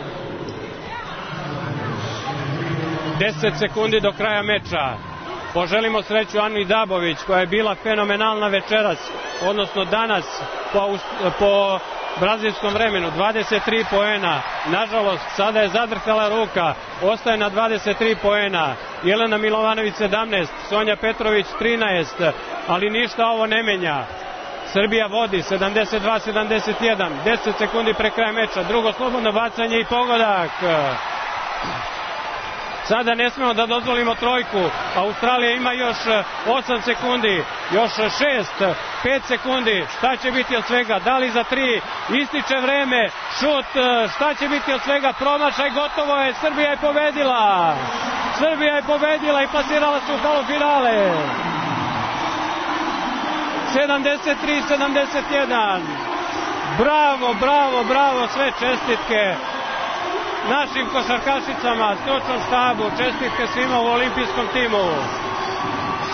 10 sekundi do kraja meča. Poželimo sreću Ani Dabović koja je bila fenomenalna večeras, odnosno danas po brazilskom vremenu. 23 poena. Nažalost, sada je zadrhtala ruka. Ostaje na 23 poena. Jelena Milovanović 17, Sonja Petrović 13, ali ništa ovo ne menja. Srbija vodi 72-71, 10 sekundi pre kraja meča. Drugo slobodno bacanje i pogodak. Sada ne smemo da dozvolimo trojku. Australija ima još 8 sekundi, još 6, 5 sekundi. Šta će biti od svega? Da li za 3? Ističe vreme. Šut. Šta će biti od svega? Promašaj. Gotovo je. Srbija je pobedila. Srbija je pobedila i plasirala se u polufinale. 73-71. Bravo, bravo, bravo. Sve čestitke našim košarkašicama, stručnom štabu, čestitke svima u olimpijskom timu.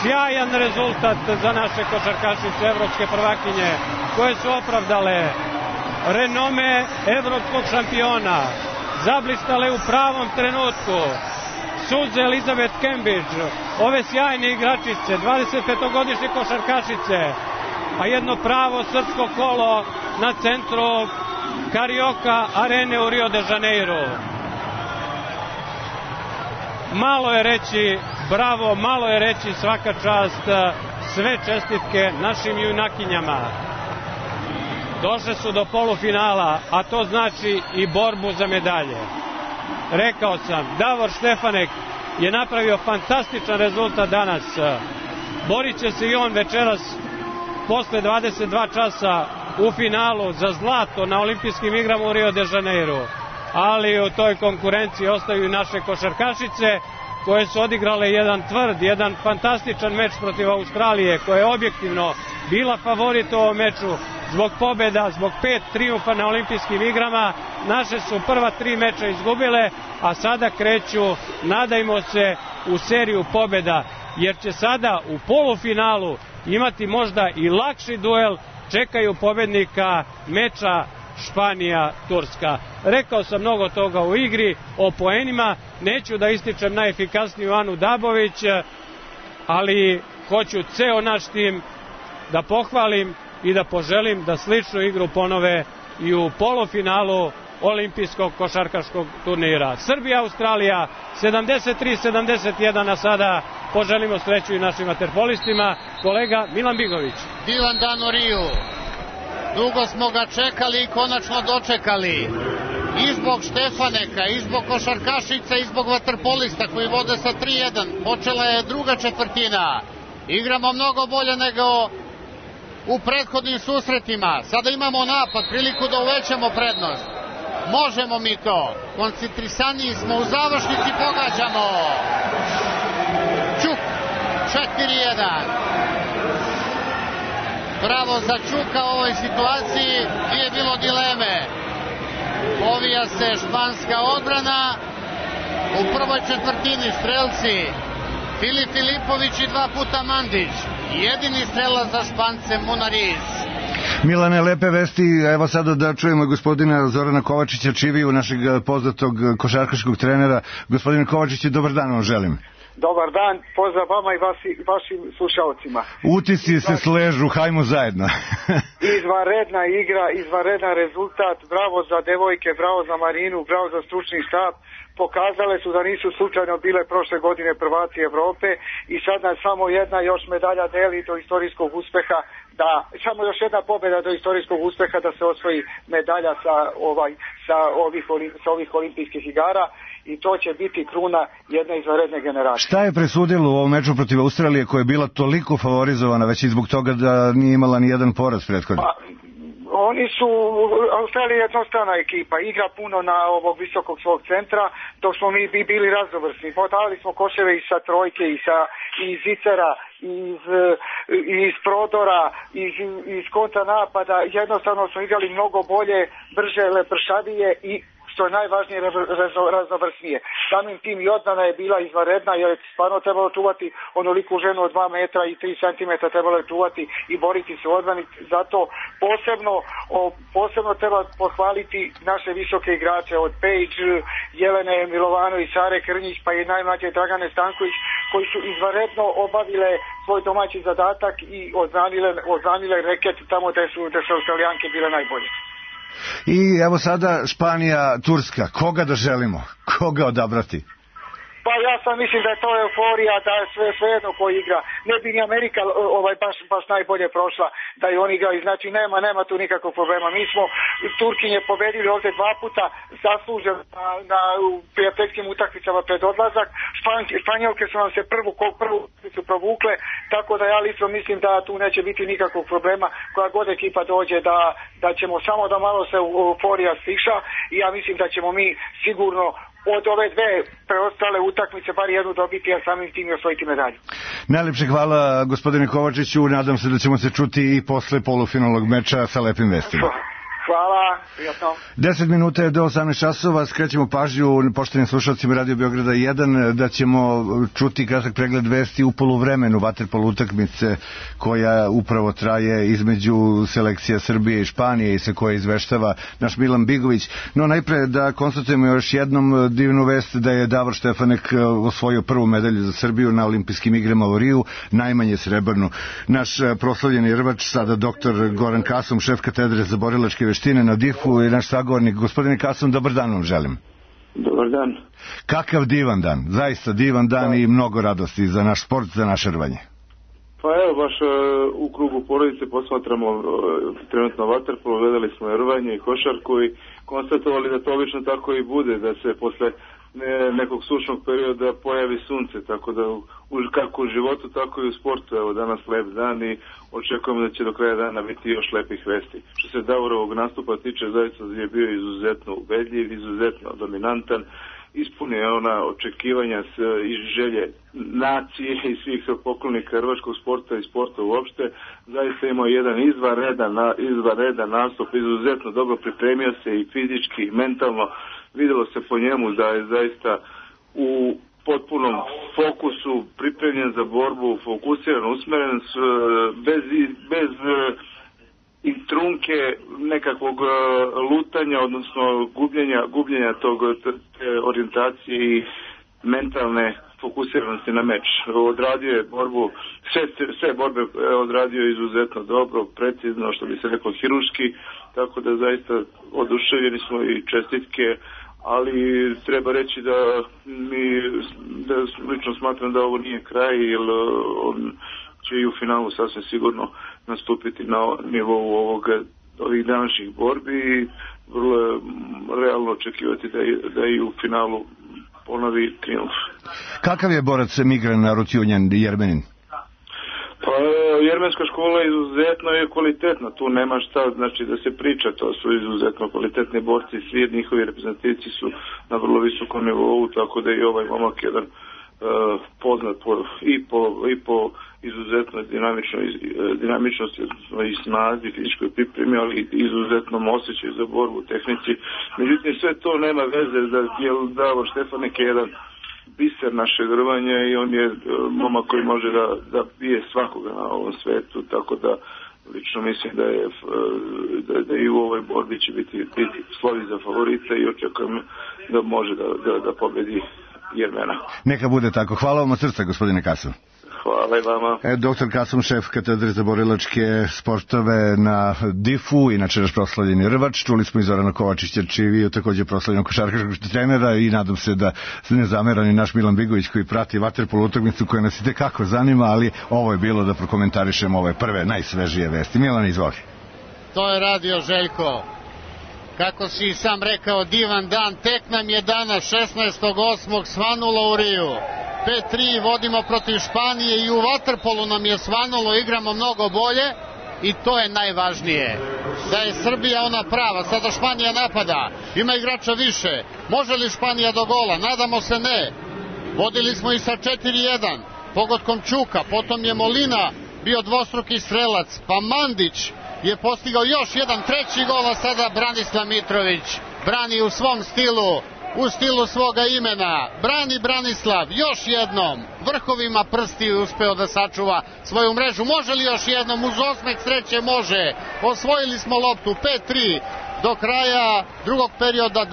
sjajan rezultat za naše košarkašice, evropske prvakinje, koje su opravdale renome evropskog šampiona, zablistale u pravom trenutku. Suze Elizabeth Cambridge, ove sjajne igračice, 25-godišnje košarkašice, a jedno pravo srpsko kolo na centru Carioca arene u Rio de Janeiro. Malo je reći bravo, malo je reći svaka čast, sve čestitke našim junakinjama. Došle su do polufinala, a to znači i borbu za medalje. Rekao sam, Davor Štefanek je napravio fantastičan rezultat danas. Borit će se i on večeras posle 22 časa u finalu za zlato na olimpijskim igrama u Rio de Janeiro. Ali u toj konkurenciji ostaju i naše košarkašice koje su odigrale jedan tvrd, jedan fantastičan meč protiv Australije, koja je objektivno bila favorit u ovom meču zbog pobjeda, zbog 5 trijumfa na olimpijskim igrama. Naše su prva 3 meča izgubile, a sada kreću, nadajmo se, u seriju pobjeda, jer će sada u polufinalu imati možda i lakši duel, čekaju pobednika meča Španija-Turska. Rekao sam mnogo toga u igri, o poenima, neću da ističem najefikasniju Anu Dabović, ali hoću ceo naš tim da pohvalim i da poželim da sličnu igru ponove i u polufinalu olimpijskog košarkaškog turnira. Srbija-Australija 73-71, a sada poželimo sreću i našim vaterpolistima. Kolega Milan Bigović. Divan dan u Riju. Dugo smo ga čekali i konačno dočekali. I zbog Štefaneka, i zbog košarkašica, i zbog vaterpolista koji vode sa 3-1. Počela je druga četvrtina. Igramo mnogo bolje nego u prethodnim susretima. Sada imamo napad, priliku da uvećamo prednost. Možemo mi to. Koncentrisaniji smo, u završnici pogađamo. Ćuk, 4-1. Bravo za Ćuka u ovoj situaciji, nije bilo dileme. Povija se španska odbrana. U prvoj četvrtini strelci Filip Filipović i 2 puta Mandić. Jedini strelac za Špance Munariz. Milane, lepe vesti, evo sada da čujemo gospodina Zorana Kovačića, čiviju našeg poznatog košarkaškog trenera. Gospodine Kovačiću, dobar dan vam želim. Dobar dan, pozdrav vama i vašim slušalcima. Utisci se sležu, hajmo zajedno. Izvanredna igra, izvanredan rezultat, bravo za devojke, bravo za Marinu, bravo za stručni štab. Pokazale su da nisu slučajno bile prošle godine prvaci Evrope i sad nas samo jedna još medalja deli do istorijskog uspeha, da samo još jedna pobjeda do istorijskog uspeha da se osvoji medalja sa ovih olimpijskih igara i to će biti kruna jedne izvanredne generacije. Šta je presudilo u ovom meču protiv Australije koja je bila toliko favorizovana već i zbog toga da nije imala ni jedan poraz prethodni? Oni su, Australija je jednostavna ekipa, igra puno na ovog visokog svog centra, dok smo mi bili raznovrsni. Dali smo koševe i sa trojke, i iz Zicera, iz prodora, iz kontranapada. Jednostavno smo igrali mnogo bolje, brže, lepršavije i što je najvažnije raznovrsnije. Samim tim i odbrana je bila izvanredna jer je stvarno trebalo čuvati onoliku ženu od 2 metra i 3 centimetra, trebalo je čuvati i boriti se u odbrani. Zato posebno treba pohvaliti naše visoke igrače od Page, Jelene Milovanović, Sare Krnjić pa i najmlađe Dragane Stanković koji su izvanredno obavile svoj domaći zadatak i odbranile reket tamo gde su Australijanke bile najbolje. I evo sada Španija, Turska. Koga da želimo? Koga odabrati? Pa ja sam mislim da je to euforija, da je svejedno ko igra. Ne bi ni Amerika baš najbolje prošla da i oni igraju. Znači nema tu nikakvog problema. Mi smo Turkinje pobedili ovdje 2 puta, zasluženo na prijateljskim utakmicama pred odlazak. Španjolke su nam se prvu su provukle, tako da ja lično mislim da tu neće biti nikakvog problema. Koja god ekipa dođe da ćemo samo da malo se euforija stiša i ja mislim da ćemo mi sigurno od ove 2 preostale utakmice bar jednu dobiti, a samim tim i osvojiti medalju. Najlepše hvala gospodine Kovačiću, nadam se da ćemo se čuti i posle polufinalnog meča sa lepim vestima. Hvala, prijatno. 10 minuta je do 18 časova, skrećemo pažnju poštenim slušalcima Radio Beograda 1 da ćemo čuti kratak pregled vesti u poluvremenu vaterpolo utakmice koja upravo traje između selekcija Srbije i Španije i sa koje izveštava naš Milan Bigović. No najpre da konstatujemo još jednom divnu vest da je Davor Štefanek osvojio prvu medalju za Srbiju na olimpijskim igrama u Riju, najmanje srebrnu. Naš proslavljeni rvač, sada doktor Goran Kasum, šef katedre za borilačke veštine na DIF-u i naš sagovornik. Gospodine Kasum, dobar dan vam želim. Dobar dan. Kakav divan dan, zaista divan dan i mnogo radosti za naš sport, za naše rvanje. Pa evo, baš u krugu porodice posmatramo trenutno vaterpolo, gledali smo rvanje i košarku i konstatovali da to obično tako i bude, da se posle nekog sušnog perioda pojavi sunce, tako da kako u životu, tako i u sportu. Evo danas lep dan i očekujemo da će do kraja dana biti još lepih vesti. Što se Davorovog nastupa tiče, zaista je bio izuzetno ubedljiv, izuzetno dominantan, ispunio ona očekivanja i želje nacije i svih poklonika hrvatskog sporta i sporta uopšte. Zaista imao jedan izvanredan nastup, izuzetno dobro pripremio se i fizički i mentalno. Vidjelo se po njemu da je zaista u potpunom fokusu, pripremljen za borbu, fokusiran, usmeren, bez trunke nekakvog lutanja, odnosno gubljenja te orijentacije i mentalne fokusiranosti na meč. Odradio je borbu, sve borbe odradio izuzetno dobro, precizno, što bi se rekao hirurški, tako da zaista oduševljeni smo i čestitke, ali treba reći da lično smatram da ovo nije kraj, jer on će i u finalu sasvim sigurno nastupiti na nivou ovih današnjih borbi i vrlo je realno očekivati da i u finalu ponovi triumf. Kakav je borac Migran Arutjunjan Jermenin? Pa jermenska škola izuzetno je kvalitetna, tu nema šta znači da se priča, to su izuzetno kvalitetni borci, svi njihovi reprezentativci su na vrlo visokom nivou, tako da je ovaj momak jedan poznat i po izuzetno dinamičnosti i snazi, fizičkoj pripremi, ali izuzetnom osjećaju za borbu, tehnici. Međutim, sve to nema veze, jer Davor Štefanek je jedan biser našeg rvanja i on je momak koji može da bije svakoga na ovom svetu, tako da lično mislim da i u ovoj borbi će biti slovi za favorita i očekujem da može da pobedi Jermena. Neka bude tako. Hvala vam od srca, gospodine Kasum. Hvala i vama. Doktor Kasum, šef katedre za borilačke sportove na DIF-u, inače naš proslavljeni rvač. Čuli smo i Zorana Kovačića, čiji također proslavljenog košarkaškog trenera i nadam se da se ne zamera ni naš Milan Bigović koji prati vaterpolo utakmicu koja nas i tekako zanima, ali ovo je bilo da prokomentarišemo ove prve najsvežije vesti. Milan, izvoli. To je radio Željko. Kako si sam rekao, divan dan, tek nam je danas 16.8. svanulo u Riju. 5-3 vodimo protiv Španije i u vaterpolu nam je svanulo, igramo mnogo bolje i to je najvažnije. Da je Srbija ona prava, sada Španija napada, ima igrača više, može li Španija do gola? Nadamo se ne. Vodili smo i sa 4-1, pogodkom Čuka, potom je Molina bio dvostruki strelac, pa Mandić je postigao još jedan treći gol, a sada Branislav Mitrović brani u svom stilu, u stilu svoga imena. Brani Branislav, još jednom, vrhovima prsti uspeo da sačuva svoju mrežu. Može li još jednom, uz osmeh sreće može. Osvojili smo loptu, 5-3, do kraja drugog perioda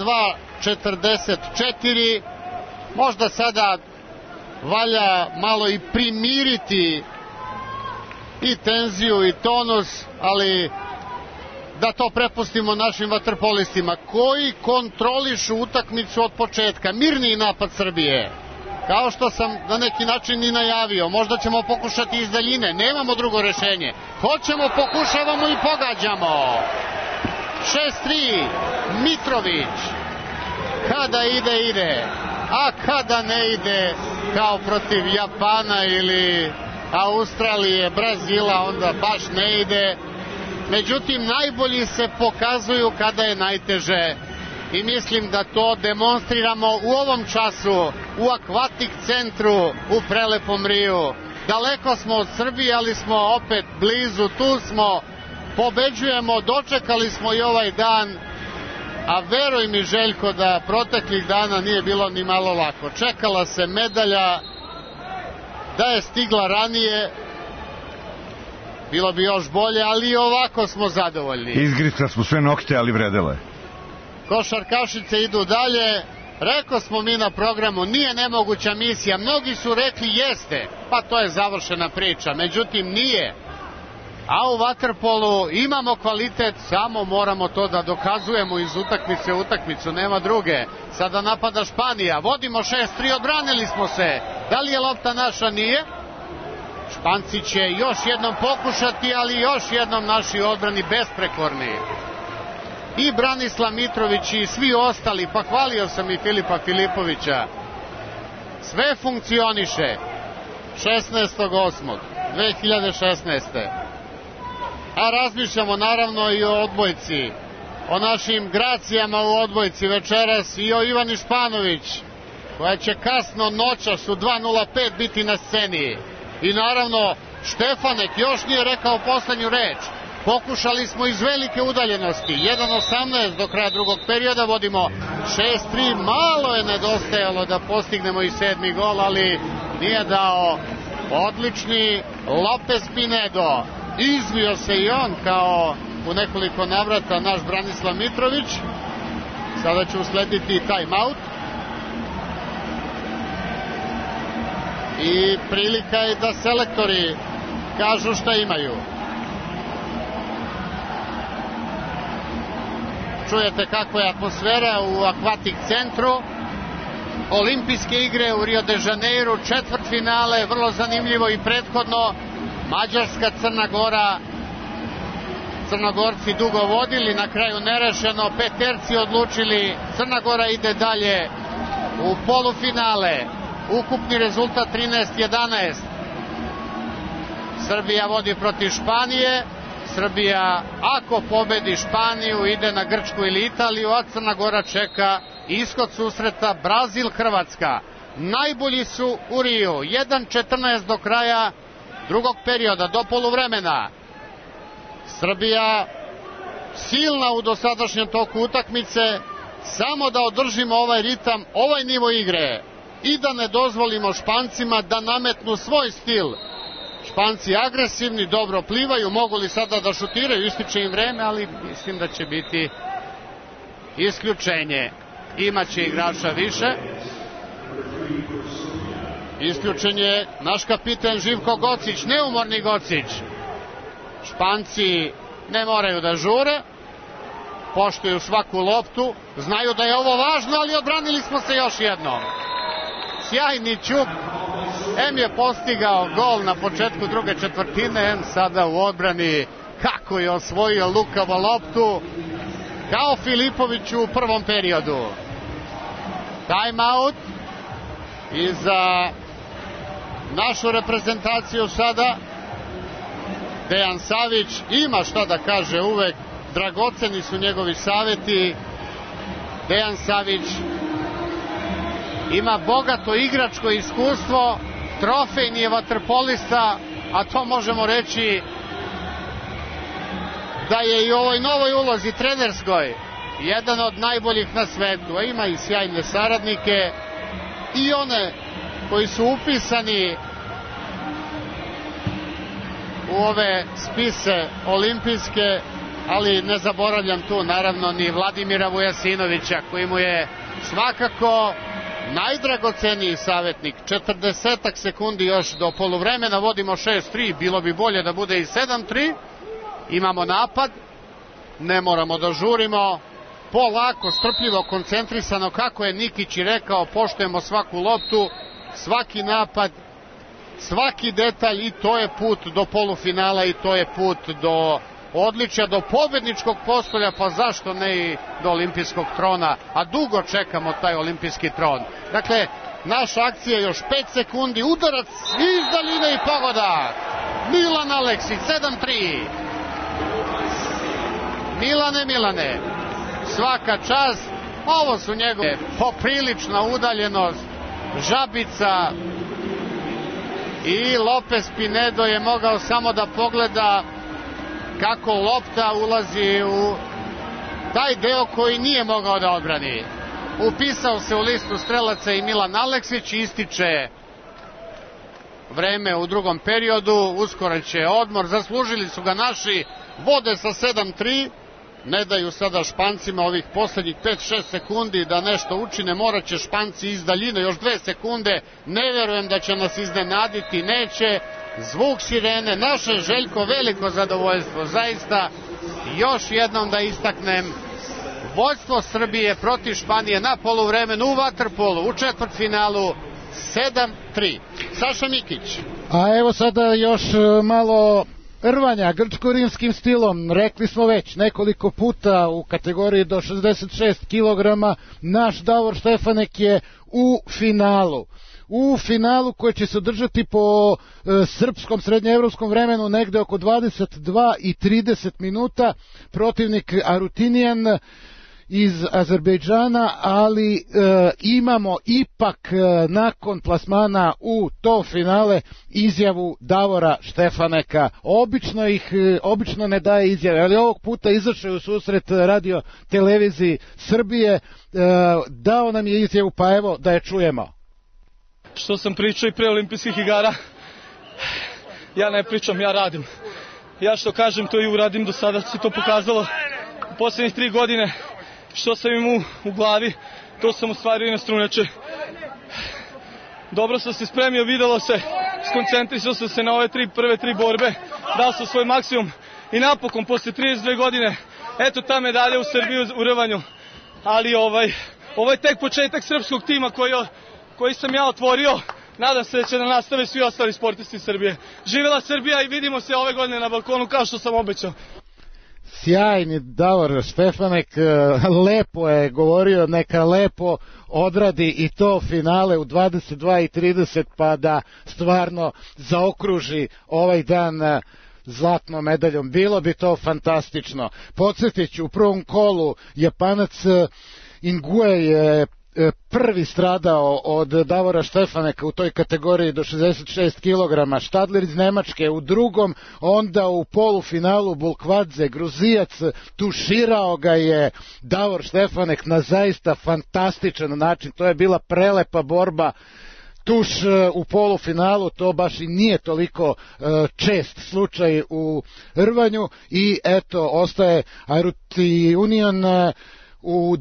2:44. Možda sada valja malo i primiriti i tenziju i tonus, ali da to prepustimo našim vaterpolistima koji kontrolišu utakmicu od početka. Mirniji napad Srbije, kao što sam na neki način i najavio. Možda ćemo pokušati iz daljine, nemamo drugo rešenje. Hoćemo, pokušavamo i pogađamo. 6-3, Mitrović. Kada ide, a kada ne ide, kao protiv Japana ili Australije, Brazila, onda baš ne ide. Međutim, najbolji se pokazuju kada je najteže i mislim da to demonstriramo u ovom času u Akvatik centru u prelepom Riju. Daleko smo od Srbije, ali smo opet blizu, tu smo pobeđujemo, dočekali smo i ovaj dan, a veruj mi Željko da proteklih dana nije bilo ni malo lako. Čekala se medalja, da je stigla ranije bilo bi još bolje, ali i ovako smo zadovoljni. Izgrisla smo sve nokte, ali vredele. Košarkašice idu dalje. Rekao smo mi na programu, nije nemoguća misija. Mnogi su rekli jeste, pa to je završena priča. Međutim, nije. A u vaterpolu imamo kvalitet, samo moramo to da dokazujemo iz utakmice u utakmicu, nema druge. Sada napada Španija, vodimo 6-3, odbranili smo se. Da li je lopta naša? Nije. Španci će još jednom pokušati, ali još jednom naši odbrani besprekorni. I Branislav Mitrović i svi ostali, pa hvalio sam i Filipa Filipovića. Sve funkcioniše. 16.8.2016. A razmišljamo naravno i o odbojci, o našim gracijama u odbojci večeras i o Ivani Španović, koja će kasno noćas u 2:05 biti na sceni. I naravno Štefanek još nije rekao poslednju reč. Pokušali smo iz velike udaljenosti, 1:18 do kraja drugog perioda, vodimo 6-3, malo je nedostajalo da postignemo i 7. gol, ali nije dao. Odlični Lopez Pinedo, izvio se i on kao u nekoliko navrata naš Branislav Mitrović. Sada će uslediti time out i prilika je da selektori kažu šta imaju. Čujete kakva je atmosfera u Akvatik centru. Olimpijske igre u Rio de Janeiro, četvrtfinale, vrlo zanimljivo i prethodno. Mađarska, Crna Gora. Crnogorci dugo vodili, na kraju nerešeno, peterci odlučili. Crna Gora ide dalje u polufinale. Ukupni rezultat 13-11. Srbija vodi protiv Španije. Srbija, ako pobedi Španiju, ide na Grčku ili Italiju, a Crna Gora čeka ishod susreta Brazil-Hrvatska. Najbolji su u Riju. 1:14 do kraja drugog perioda, do poluvremena. Srbija silna u dosadašnjem toku utakmice, samo da održimo ovaj ritam, ovaj nivo igre i da ne dozvolimo Špancima da nametnu svoj stil. Španci agresivni, dobro plivaju, mogu li sada da šutiraju, ističe im vreme, ali mislim da će biti isključenje. Imaće igrača više. Isključen je naš kapiten Živko Gocić, neumorni Gocić. Španci ne moraju da žure, poštuju svaku loptu, znaju da je ovo važno, ali odbranili smo se još jednom. Sjajni Ćuk, em je postigao gol na početku druge četvrtine, em sada u odbrani kako je osvojio lukavo loptu, kao Filipović u prvom periodu. Time out i za našu reprezentaciju sada Dejan Savić ima šta da kaže uvek, dragoceni su njegovi saveti. Dejan Savić ima bogato igračko iskustvo, trofejni je vaterpolista, a to možemo reći da je i u ovoj novoj ulozi trenerskoj jedan od najboljih na svetu, a ima i sjajne saradnike i one koji su upisani u ove spise olimpijske, ali ne zaboravljam tu naravno ni Vladimira Vujasinovića, koji mu je svakako najdragoceniji savjetnik. 40 sekundi još do poluvremena, vodimo 6-3, bilo bi bolje da bude i 7-3. Imamo napad, ne moramo da žurimo, polako, strpljivo, koncentrisano, kako je Nikić i rekao, poštujemo svaku loptu, svaki napad, svaki detalj, i to je put do polufinala i to je put do odličja, do pobedničkog postolja, pa zašto ne i do olimpijskog trona, a dugo čekamo taj olimpijski tron. Dakle, naša akcija još 5 sekundi, udarac iz daljine i pogodak. Milan Aleksić, 7-3. Milane, svaka čast, ovo su njegove poprilična udaljenost, Žabica i Lopez Pinedo je mogao samo da pogleda kako lopta ulazi u taj deo koji nije mogao da odbrani. Upisao se u listu strelaca i Milan Aleksić, ističe vreme u drugom periodu, uskoro će odmor, zaslužili su ga naši, vode sa 7-3, ne daju sada Špancima ovih poslednjih 5-6 sekundi da nešto učine, morat će Španci iz daljine još 2 sekunde, ne verujem da će nas iznenaditi, neće, zvuk sirene, naše Željko, veliko zadovoljstvo, zaista, još jednom da istaknem, vođstvo Srbije protiv Španije na poluvremenu u vaterpolu, u četvrtfinalu, 7-3. Saša Mikić. A evo sada još malo rvanja grčko-rimskim stilom. Rekli smo već nekoliko puta u kategoriji do 66 kg naš Davor Štefanek je u finalu. U finalu koji će se održati po srpskom srednjeevropskom vremenu negde oko 22 i 30 minuta. Protivnik Arutinijan iz Azerbejdžana, ali imamo ipak nakon plasmana u to izjavu Davora Štefaneka. Obično ne daje izjave, ali ovog puta izašao je u susret radio televiziji Srbije, dao nam je izjavu, pa evo da je čujemo. Što sam pričao i pre olimpijskih igara, ja ne pričam, ja radim. Ja što kažem, to i uradim, do sada se to pokazalo u poslednjih 3 godine. Što sam im u glavi, to sam ostvario i na strunjače. Dobro sam se spremio, videlo se, skoncentrisao sam se na ove prve tri borbe, dao sam svoj maksimum i napokon, posle 32 godine, eto ta medalja u Srbiji u rvanju. Ali ovo je tek početak srpskog tima koji sam ja otvorio. Nadam se da će da nastave svi ostali sportisti Srbije. Živela Srbija i vidimo se ove godine na balkonu kao što sam obećao. Sjajni Davor Štefanek, lepo je govorio, neka lepo odradi i to finale u 22:30 pa da stvarno zaokruži ovaj dan zlatnom medaljom. Bilo bi to fantastično. Podsjetit ću, u prvom kolu Japanac Ingue je prvi stradao od Davora Štefaneka u toj kategoriji do 66 kg, Štadler iz Nemačke u drugom, onda u polufinalu Bulkvadze, Gruzijac, tuširao ga je Davor Štefanek na zaista fantastičan način, to je bila prelepa borba. Tuš u polufinalu, to baš i nije toliko čest slučaj u rvanju i eto, ostaje Arutinijan u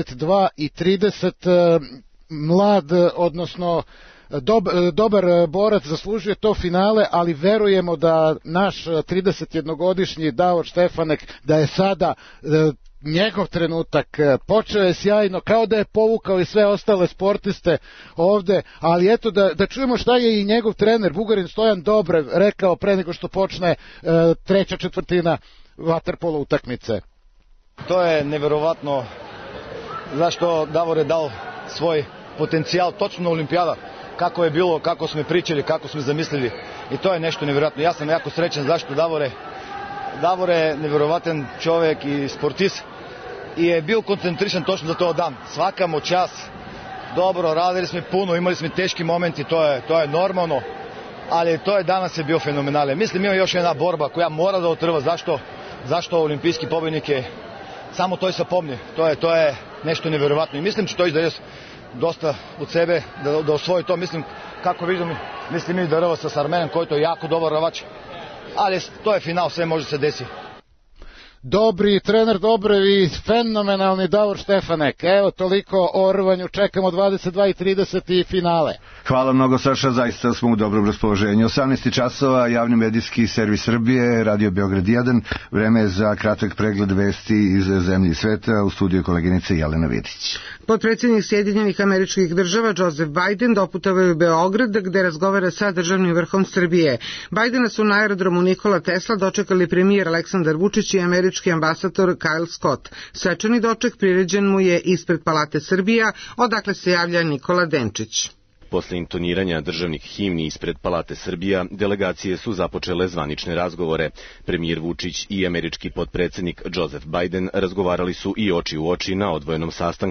22:30, mlad, odnosno dobar borac, zaslužuje to finale, ali verujemo da naš 31-godišnji Davor Štefanek, da je sada njegov trenutak, počeo je sjajno, kao da je povukao i sve ostale sportiste ovde, ali eto da čujemo šta je i njegov trener Bugarin Stojan Dobrev rekao pre nego što počne treća četvrtina vaterpolo utakmice. To je neverovatno zašto Davor je dao svoj potencijal točno na olimpijada, kako je bilo, kako smo pričali, kako smo zamislili, i to je nešto neverovatno. Ja sam jako srećan zašto Davor je neverovatan čovjek i sportist i je bio koncentrisan točno za to dan. Svaka mu čast, dobro, radili smo puno, imali smo teški momenti, to je normalno, ali to je danas je bio fenomenalno. Mislim, ima još jedna borba koja mora da otrva, zašto olimpijski pobednike samo to se pomni, to je nešto neverovatno i mislim će to izdaju dosta od sebe da osvoji to. Mislim, kako vidim, mislim da rva sa Armenom koji to je jako dobar rvač, ali to je final, sve može se desiti. Dobri trener Dobrev i fenomenalni Davor Štefanek. Evo toliko o rvanju, čekamo 22:30 i finale. Hvala mnogo, Saša, zaista smo u dobrom raspoloženju. 18 časova, javni medijski servis Srbije, Radio Beograd 1, vreme je za kratak pregled vesti iz zemlje i sveta, u studiju koleginice Jelena Vidić. Potpredsjednik Sjedinjenih Američkih Država Joseph Biden doputovao je u Beograd gde razgovara sa državnim vrhom Srbije. Bidena su na aerodromu Nikola Tesla dočekali premijer Aleksandar Vučić i američki ambasador Kyle Scott. Svečani doček priređen mu je ispred Palate Srbija, odakle se javlja Nikola Denčić. Posle intoniranja državnih himni ispred Palate Srbija, delegacije su započele zvanične razgovore. Premijer Vučić i američki potpredsjednik Joseph Biden razgovarali su i oči u oči na odvojenom sastanku.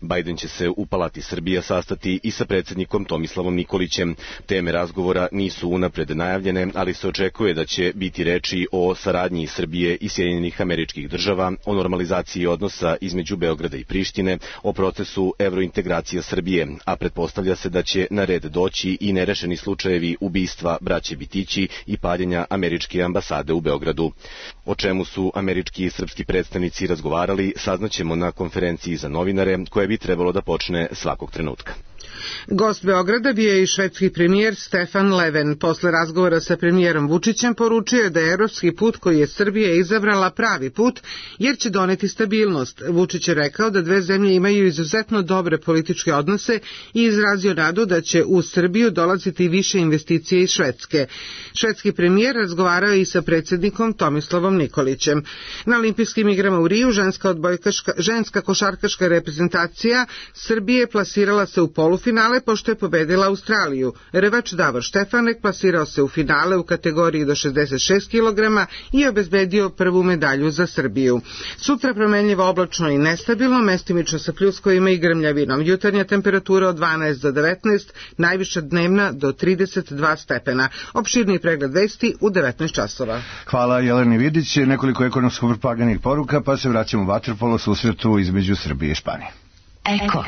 Bajden će se u Palati Srbija sastati i sa predsjednikom Tomislavom Nikolićem. Teme razgovora nisu unapred najavljene, ali se očekuje da će biti reči o saradnji Srbije i Sjedinjenih Američkih Država, o normalizaciji odnosa između Beograda i Prištine, o procesu evrointegracija Srbije, a pretpostavlja se da će na red doći i nerešeni slučajevi ubistva braće Bitići i paljenja američke ambasade u Beogradu. O čemu su američki i srpski predstavnici razgovarali, saznaćemo na konferenciji za novinare, koja bi trebalo da počne svakog trenutka. Gost Beograda bio je i švedski premijer Stefan Löfven. Posle razgovora sa premijerom Vučićem poručio je da je evropski put koji je Srbija izabrala pravi put, jer će doneti stabilnost. Vučić je rekao da dve zemlje imaju izuzetno dobre političke odnose i izrazio nadu da će u Srbiju dolaziti više investicije iz Švedske. Švedski premijer razgovarao je i sa predsjednikom Tomislavom Nikolićem. Na olimpijskim igrama u Riju ženska košarkaška reprezentacija Srbije plasirala se u polufinale pošto je pobedila Australiju. Revač Davor Štefanek plasirao se u finale u kategoriji do 66 kg i obezbedio prvu medalju za Srbiju. Sutra promenljivo oblačno i nestabilno, mestimično sa pljuskovima i grmljavinom. Jutarnja temperatura od 12 do 19, najviša dnevna do 32 stepena. Opširni pregled vesti u 19 časova. Hvala Jeleni Vidić. Nekoliko ekonomsko propaganih poruka, pa se vraćamo u vaterpolo susretu između Srbije i Španije. Eko.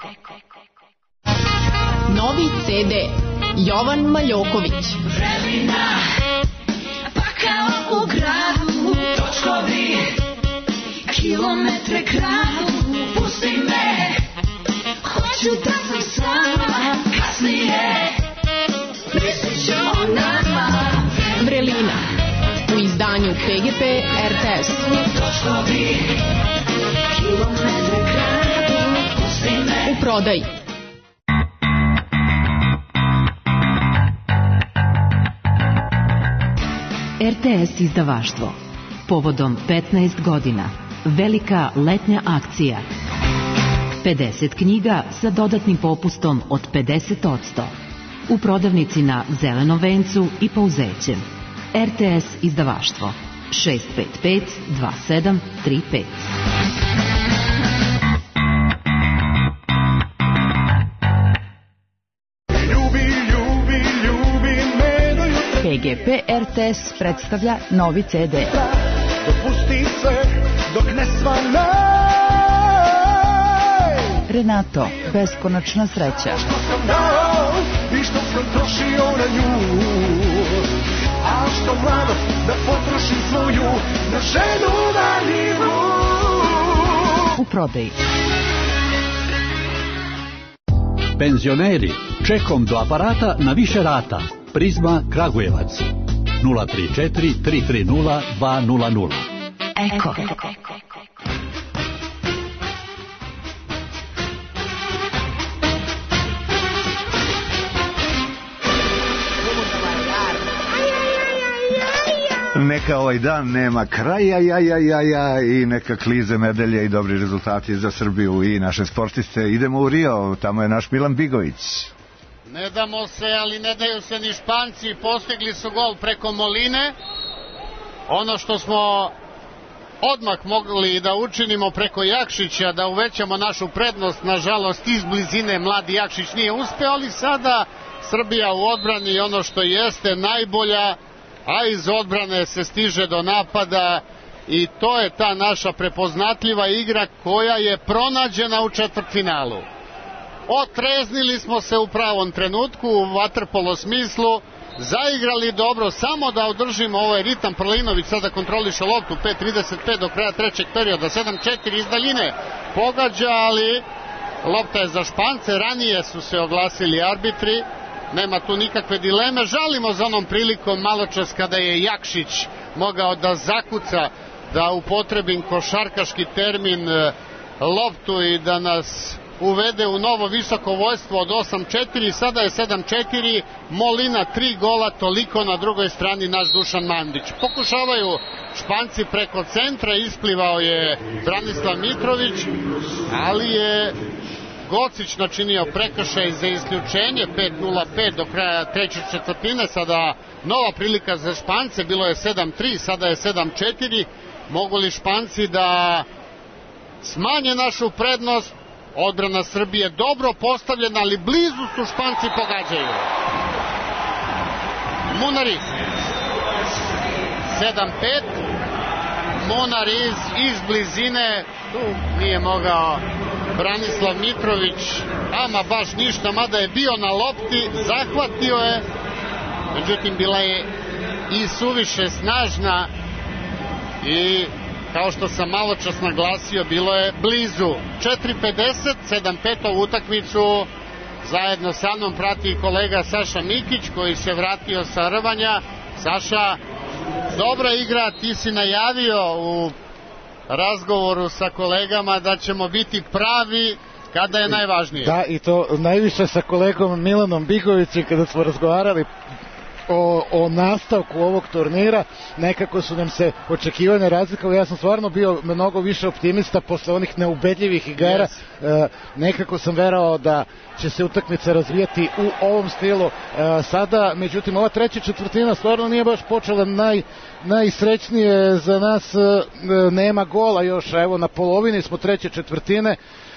Novi CD Jovan Maljoković. Vremena, pa kao u gradu, točkovi, kilometre kradu, pusti me, hoću da sam sama, kasnije, mislit ću o nama. Vrelina, u izdanju PGP RTS. Točkovi, kilometre kradu, pusti me. U prodaji. RTS izdavaštvo. Povodom 15 godina. Velika letnja akcija. 50 knjiga sa dodatnim popustom od 50%. U prodavnici na Zelenom vencu i Pouzećem. RTS izdavaštvo. 655 2735. PGP RTS predstavlja novi CD. Dopusti sve dok ne svane. Renato, beskonačna sreća. Što sam dao i što sam trošio na nju. A što mladost da potrošim svoju na ženu daljivu. U prodaji. Penzioneri, čekom do aparata na više rata. Prizma Kragujevac 034 330 200. Eko. Neka ovaj dan nema kraja i neka klize medalje i dobri rezultati za Srbiju i naše sportiste. Idemo u Rio, tamo je naš Milan Bigović. Ne damo se, ali ne daju se ni Španci, postigli su gol preko Moline. Ono što smo odmah mogli da učinimo preko Jakšića, da uvećamo našu prednost, nažalost iz blizine mladi Jakšić nije uspeo, ali sada Srbija u odbrani ono što jeste najbolja, a iz odbrane se stiže do napada i to je ta naša prepoznatljiva igra koja je pronađena u četvrtfinalu. Otreznili smo se u pravom trenutku u vaterpolo smislu, zaigrali dobro, samo da održimo ovaj ritam. Prlinović sada kontroliše loptu, 5:35 do kraja trećeg perioda, 7-4 iz daljine pogađa, ali lopta je za Špance. Ranije su se oglasili arbitri, nema tu nikakve dileme. Žalimo za onom prilikom maločas kada je Jakšić mogao da zakuca, da upotrebim košarkaški termin, loptu i da nas uvede u novo visoko vojstvo od 8-4, sada je 7-4, Molina 3 gola, toliko na drugoj strani naš Dušan Mandić. Pokušavaju Španci preko centra, isplivao je Branislav Mitrović, ali je Gocić načinio prekršaj za isključenje, 5:05 do kraja treće četvrtine, sada nova prilika za Špance, bilo je 7-3, sada je 7-4, mogu li Španci da smanje našu prednost? Odbrana Srbije dobro postavljena, ali blizu su Španci, pogađaju. Munari 7-5. Munar iz blizine, tu nije mogao Branislav Mitrović, ama baš ništa, mada je bio na lopti, zahvatio je, međutim bila je i suviše snažna i kao što sam malo čas naglasio, bilo je blizu. 4:50, 7:5 utakmicu zajedno sa mnom prati kolega Saša Mikić, koji se vratio sa rvanja. Saša, dobra igra, ti si najavio u razgovoru sa kolegama da ćemo biti pravi kada je najvažnije. Da, i to najviše sa kolegom Milanom Bigovićem kada smo razgovarali o nastavku ovog turnira, nekako su nam se očekivanja razlikale. Ja sam stvarno bio mnogo više optimista posle onih neubedljivih igara. Nekako sam verovao da će se utakmica razvijati u ovom stilu. Sada, međutim, ova treća četvrtina stvarno nije baš počela najsrećnije za nas. Nema gola još, evo na polovini smo treće četvrtine.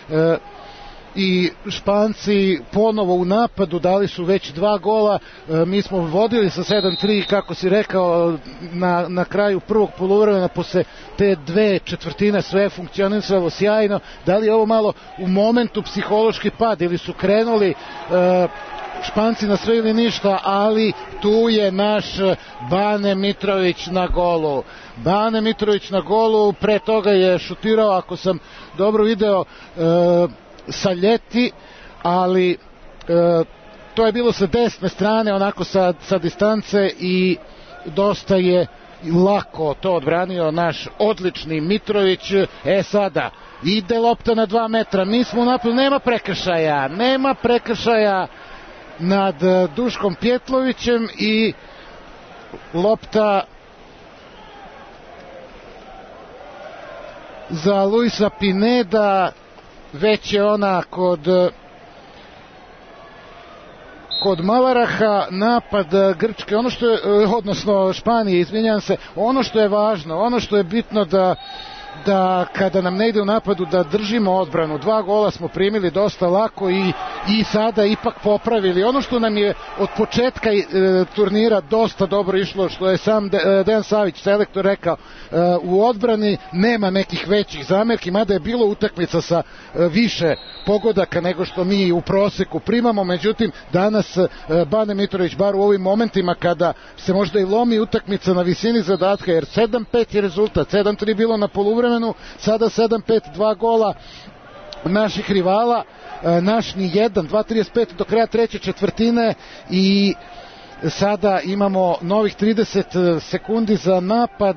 I Španci ponovo u napadu, dali su već 2 gola, mi smo vodili sa 7-3, kako si rekao, na kraju prvog poluvremena, posle te 2 četvrtine sve je funkcionisalo sjajno. Da li je ovo malo u momentu psihološki pad ili su krenuli Španci na sve ili ništa, ali tu je naš Bane Mitrović na golu. Bane Mitrović na golu, pre toga je šutirao, ako sam dobro video, sa Ljeti, ali to je bilo sa desne strane, onako sa distance, i dosta je lako to odbranio naš odlični Mitrović. Sada ide lopta na 2 metra, mi smo u napadu, nema prekršaja nad Duškom Pjetlovićem i lopta za Luisa Pineda. Već je ona kod Mavaraha, napad Grčke, odnosno Španije, izvinjavam se, ono što je važno, ono što je bitno da kada nam ne ide u napadu da držimo odbranu. 2 gola smo primili dosta lako i sada ipak popravili. Ono što nam je od početka turnira dosta dobro išlo, što je sam Dejan Savić, selektor, rekao, u odbrani nema nekih većih zamerki, mada je bilo utakmica sa više pogodaka nego što mi u proseku primamo. Međutim, danas Bane Mitrović, bar u ovim momentima kada se možda i lomi utakmica na visini zadatka, jer 7-5 je rezultat, 7-3 bilo na poluvremenu, sada 7-5, 2 gola naših rivala, naš ni jedan, 2:35 do kraja treće četvrtine, i sada imamo novih 30 sekundi za napad.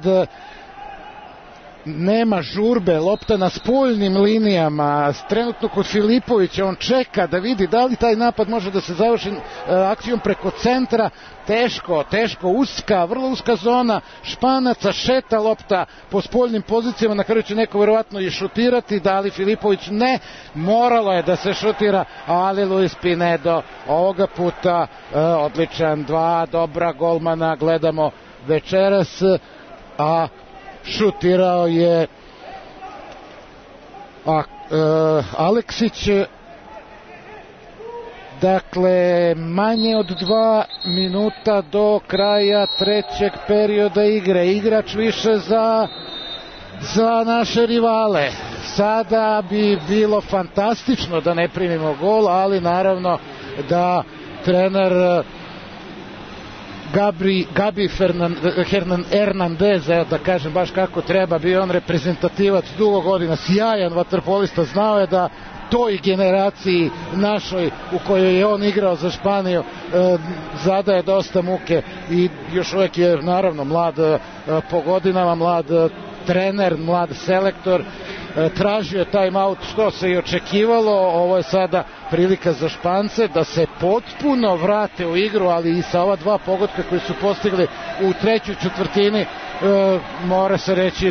Nema žurbe, lopta na spoljnim linijama, trenutno kod Filipovića, on čeka da vidi da li taj napad može da se završi akcijom preko centra. Teško, vrlo uska zona Španaca, šeta lopta po spoljnim pozicijama, na kraju će neko verovatno i šutirati, da li Filipović ne, moralo je da se šutira, ali Luis Pinedo ovoga puta odličan, 2 dobra golmana gledamo večeras, a šutirao je Aleksić. Dakle, manje od 2 minuta do kraja trećeg perioda igre. Igrač više za naše rivale. Sada bi bilo fantastično da ne primimo gol, ali naravno da trener Gabi Hernandez, da kažem baš kako treba, bio on reprezentativac dugo godina, sjajan vaterpolista, znao je da toj generaciji našoj u kojoj je on igrao za Španiju zadaje dosta muke, i još uvijek je naravno mlad po godinama, mlad trener, mlad selektor. Tražio je timeout, što se i očekivalo. Ovo je sada prilika za Špance da se potpuno vrate u igru, ali i sa ova 2 pogotka koji su postigli u trećoj četvrtini, mora se reći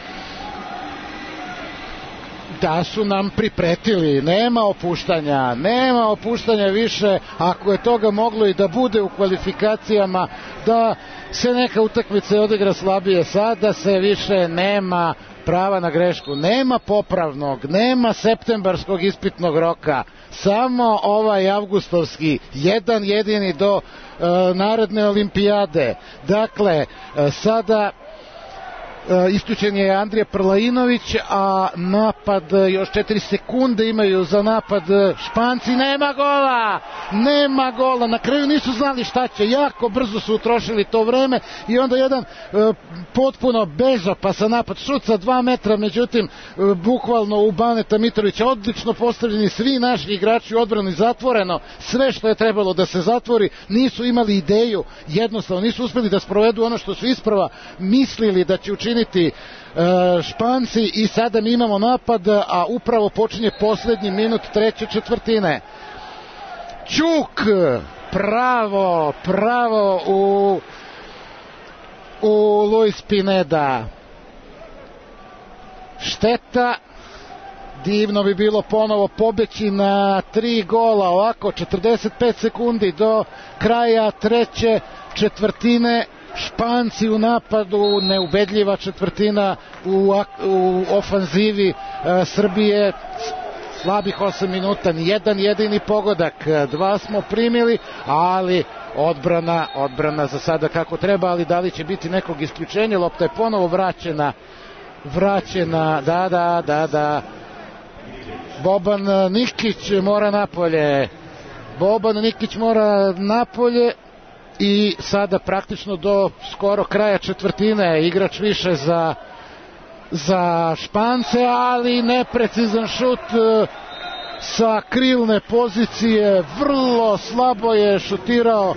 da su nam pripretili. Nema opuštanja više. Ako je toga moglo i da bude u kvalifikacijama, da se neka utakmica odigra slabije, sada se više nema prava na grešku, nema popravnog, nema septembarskog ispitnog roka, samo ovaj avgustovski, jedan jedini do naredne olimpijade. Dakle, sada isključen je Andrija Prlainović, a napad, još 4 sekunde imaju za napad Španci, nema gola, na kraju nisu znali šta će, jako brzo su utrošili to vreme i onda jedan potpuno bezopasan napad, šut sa 2 metra, međutim bukvalno u Baneta Mitrovića, odlično postavljeni svi naši igrači u odbrani, zatvoreno sve što je trebalo da se zatvori, nisu imali ideju, jednostavno nisu uspeli da sprovedu ono što su isprava mislili da će učiniti Španci i sada mi imamo napad, a upravo počinje poslednji minut treće četvrtine. Ćuk, pravo u Luis Pineda. Šteta, divno bi bilo ponovo pobeći na 3 gola, ovako 45 sekundi do kraja treće četvrtine. Španci u napadu, neubedljiva četvrtina u ofanzivi Srbije, slabih 8 minuta, nijedan jedini pogodak, 2 smo primili, ali odbrana za sada kako treba, ali da li će biti nekog isključenja, lopta je ponovo vraćena, da, Boban Nikić mora napolje, i sada praktično do skoro kraja četvrtine igrač više za Špance, ali neprecizan šut sa krilne pozicije, vrlo slabo je šutirao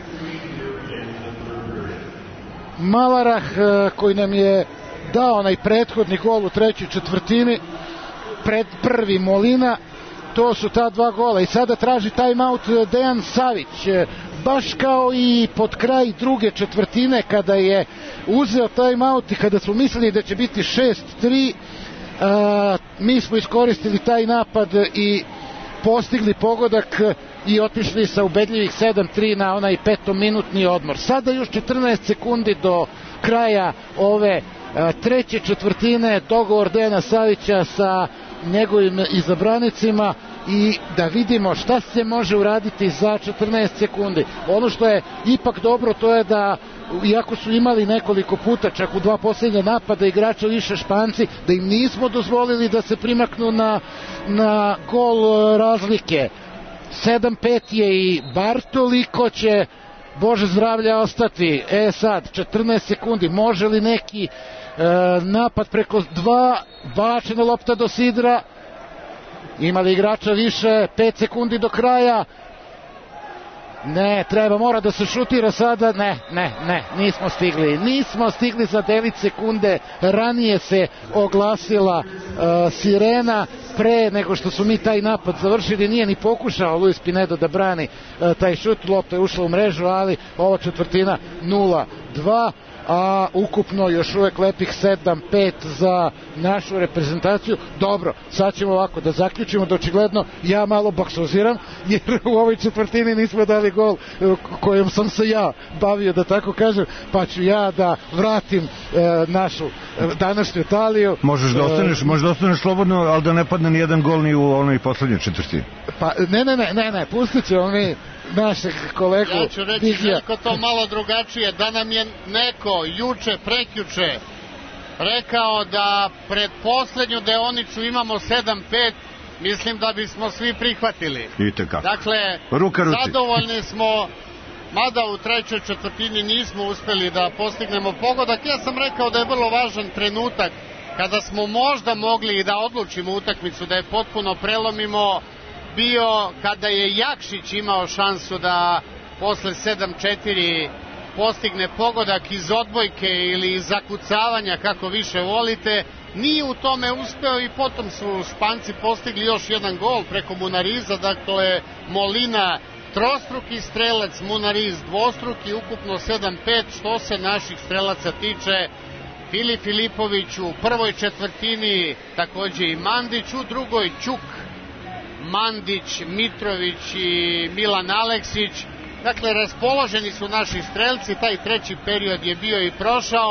Malarah, koji nam je dao onaj prethodni gol u trećoj četvrtini, pred prvi Molina. To su ta 2 gola i sada traži timeout Dejan Savić, baš kao i pod kraj druge četvrtine kada je uzeo timeout i kada smo mislili da će biti 6-3, mi smo iskoristili taj napad i postigli pogodak i otišli sa ubedljivih 7-3 na onaj 5-minutni odmor. Sada još 14 sekundi do kraja ove treće četvrtine, dogovor Dejana Savića sa njegovim izabranicima i da vidimo šta se može uraditi za 14 sekundi. Ono što je ipak dobro, to je da iako su imali nekoliko puta, čak u 2 posljednja napada igrača više Španci, da im nismo dozvolili da se primaknu na gol razlike. 7-5 je i Bartoli, ko će Bože zdravlja ostati. Sad 14 sekundi, može li neki napad preko 2, bačena lopta do sidra, imali igrača više, 5 sekundi do kraja, ne, mora da se šutira sada, ne, nismo stigli za 9 sekunde, ranije se oglasila sirena, pre nego što su mi taj napad završili, nije ni pokušao Luis Pinedo da brani taj šut, lopta je ušla u mrežu, ali ova četvrtina 0-2, a ukupno još uvek lepih 7-5 za našu reprezentaciju. Dobro, sad ćemo ovako da zaključimo, da očigledno ja malo baksoziram, jer u ovoj četvrtini nismo dali gol kojom sam se ja bavio, da tako kažem, pa ću ja da vratim našu današnju taliju. Možeš da ostaneš slobodno, ali da ne padne ni jedan gol ni u onoj poslednjoj četvrtini. Pa ne, pustit ćemo mi našeg kolegu. Ja ću reći neko to malo drugačije, da nam je neko prekjuče rekao da pred poslednju deonicu imamo 7-5, mislim da bismo svi prihvatili. Dakle, zadovoljni smo, mada u trećoj četvrtini nismo uspeli da postignemo pogodak. Ja sam rekao da je vrlo važan trenutak kada smo možda mogli i da odlučimo utakmicu, da je potpuno prelomimo, bio kada je Jakšić imao šansu da posle 7-4 postigne pogodak iz odbojke ili iz zakucavanja, kako više volite. Nije u tome uspeo i potom su Španci postigli još jedan gol preko Munariza, dakle Molina trostruki strelac, Munariz dvostruki, ukupno 7-5. Što se naših strelaca tiče, Filip Filipović u prvoj četvrtini, takođe i Mandić, u drugoj Ćuk, Mandić, Mitrović i Milan Aleksić. Dakle, raspoloženi su naši strelci, taj treći period je bio i prošao.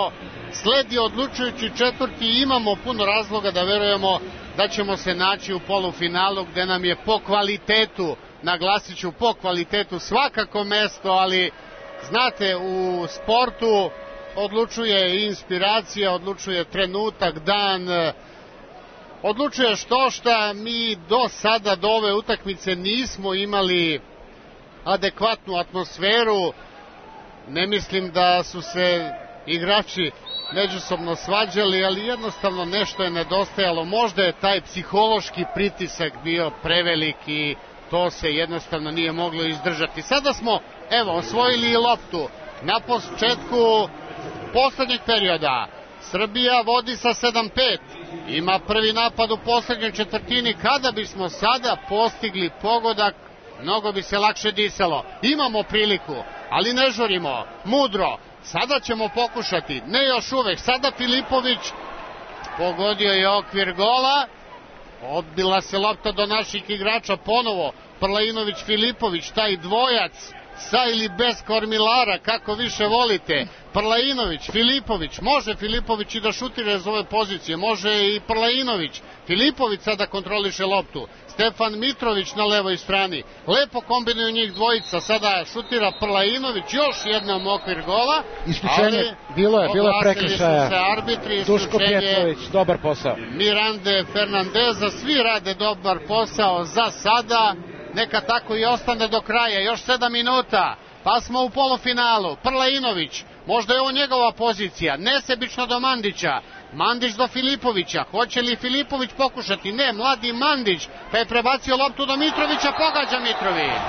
sledi odlučujući četvrti i imamo puno razloga da verujemo da ćemo se naći u polufinalu gde nam je po kvalitetu, naglasit ću po kvalitetu svakako mesto, ali znate, u sportu odlučuje i inspiracija, odlučuje trenutak, dan, odlučuje šta mi do sada, do ove utakmice nismo imali adekvatnu atmosferu. Ne mislim da su se igrači međusobno svađali, ali jednostavno nešto je nedostajalo. Možda je taj psihološki pritisak bio prevelik i to se jednostavno nije moglo izdržati. Sada smo, evo, osvojili loptu na početku poslednjeg perioda. Srbija vodi sa 7-5. Ima prvi napad u poslednjoj četvrtini. Kada bismo sada postigli pogodak, mnogo bi se lakše disalo. Imamo priliku, ali ne žurimo. Mudro. Sada ćemo pokušati. Ne još uvek. Sada Filipović pogodio je okvir gola. Odbila se lopta do naših igrača ponovo. Prlainović-Filipović, taj dvojac sa ili bez kormilara, kako više volite. Prlainović, Filipović, može Filipović i da šutira iz ove pozicije, može i Prlainović. Filipović sada kontroliše loptu. Stefan Mitrović na levoj strani. Lepo kombinuju njih dvojica, sada šutira Prlainović, još jednom okvir gola. Isključenje, bilo je prekršaja. Duško Pjetrović, dobar posao. Mirande Fernandeza, svi rade dobar posao za sada. Neka tako i ostane do kraja, još 7 minuta, pa smo u polufinalu. Prlainović, možda je ovo njegova pozicija, nesebično do Mandića, Mandić do Filipovića, hoće li Filipović pokušati? Ne, mladi Mandić, pa je prebacio loptu do Mitrovića, pogađa Mitrović.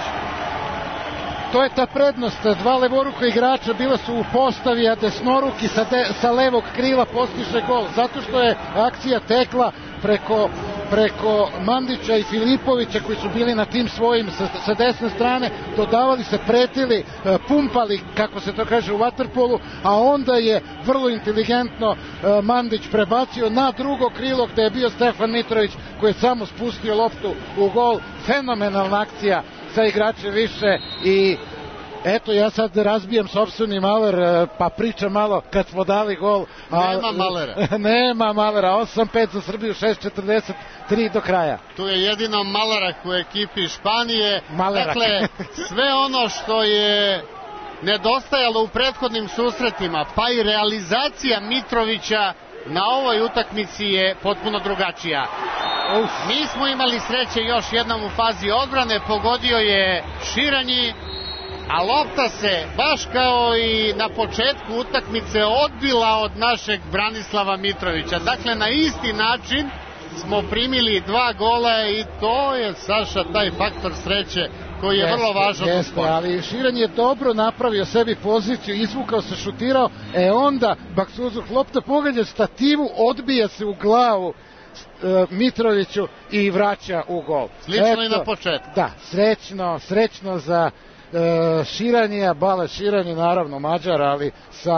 To je ta prednost, dva levoruka igrača bila su u postavi, a desnoruki sa levog krila postiže gol, zato što je akcija tekla preko Mandića i Filipovića koji su bili na tim svojim sa desne strane, dodavali se, pretili, pumpali, kako se to kaže u vaterpolu, a onda je vrlo inteligentno Mandić prebacio na drugo krilo gde je bio Stefan Mitrović koji je samo spustio loptu u gol. Fenomenalna akcija sa igrače više i eto, ja sad razbijam sopstveni maler, pa pričam malo kad smo dali gol. Nema malera. Nema malera, 8-5 za Srbiju, 6-43 do kraja. Tu je jedino Malarak u ekipi Španije. Malarak. Dakle, sve ono što je nedostajalo u prethodnim susretima, pa i realizacija Mitrovića na ovoj utakmici je potpuno drugačija. Mi smo imali sreće još jednom u fazi odbrane, pogodio je Širanji, a lopta se, baš kao i na početku utakmice, odbila od našeg Branislava Mitrovića. Dakle, na isti način smo primili 2 gola i to je, Saša, taj faktor sreće koji je vrlo važan u sportu. Ali Širan je dobro napravio sebi poziciju, izvukao se, šutirao, onda Baksuzuk lopta pogađa stativu, odbija se u glavu Mitroviću i vraća u gol. Slično i na početku. Da, srećno za Širanija, Bale Širanje, naravno Mađar, ali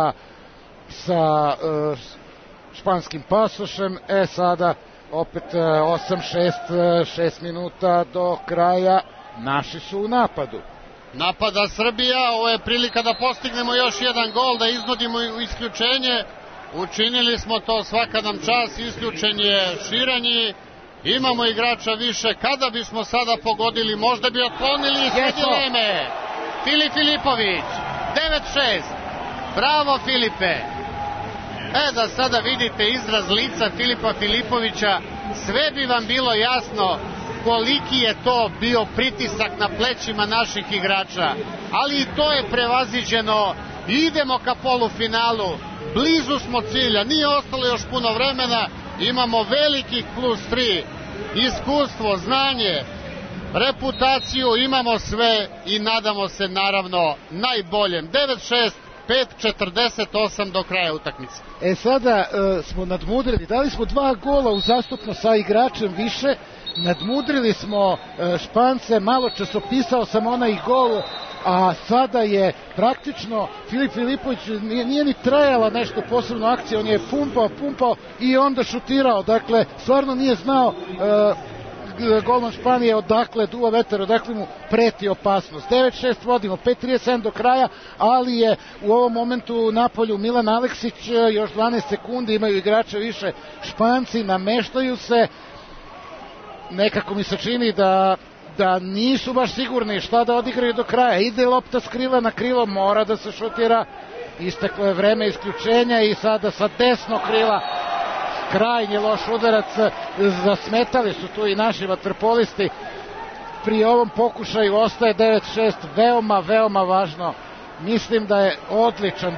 sa španskim pasošem. Sada opet 8-6, 6 minuta do kraja, naši su u napadu. Napada Srbija, ovo je prilika da postignemo još jedan gol, da iznudimo isključenje. Učinili smo to, svaka nam čast, isključen je Širanji. Imamo igrača više, kada bismo sada pogodili, možda bi otklonili sve dileme. Filipović, 9-6, bravo Filipe. Da sada vidite izraz lica Filipa Filipovića, sve bi vam bilo jasno koliki je to bio pritisak na plećima naših igrača, ali i to je prevaziđeno. Idemo ka polufinalu, blizu smo cilja, nije ostalo još puno vremena, imamo velikih +3, iskustvo, znanje, reputaciju, imamo sve i nadamo se naravno najboljem. 9-6, 5-48 do kraja utakmice. Sada smo nadmudrili, dali smo 2 gola uzastopno sa igračem više, nadmudrili smo Špance, malo časopisao sam onaj gol, a sada je praktično Filip Filipović nije ni trajala nešto posebno akcija, on je pumpao i onda šutirao, dakle stvarno nije znao golman Španije odakle duva vetar, odakle mu preti opasnost. 9-6 vodimo, 5:37 do kraja, ali je u ovom momentu na polju Milan Aleksić, još 12 sekundi, imaju igrače više Španci, nameštaju se, nekako mi se čini da nisu baš sigurni šta da odigraju do kraja. Ide lopta s krila na krilo, mora da se šutira, isteklo je vreme isključenja i sada sa desnog krila krajnje loš udarac, zasmetali su tu i naši vaterpolisti. Pri ovom pokušaju ostaje 9-6, veoma važno. Mislim da je odličan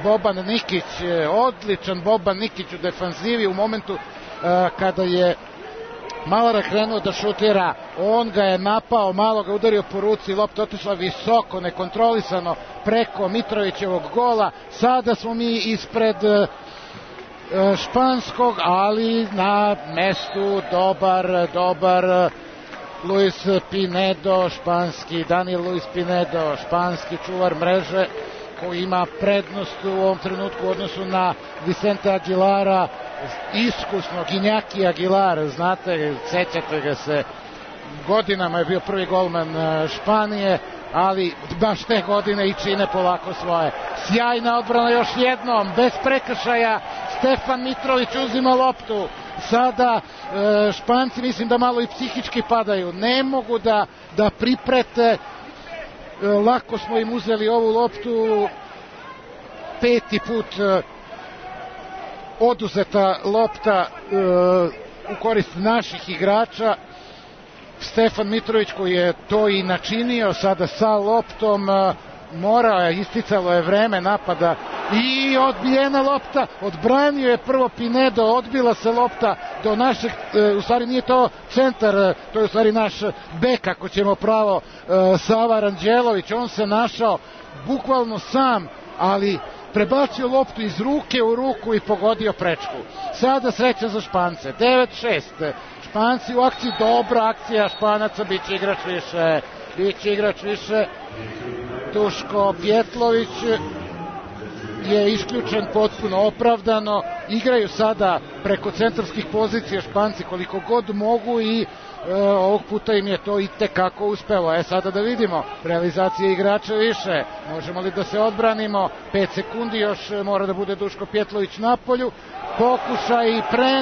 Boban Nikić u defanzivi u momentu kada je Malara krenuo da šutira, on ga je napao, malo ga udario po ruci, lopta otišla visoko, nekontrolisano preko Mitrovićevog gola. Sada smo mi ispred španskog, ali na mestu dobar Luis Pinedo, Daniel Luis Pinedo, španski čuvar mreže, koji ima prednost u ovom trenutku u odnosu na Vicente Aguilara, iskusnog Iñaki Aguilar, znate, sećate ga se, godinama je bio prvi golman Španije, ali baš te godine i čine polako svoje. Sjajna odbrana još jednom, bez prekršaja, Stefan Mitrović uzima loptu. Sada Španci mislim da malo i psihički padaju, ne mogu da priprete, lako smo im uzeli ovu loptu, 5. put oduzeta lopta u korist naših igrača. Stefan Mitrović, koji je to i načinio sada sa loptom, isticalo je vreme napada i odbijena lopta, odbranio je prvo Pinedo, odbila se lopta do našeg, u stvari nije to centar, to je u stvari naš bek, ako ćemo pravo, Sava Ranđelović, on se našao bukvalno sam, ali prebacio loptu iz ruke u ruku i pogodio prečku. Sada sreća za Špance, 9-6, Španci u akciji, dobra akcija Španaca, bit će igrač više. Duško Pjetlović je isključen potpuno opravdano, igraju sada preko centarskih pozicija Španci koliko god mogu i ovog puta im je to itekako uspelo. Sada da vidimo, realizacije igrača više, možemo li da se odbranimo, 5 sekundi još mora da bude Duško Pjetlović na polju, pokušaj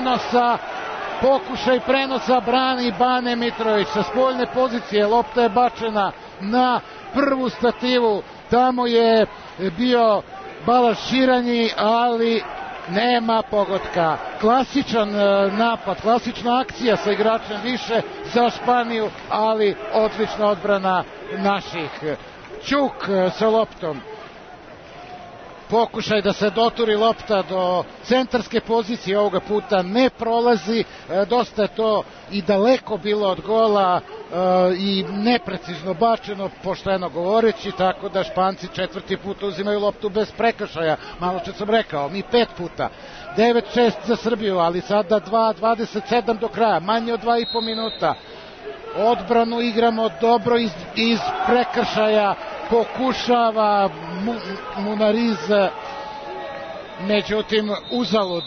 prenosa brani Bane Mitrović sa spoljne pozicije, lopta je bačena na prvu stativu, tamo je bio Balaš Širanji, ali nema pogotka. Klasičan napad, klasična akcija sa igračem više za Španiju, ali odlična odbrana naših. Ćuk sa loptom, pokušaj da se doturi lopta do centarske pozicije, ovoga puta ne prolazi, dosta je to i daleko bilo od gola i neprecizno bačeno, pošteno govoreći, tako da Španci 4. put uzimaju loptu bez prekršaja, malo što sam rekao, mi 5 puta. 9-6 za Srbiju, ali sada 2:27 do kraja, manje od 2,5 minuta. Odbranu igramo dobro iz prekršaja, pokušava Munariz, međutim uzalud,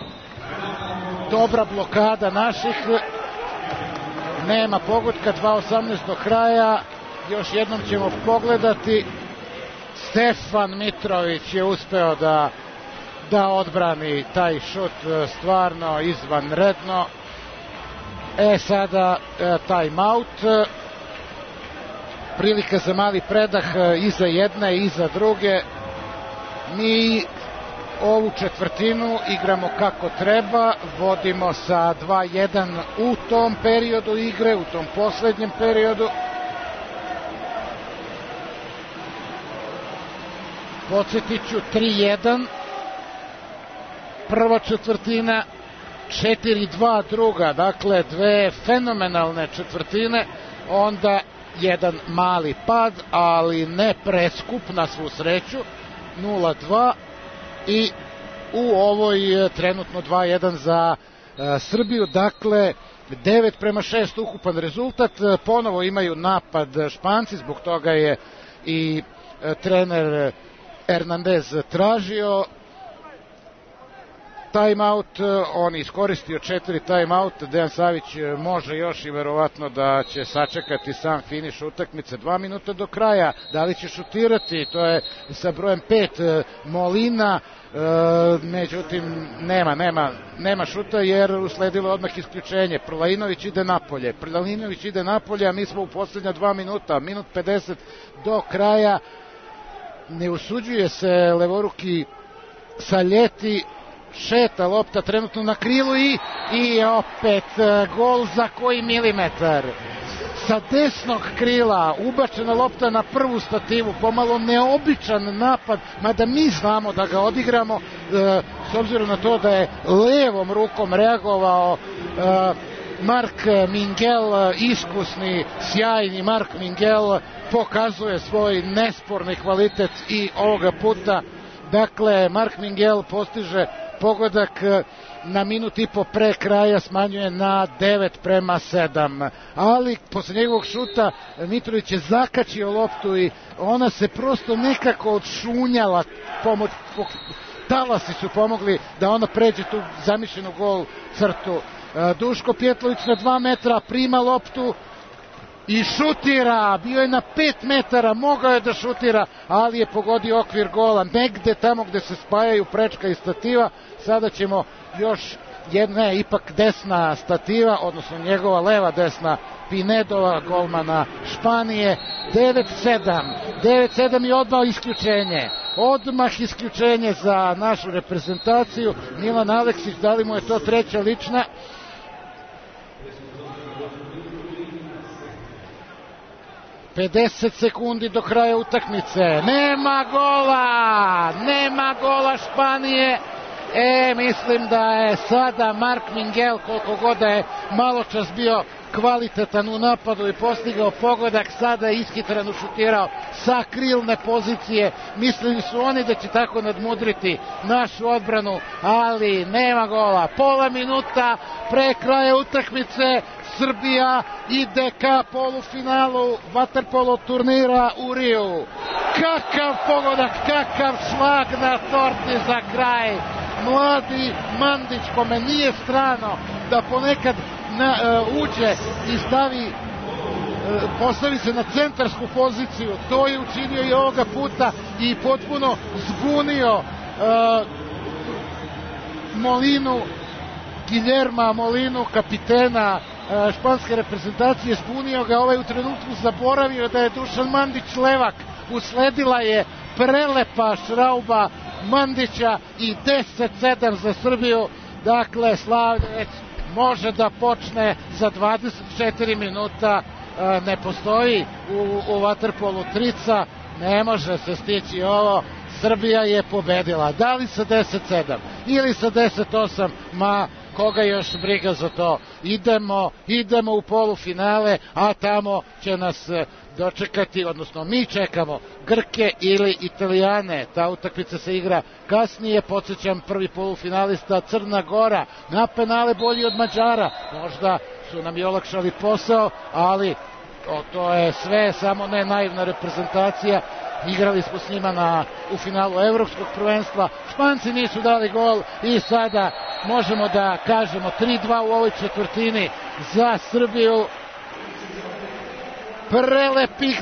dobra blokada naših, nema pogotka, 2:18 do kraja, još jednom ćemo pogledati, Stefan Mitrović je uspeo da odbrani taj šut, stvarno izvanredno. Sada time out, prilika za mali predah i za jedne i za druge. Mi ovu četvrtinu igramo kako treba, vodimo sa 2:1 u tom periodu igre, u tom poslednjem periodu. Podsjetit ću, 3:1 prva četvrtina, 4:2 druga, dakle dve fenomenalne četvrtine, onda jedan mali pad, ali ne preskup na svu sreću, 0:2 i u ovoj trenutno 2:1 za Srbiju, dakle 9:6 ukupan rezultat, ponovo imaju napad Španci, zbog toga je i trener Hernandez tražio timeout, on iskoristio 4 timeouta, Dejan Savić može još i verovatno da će sačekati sam finiš utakmice, 2 minuta do kraja, da li će šutirati, to je sa brojem 5 Molina, međutim nema šuta jer usledilo odmah isključenje. Prlainović ide napolje, a mi smo u posljednja 2 minuta, minut 50 do kraja. Ne usuđuje se levoruki Saljeti, šeta lopta trenutno na krilu i opet gol za koji milimetar. Sa desnog krila ubačena lopta na prvu stativu, pomalo neobičan napad, mada mi znamo da ga odigramo, s obzirom na to da je levom rukom reagovao Mark Mingel, iskusni, sjajni Mark Mingel, pokazuje svoj nesporni kvalitet i ovoga puta. Dakle, Mark Mingel postiže pogodak na minut i po pre kraja, smanjuje na 9:7. Ali posle njegovog šuta Mitrović je zakačio loptu i ona se prosto nekako odšunjala, talasi su pomogli da ona pređe tu zamišljenu gol crtu. Duško Pjetlović na 2 metra prima loptu i šutira, bio je na 5 metara, mogao je da šutira, ali je pogodio okvir gola, negde tamo gde se spajaju prečka i stativa. Sada ćemo još ipak desna stativa, odnosno njegova leva desna, Pinedova, golmana Španije. 9:7 i odmah isključenje za našu reprezentaciju. Milan Aleksić, da li mu je to treća lična? ...50 sekundi do kraja utakmice. Nema gola Španije. Mislim da je sada Mark Mingel, koliko god da je malo čas bio kvalitetan u napadu i postigao pogodak, sada je ishitrano šutirao sa krilne pozicije. Mislili su oni da će tako nadmudriti našu odbranu, ali nema gola. Pola minuta pre kraja utakmice, Srbija ide ka polufinalu vaterpolo turnira u Riju. Kakav pogodak, kakav šlag na torti za kraj. Mladi Mandić, kome nije strano da ponekad uđe i postavi se na centarsku poziciju, to je učinio i ovoga puta i potpuno zbunio Guillerma Molinu, kapitena španske reprezentacije. Zbunio ga, u trenutku zaboravio da je Dušan Mandić levak. Usledila je prelepa šrauba Mandića i 10:7 za Srbiju. Dakle, slavlje već može da počne za 24 minuta. Ne postoji u vaterpolu trica, ne može se stići ovo. Srbija je pobedila. Da li sa 10:7 ili sa 10:8, koga još briga za to. Idemo u polufinale, a tamo će nas dočekati, odnosno mi čekamo Grke ili Italijane. Ta utakmica se igra kasnije. Podsjećam, prvi polufinalista Crna Gora, na penale bolji od Mađara. Možda su nam i olakšali posao, ali to je sve samo ne naivna reprezentacija. Igrali smo s njima u finalu evropskog prvenstva. Španci nisu dali gol i sada možemo da kažemo 3:2 u ovoj četvrtini za Srbiju. Prelepih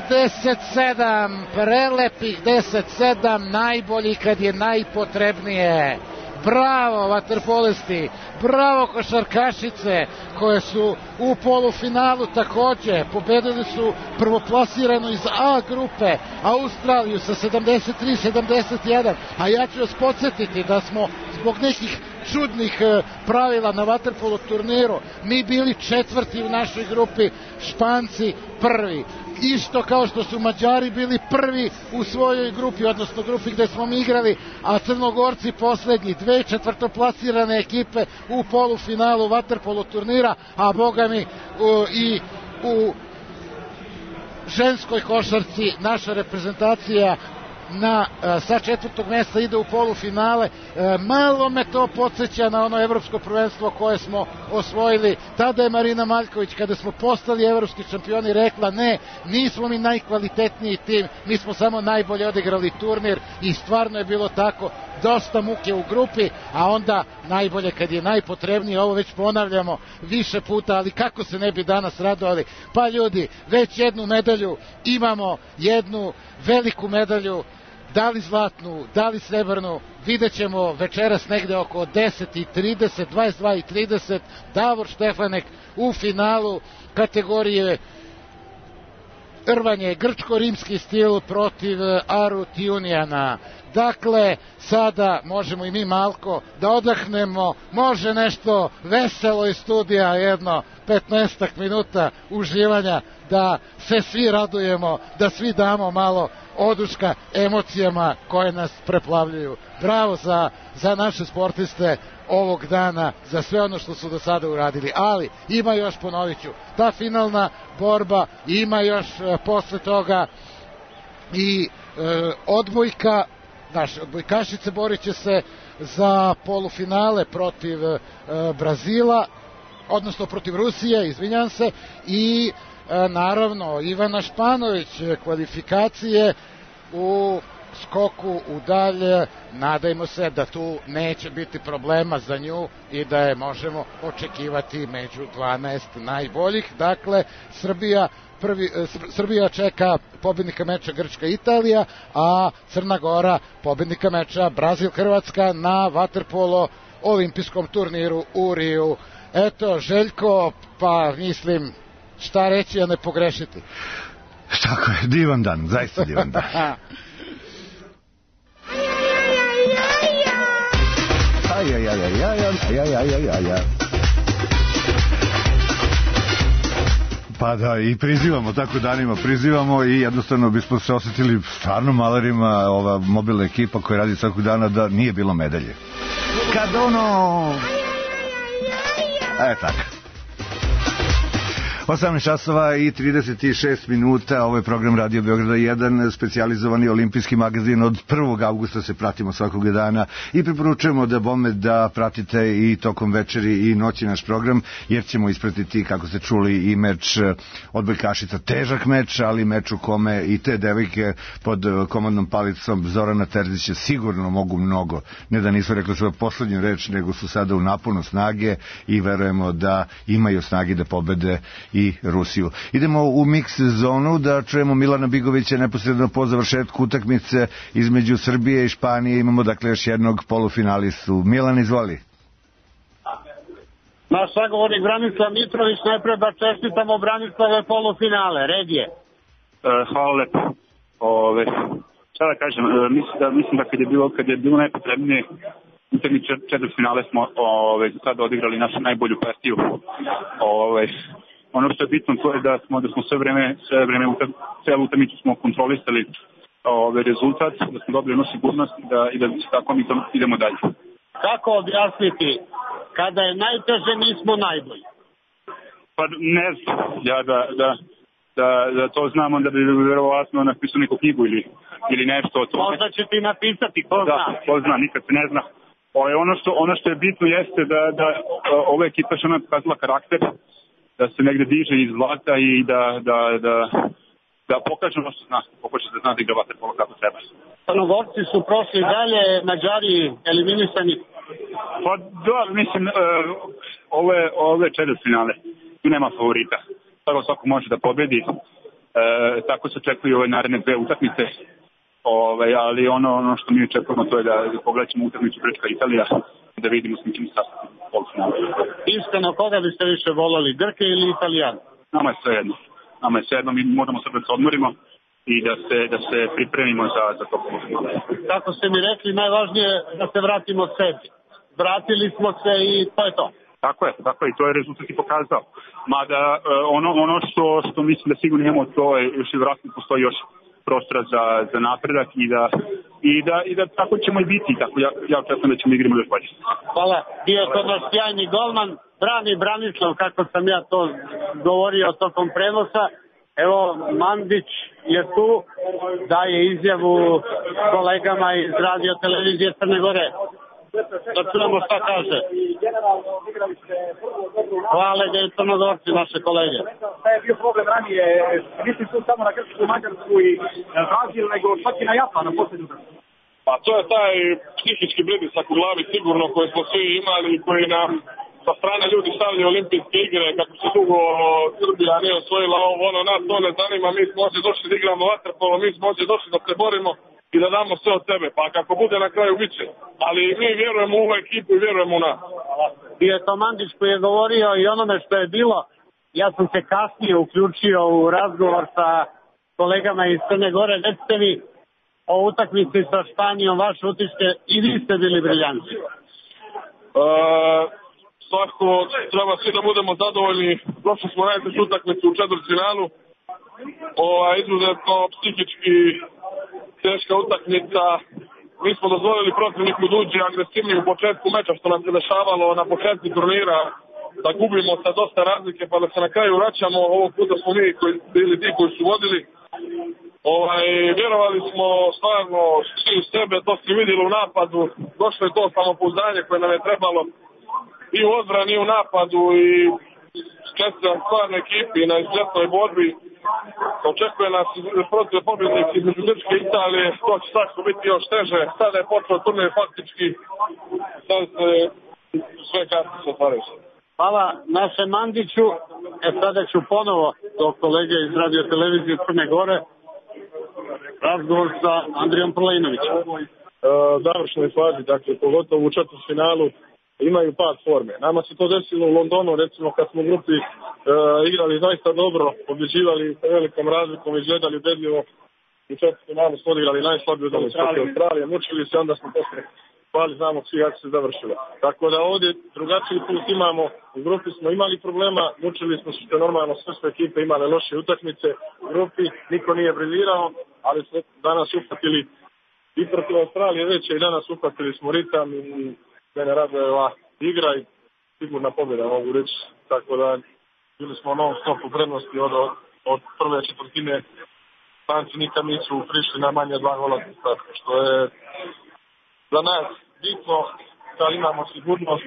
10:7, najbolji kad je najpotrebnije. Bravo vaterpolisti, bravo košarkašice koje su u polufinalu takođe. Pobedili su prvoplasiranu iz A grupe Australiju sa 73-71, a ja ću vas podsjetiti da smo zbog nekih čudnih pravila na vaterpolo turniru mi bili 4. u našoj grupi, Španci 1. Isto kao što su Mađari bili 1. u svojoj grupi, odnosno grupi gde smo mi igrali, a Crnogorci poslednji. 2 četvrtoplasirane ekipe u polufinalu vaterpolo turnira, a boga mi i u ženskoj košarci naša reprezentacija sa 4. mesta ide u polufinale. Malo me to podsjeća na ono evropsko prvenstvo koje smo osvojili. Tada je Marina Maljković, kada smo postali evropski šampioni, rekla ne, nismo mi najkvalitetniji tim, mi smo samo najbolje odigrali turnir, i stvarno je bilo tako. dosta muke u grupi, a onda najbolje kad je najpotrebnije, ovo već ponavljamo više puta, ali kako se ne bi danas radovali. Pa ljudi, već jednu medalju imamo, jednu veliku medalju, da li zlatnu, da li srebrnu, vidjet ćemo večeras negde oko 10:30, 22:30, Davor Štefanek u finalu kategorije rvanje grčko-rimski stil protiv Aru Tijunijana. Dakle, sada možemo i mi malko da odahnemo, može nešto veselo iz studija, jedno 15 minuta uživanja, da se svi radujemo, da svi damo malo oduška emocijama koje nas preplavljuju. Bravo za naše sportiste ovog dana, za sve ono što su do sada uradili, ali ima još, ponovit ću, ta finalna borba, ima još posle toga i odbojka, naše odbojkašice borit će se za polufinale protiv Brazila, odnosno protiv Rusije, izvinjam se, i naravno Ivana Španović, kvalifikacije u skoku u dalje. Nadajmo se da tu neće biti problema za nju i da je možemo očekivati među 12 najboljih. Dakle, Srbija čeka pobednika meča Grčka-Italija, a Crna Gora pobednika meča Brazil-Hrvatska na vaterpolo olimpijskom turniru u Riju. Eto, Željko, pa mislim, šta reći, a ne pogrešiti. Tako je, divan dan, zaista divan dan. Pa da, i prizivamo, tako danima prizivamo i jednostavno bismo se osjetili stvarno malarima, ova mobilna ekipa koja radi svakog dana, da nije bilo medalje. Kad ono... tako. 18 časova i 36 minuta, ovo je program Radio Beograda 1, specijalizovani olimpijski magazin. Od 1. augusta se pratimo svakog dana i preporučujemo da bome da pratite i tokom večeri i noći naš program, jer ćemo ispratiti, kako ste čuli, i meč odbojkašica, težak meč, ali meč u kome i te devojke pod komandnom palicom Zorana Terzića sigurno mogu mnogo, ne da nisu rekli svoju poslednju reč, nego su sada u naponu snage i verujemo da imaju snage da pobede i Rusiju. Idemo u mix zonu da čujemo Milana Bigovića neposredno po završetku utakmice između Srbije i Španije. Imamo dakle još jednog polufinalistu. Milan, izvoli. Naš sagovornik Branislav Mitrović, najprej da čestitamo Branislave polufinale. Red je. Hvala lepo. Šta da kažem, mislim da kad je bilo najpotrebnije utakmice četvrtfinale smo sada odigrali našu najbolju partiju. Ono što je bitno to je da smo sve vreme celu utakmicu smo kontrolisali rezultat, da smo dobili jednu sigurnost i da tako mi idemo dalje. Kako objasniti kada je najteže mi smo najbolji? Pa ne znam, ja da to znam, onda bi verovatno napisao neku knjigu ili nešto o tome. Možda će ti napisati, ko zna? Da, ko zna, nikad se ne zna. Ono što je bitno jeste da ova ekipa što nam pokazala karakter, da se negde diže iz zlata i da pokaže ono što zna, da zna da igra vaterpolo kako treba. Crnogorci su prošli dalje, Mađari eliminisani. Pa da, mislim, ove četvrtfinale, tu nema favorita. Tako svako može da pobedi, tako se očekuju ove naredne dve utakmice, ali ono što mi očekujemo to je da pogledat ćemo utakmicu Grčka-Italija, da vidimo s ničim sastati polufinale. Iskreno, koga biste više volali, Grke ili Italijane? Nama je sve jedno, mi moramo sad da se odmorimo i da se pripremimo za to polufinale. Kako ste mi rekli, najvažnije je da se vratimo sebi. Vratili smo se i to je to. Tako je, i to je rezultat i pokazao. Mada ono što mislim da sigurno imamo, to je još i vratno postoji još prostora za napredak i da tako ćemo i biti, tako ja očekujem da ćemo igrati još bolje. Hvala, bio je to naš sjajni golman, brani Branislav, kako sam ja to govorio tokom prenosa. Evo, Mandić je tu, daje izjavu kolegama iz radio televizije Crne Gore. Da čujemo šta kaže. Hvala da je Crnogorci, naše kolege. Šta je bio problem ranije? Mislim tu samo na Grčku, Mađarsku i Brazil, nego čak i na Japan na posljednju. Pa to je taj psihički pritisak u glavi sigurno koji smo svi imali i koji nam sa strane ljudi stavljaju olimpijske igre, kako se dugo Srbija nije osvojila ovo, nas to ne zanima, mi smo ovdje došli da igramo vaterpolo, mi smo ovdje došli da se borimo i da damo sve od sebe, pa kako bude na kraju biće. Ali mi vjerujemo u ovu ekipu i vjerujemo u nas. I je to Mandić koji je govorio i onome što je bilo, ja sam se kasnije uključio u razgovor sa kolegama iz Crne Gore, recite mi o utakmici sa Španijom, vaše utiske, i vi ste bili briljantni. Svako treba svi da budemo zadovoljni. Došli smo najtežu utakmicu u četvrtfinalu. Izuzetno psihički teška utakmica. Mi smo dozvolili protivniku da uđe agresivniji u početku meča, što nam se dešavalo na početku turnira, da gubimo sa dosta razlike, pa da se na kraju vraćamo. Ovog puta smo mi bili ti koji su vodili. Vjerovali smo stvarno svi u sebe, to ste vidjeli u napadu. Došlo je to samopouzdanje koje nam je trebalo i u odbrani i u napadu, i čestitam stvarno ekipi na izuzetnoj borbi. Očekuje nas protiv pobjednik između Grčke i Italije, to će svakako biti još teže. Sada je počeo turnir faktički, sad se sve karte se otvaraju. Hvala našem Mandiću. Sada ću ponovo do kolege iz Radio televizije Crne Gore razgovor sa Andrijom Prlejnovićem. Završnoj fazi, dakle, pogotovo u četvrtfinalu, imaju pad forme. Nama se to desilo u Londonu, recimo kad smo u grupi igrali zaista dobro, pobjeđivali sa velikom razlikom, izgledali ubedljivo. U četvrtfinalu smo odigrali najslabiju utakmicu protiv Australije, mučili se, onda smo posle pali, znamo svi kako se završilo. Tako da ovdje drugačiji put imamo, u grupi smo imali problema, mučili smo se što je normalno, sve su ekipe imale loše utakmice u grupi, niko nije briljirao, ali smo danas uhvatili i protiv Australije već i danas uhvatili smo ritam i mene raduje ova igra i sigurna pobjeda, mogu reći. Tako da bili smo non stop u prednosti od prve četvrtine. Španci nikad nisu prišli na manje 2 gola, što je za nas bitno da imamo sigurnost.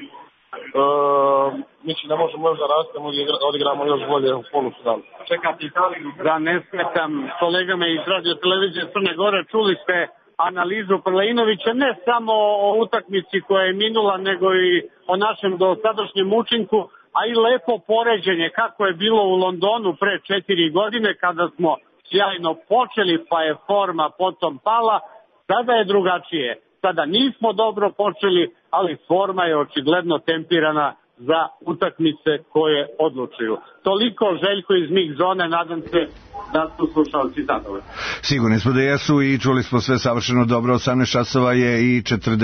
Mislim da možemo još da rastemo i odigramo još bolje u polufinalu. Čekati Italiju. Da ne smetam kolegama iz Radio televizije Crne Gore, čuli ste analizu Prlejnovića ne samo o utakmici koja je minula, nego i o našem dosadašnjem učinku, a i lepo poređenje kako je bilo u Londonu pre 4 godine kada smo sjajno počeli, pa je forma potom pala. Sada je drugačije. Sada nismo dobro počeli, ali forma je očigledno tempirana za utakmice koje odlučuju. Toliko Željko iz Mix zone, nadam se da su slušalci zadovoljni. Sigurni smo da jesu i čuli smo sve savršeno dobro. 18 časova je i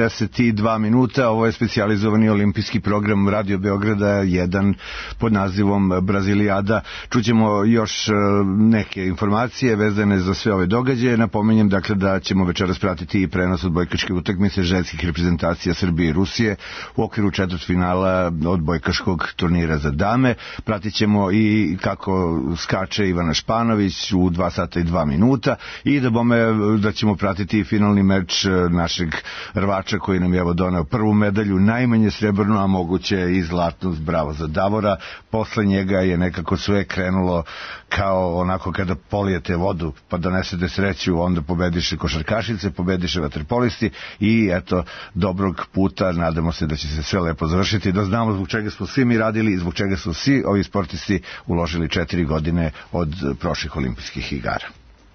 42 minuta. Ovo je specijalizovani olimpijski program Radio Beograda 1 pod nazivom Brazilijada. Čućemo još neke informacije vezane za sve ove događaje. Napominjem dakle da ćemo večeras pratiti i prenos odbojkaške utakmice ženskih reprezentacija Srbije i Rusije u okviru četvrtfinala odbojkaškog turnira za dame. Pratit ćemo i kako skače Ivana Španović u 2 sata i 2 minuta i da ćemo pratiti i finalni meč našeg rvača koji nam je evo doneo prvu medalju, najmanje srebrnu, a moguće i zlatnu. Bravo za Davora. Posle njega je nekako sve krenulo kao onako kada polijete vodu pa donesete sreću, onda pobediše košarkašice, pobediše vaterpolisti i eto dobrog puta, nadamo se da će se sve lepo završiti, da znamo zbog čega smo svi mi radili i zbog čega su svi ovi sportisti uložili 4 godine od prošlih olimpijskih igara.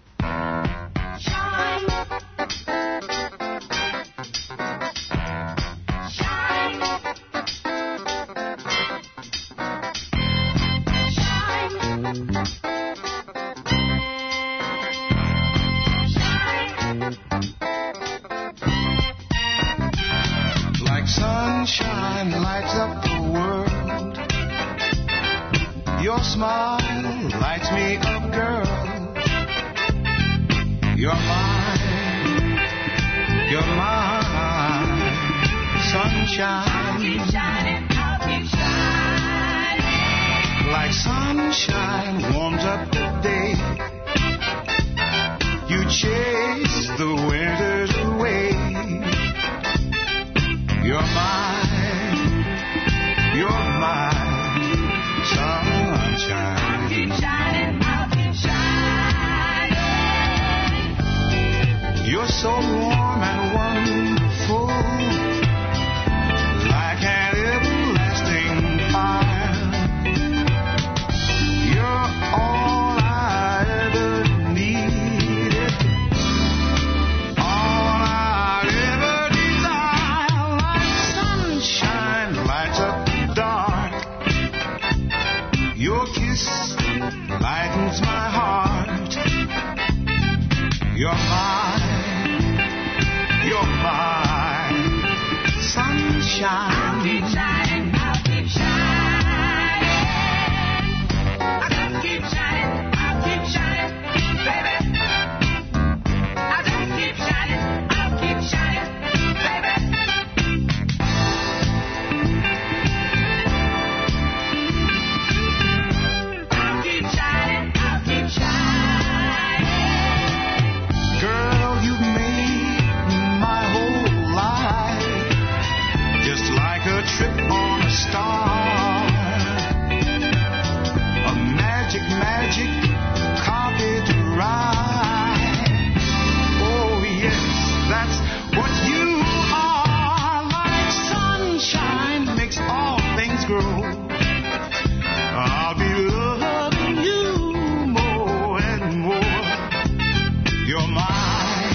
Your smile lights me up, girl. You're mine, sunshine. Keep shining, I'll keep shining. Like sunshine warms up the day. You chase the winters away. You're mine, sunshine. I'll keep shining, I'll keep shining. You're so warm and wonderful. shining. I'll keep shining, I'll keep shining. I just keep shining, I'll keep shining, baby. I just keep shining, I'll keep shining, baby. I'll keep shining, I'll keep shining. Girl, you've made my whole life just like a trip on a star. A magic, magic carpet ride. Oh yes, that's what you are. Like sunshine makes all things grow. I'll be loving you more and more. You're mine,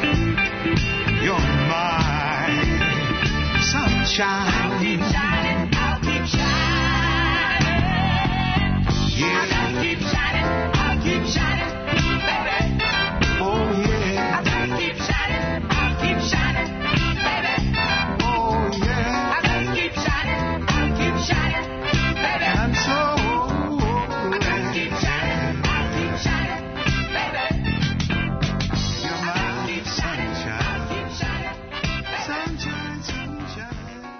sunshine. I'll keep shining, I'll keep shining. Yeah. I'll keep shining, I'll keep shining, baby. Oh yeah. I'll keep shining, I'll keep shining, baby. Oh yeah. I'll keep shining, I'll keep shining, baby. I'm so I'll keep shining, I'll keep shining, baby. You're my sunshine, I'll keep shining, sunshine, sunshine.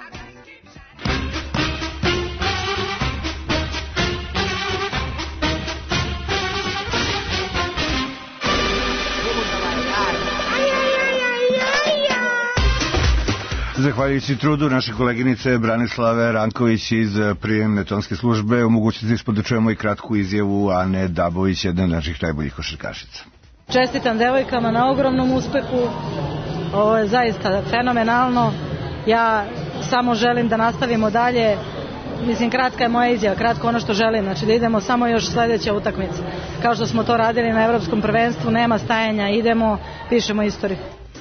Zahvaljujući trudu naše koleginice Branislave Ranković iz prijemne tonske službe, omogućiti smo da čujemo i kratku izjavu Ane Dabović, jedna od naših najboljih košarkašica. Čestitam devojkama na ogromnom uspehu, ovo je zaista fenomenalno, ja samo želim da nastavimo dalje, mislim kratka je moja izjava, kratko ono što želim, znači da idemo samo još sledeća utakmica, kao što smo to radili na Evropskom prvenstvu, nema stajanja, idemo, pišemo istoriju.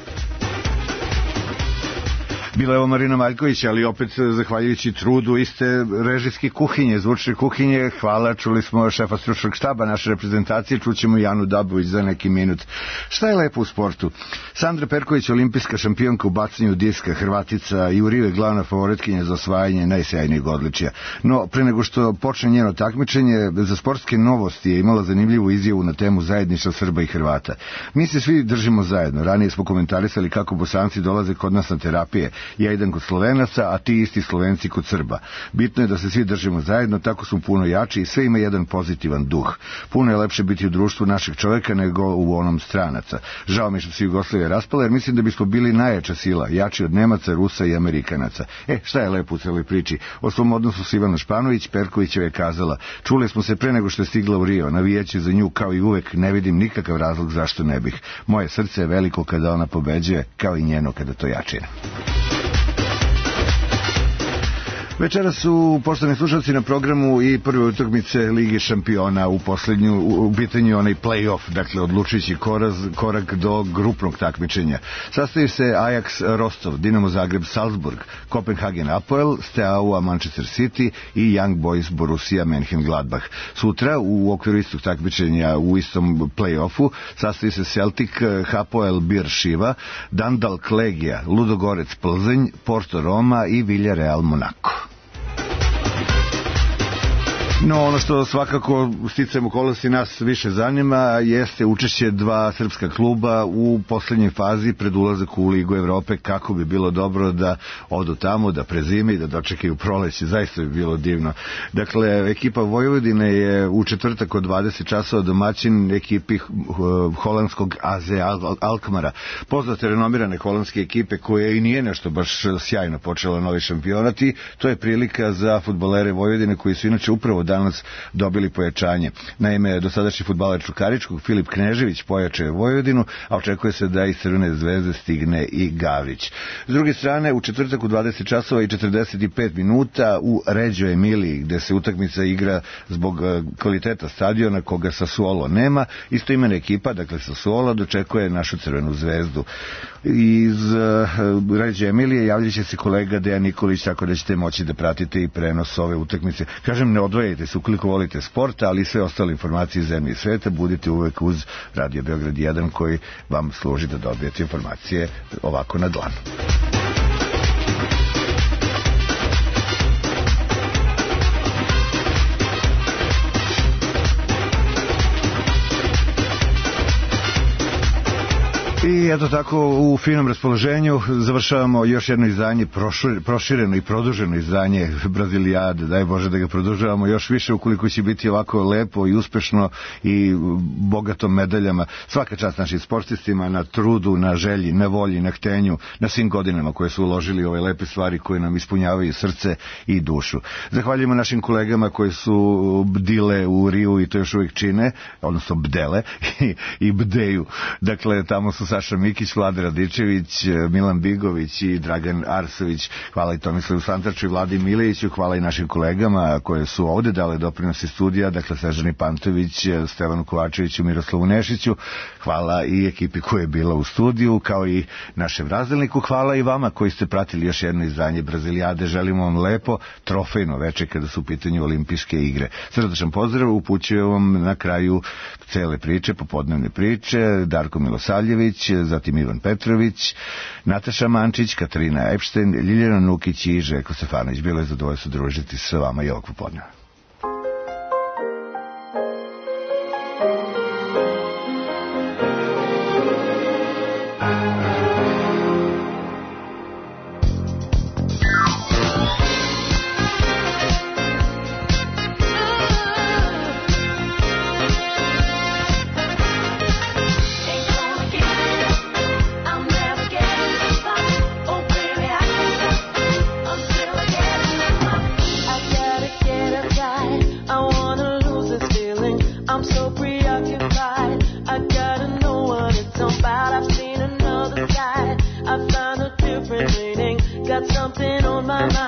Bila je ovo Marina Maljković, ali opet zahvaljujući trudu iste režijske kuhinje, zvučne kuhinje. Hvala, čuli smo šefa stručnog štaba naše reprezentacije, čućemo i Anu Dabović za neki minut. Šta je lepo u sportu? Sandra Perković, olimpijska šampionka u bacanju diska, Hrvatica, i u Rio je glavna favoritkinja za osvajanje najsjajnijeg odličja. No, pre nego što počne njeno takmičenje, za sportske novosti je imala zanimljivu izjavu na temu zajedništva Srba i Hrvata. Mi se svi držimo zajedno. Ranije smo komentarisali kako Bosanci dolaze kod nas na terapije. Ja idem kod Slovenaca, a ti isti Slovenci kod Srba. Bitno je da se svi držimo zajedno, tako smo puno jači i sve ima jedan pozitivan duh. Puno je lepše biti u društvu našeg čoveka nego u onom stranaca. Žao mi što se Jugoslavija raspala, jer mislim da bismo bili najjača sila, jači od Nemaca, Rusa i Amerikanaca. Šta je lepo u celoj priči? O svom odnosu s Ivana Španović, Perkovićeva je kazala: čuli smo se pre nego što je stigla u Rio, navijaće za nju kao i uvek, ne vidim nikakav razlog zašto ne bih. Moje srce je veliko kada ona pobeđuje, kao i njeno kada to jačine. Večera su, poštovani slušalci, na programu i prve utakmice Lige šampiona, u pitanju onaj play-off, dakle odlučujući korak do grupnog takmičenja. Sastoji se Ajax Rostov, Dinamo Zagreb Salzburg, Kopenhagen Apoel, Steaua Manchester City i Young Boys Borussia Mönchengladbach. Sutra u okviru istog takmičenja u istom play-offu sastoji se Celtic Hapoel Beersheva, Dundalk Legija, Ludogorets Plzeň, Porto Roma i Villarreal Monaco. No, ono što svakako sticajem okolnosti nas više zanima jeste učešće dva srpska kluba u poslednjoj fazi pred ulazak u Ligu Evrope, kako bi bilo dobro da odu tamo, da prezime i da dočekaju proleće. Zaista bi bilo divno. Dakle, ekipa Vojvodine je u četvrtak od 20 časova domaćin ekipi holandskog AZ Alkmara, poznate renomirane holandske ekipe koja i nije nešto baš sjajno počela novi šampionat i to je prilika za fudbalere Vojvodine koji su inače upravo danas dobili pojačanje. Naime, dosadašnji fudbaler Čukaričkog Filip Knežević pojačao je Vojvodinu, a očekuje se da iz Crvene zvezde stigne i Gavrić. S druge strane, u četvrtak u 20 časova i 45 minuta u Reggio Emiliji, gde se utakmica igra zbog kvaliteta stadiona koga Sassuolo nema, istoimena ekipa, dakle Sassuolo, dočekuje našu Crvenu zvezdu. Iz Reggio Emilije javljaće se kolega Dejan Nikolić, tako da ćete moći da pratite i prenos ove utakmice. Kažem, ne odvojajte se ukoliko volite sport, ali sve ostale informacije iz zemlje i sveta budite uvek uz Radio Beograd 1 koji vam služi da dobijete informacije ovako na dlanu. I eto tako u finom raspoloženju završavamo još jedno izdanje, prošireno i produženo izdanje Brazilijade. Daj Bože da ga produžavamo još više ukoliko će biti ovako lepo i uspešno i bogato medaljama. Svaka čast našim sportistima na trudu, na želji, na volji, na htenju, na svim godinama koje su uložili ove lepe stvari koje nam ispunjavaju srce i dušu. Zahvaljujemo našim kolegama koji su bdile u Riju i to još uvijek čine, odnosno bdele i bdeju. Dakle, tamo su Saša Mikić, Vlada Radičević, Milan Bigović i Dragan Arsović. Hvala i Tomislavu Santraču i Vladi Milijeviću. Hvala i našim kolegama koje su ovde dale doprinos iz studija, dakle Snežani Pantović, Stevanu Kovačeviću, Miroslavu Nešiću. Hvala i ekipi koja je bila u studiju, kao i našem razdelniku. Hvala i vama koji ste pratili još jedno izdanje Brazilijade. Želimo vam lepo trofejno veče kada su u pitanju olimpijske igre. Srdačan pozdrav upućujem vam na kraju cele priče, popodnevne priče, Darko Milosavljević, zatim Ivan Petrović, Nataša Mančić, Katarina Epštajn, Ljiljana Nukić i Željko Stefanović. Bilo je zadovoljstvo družiti sa vama i ovog popodneva. Got something on my mind.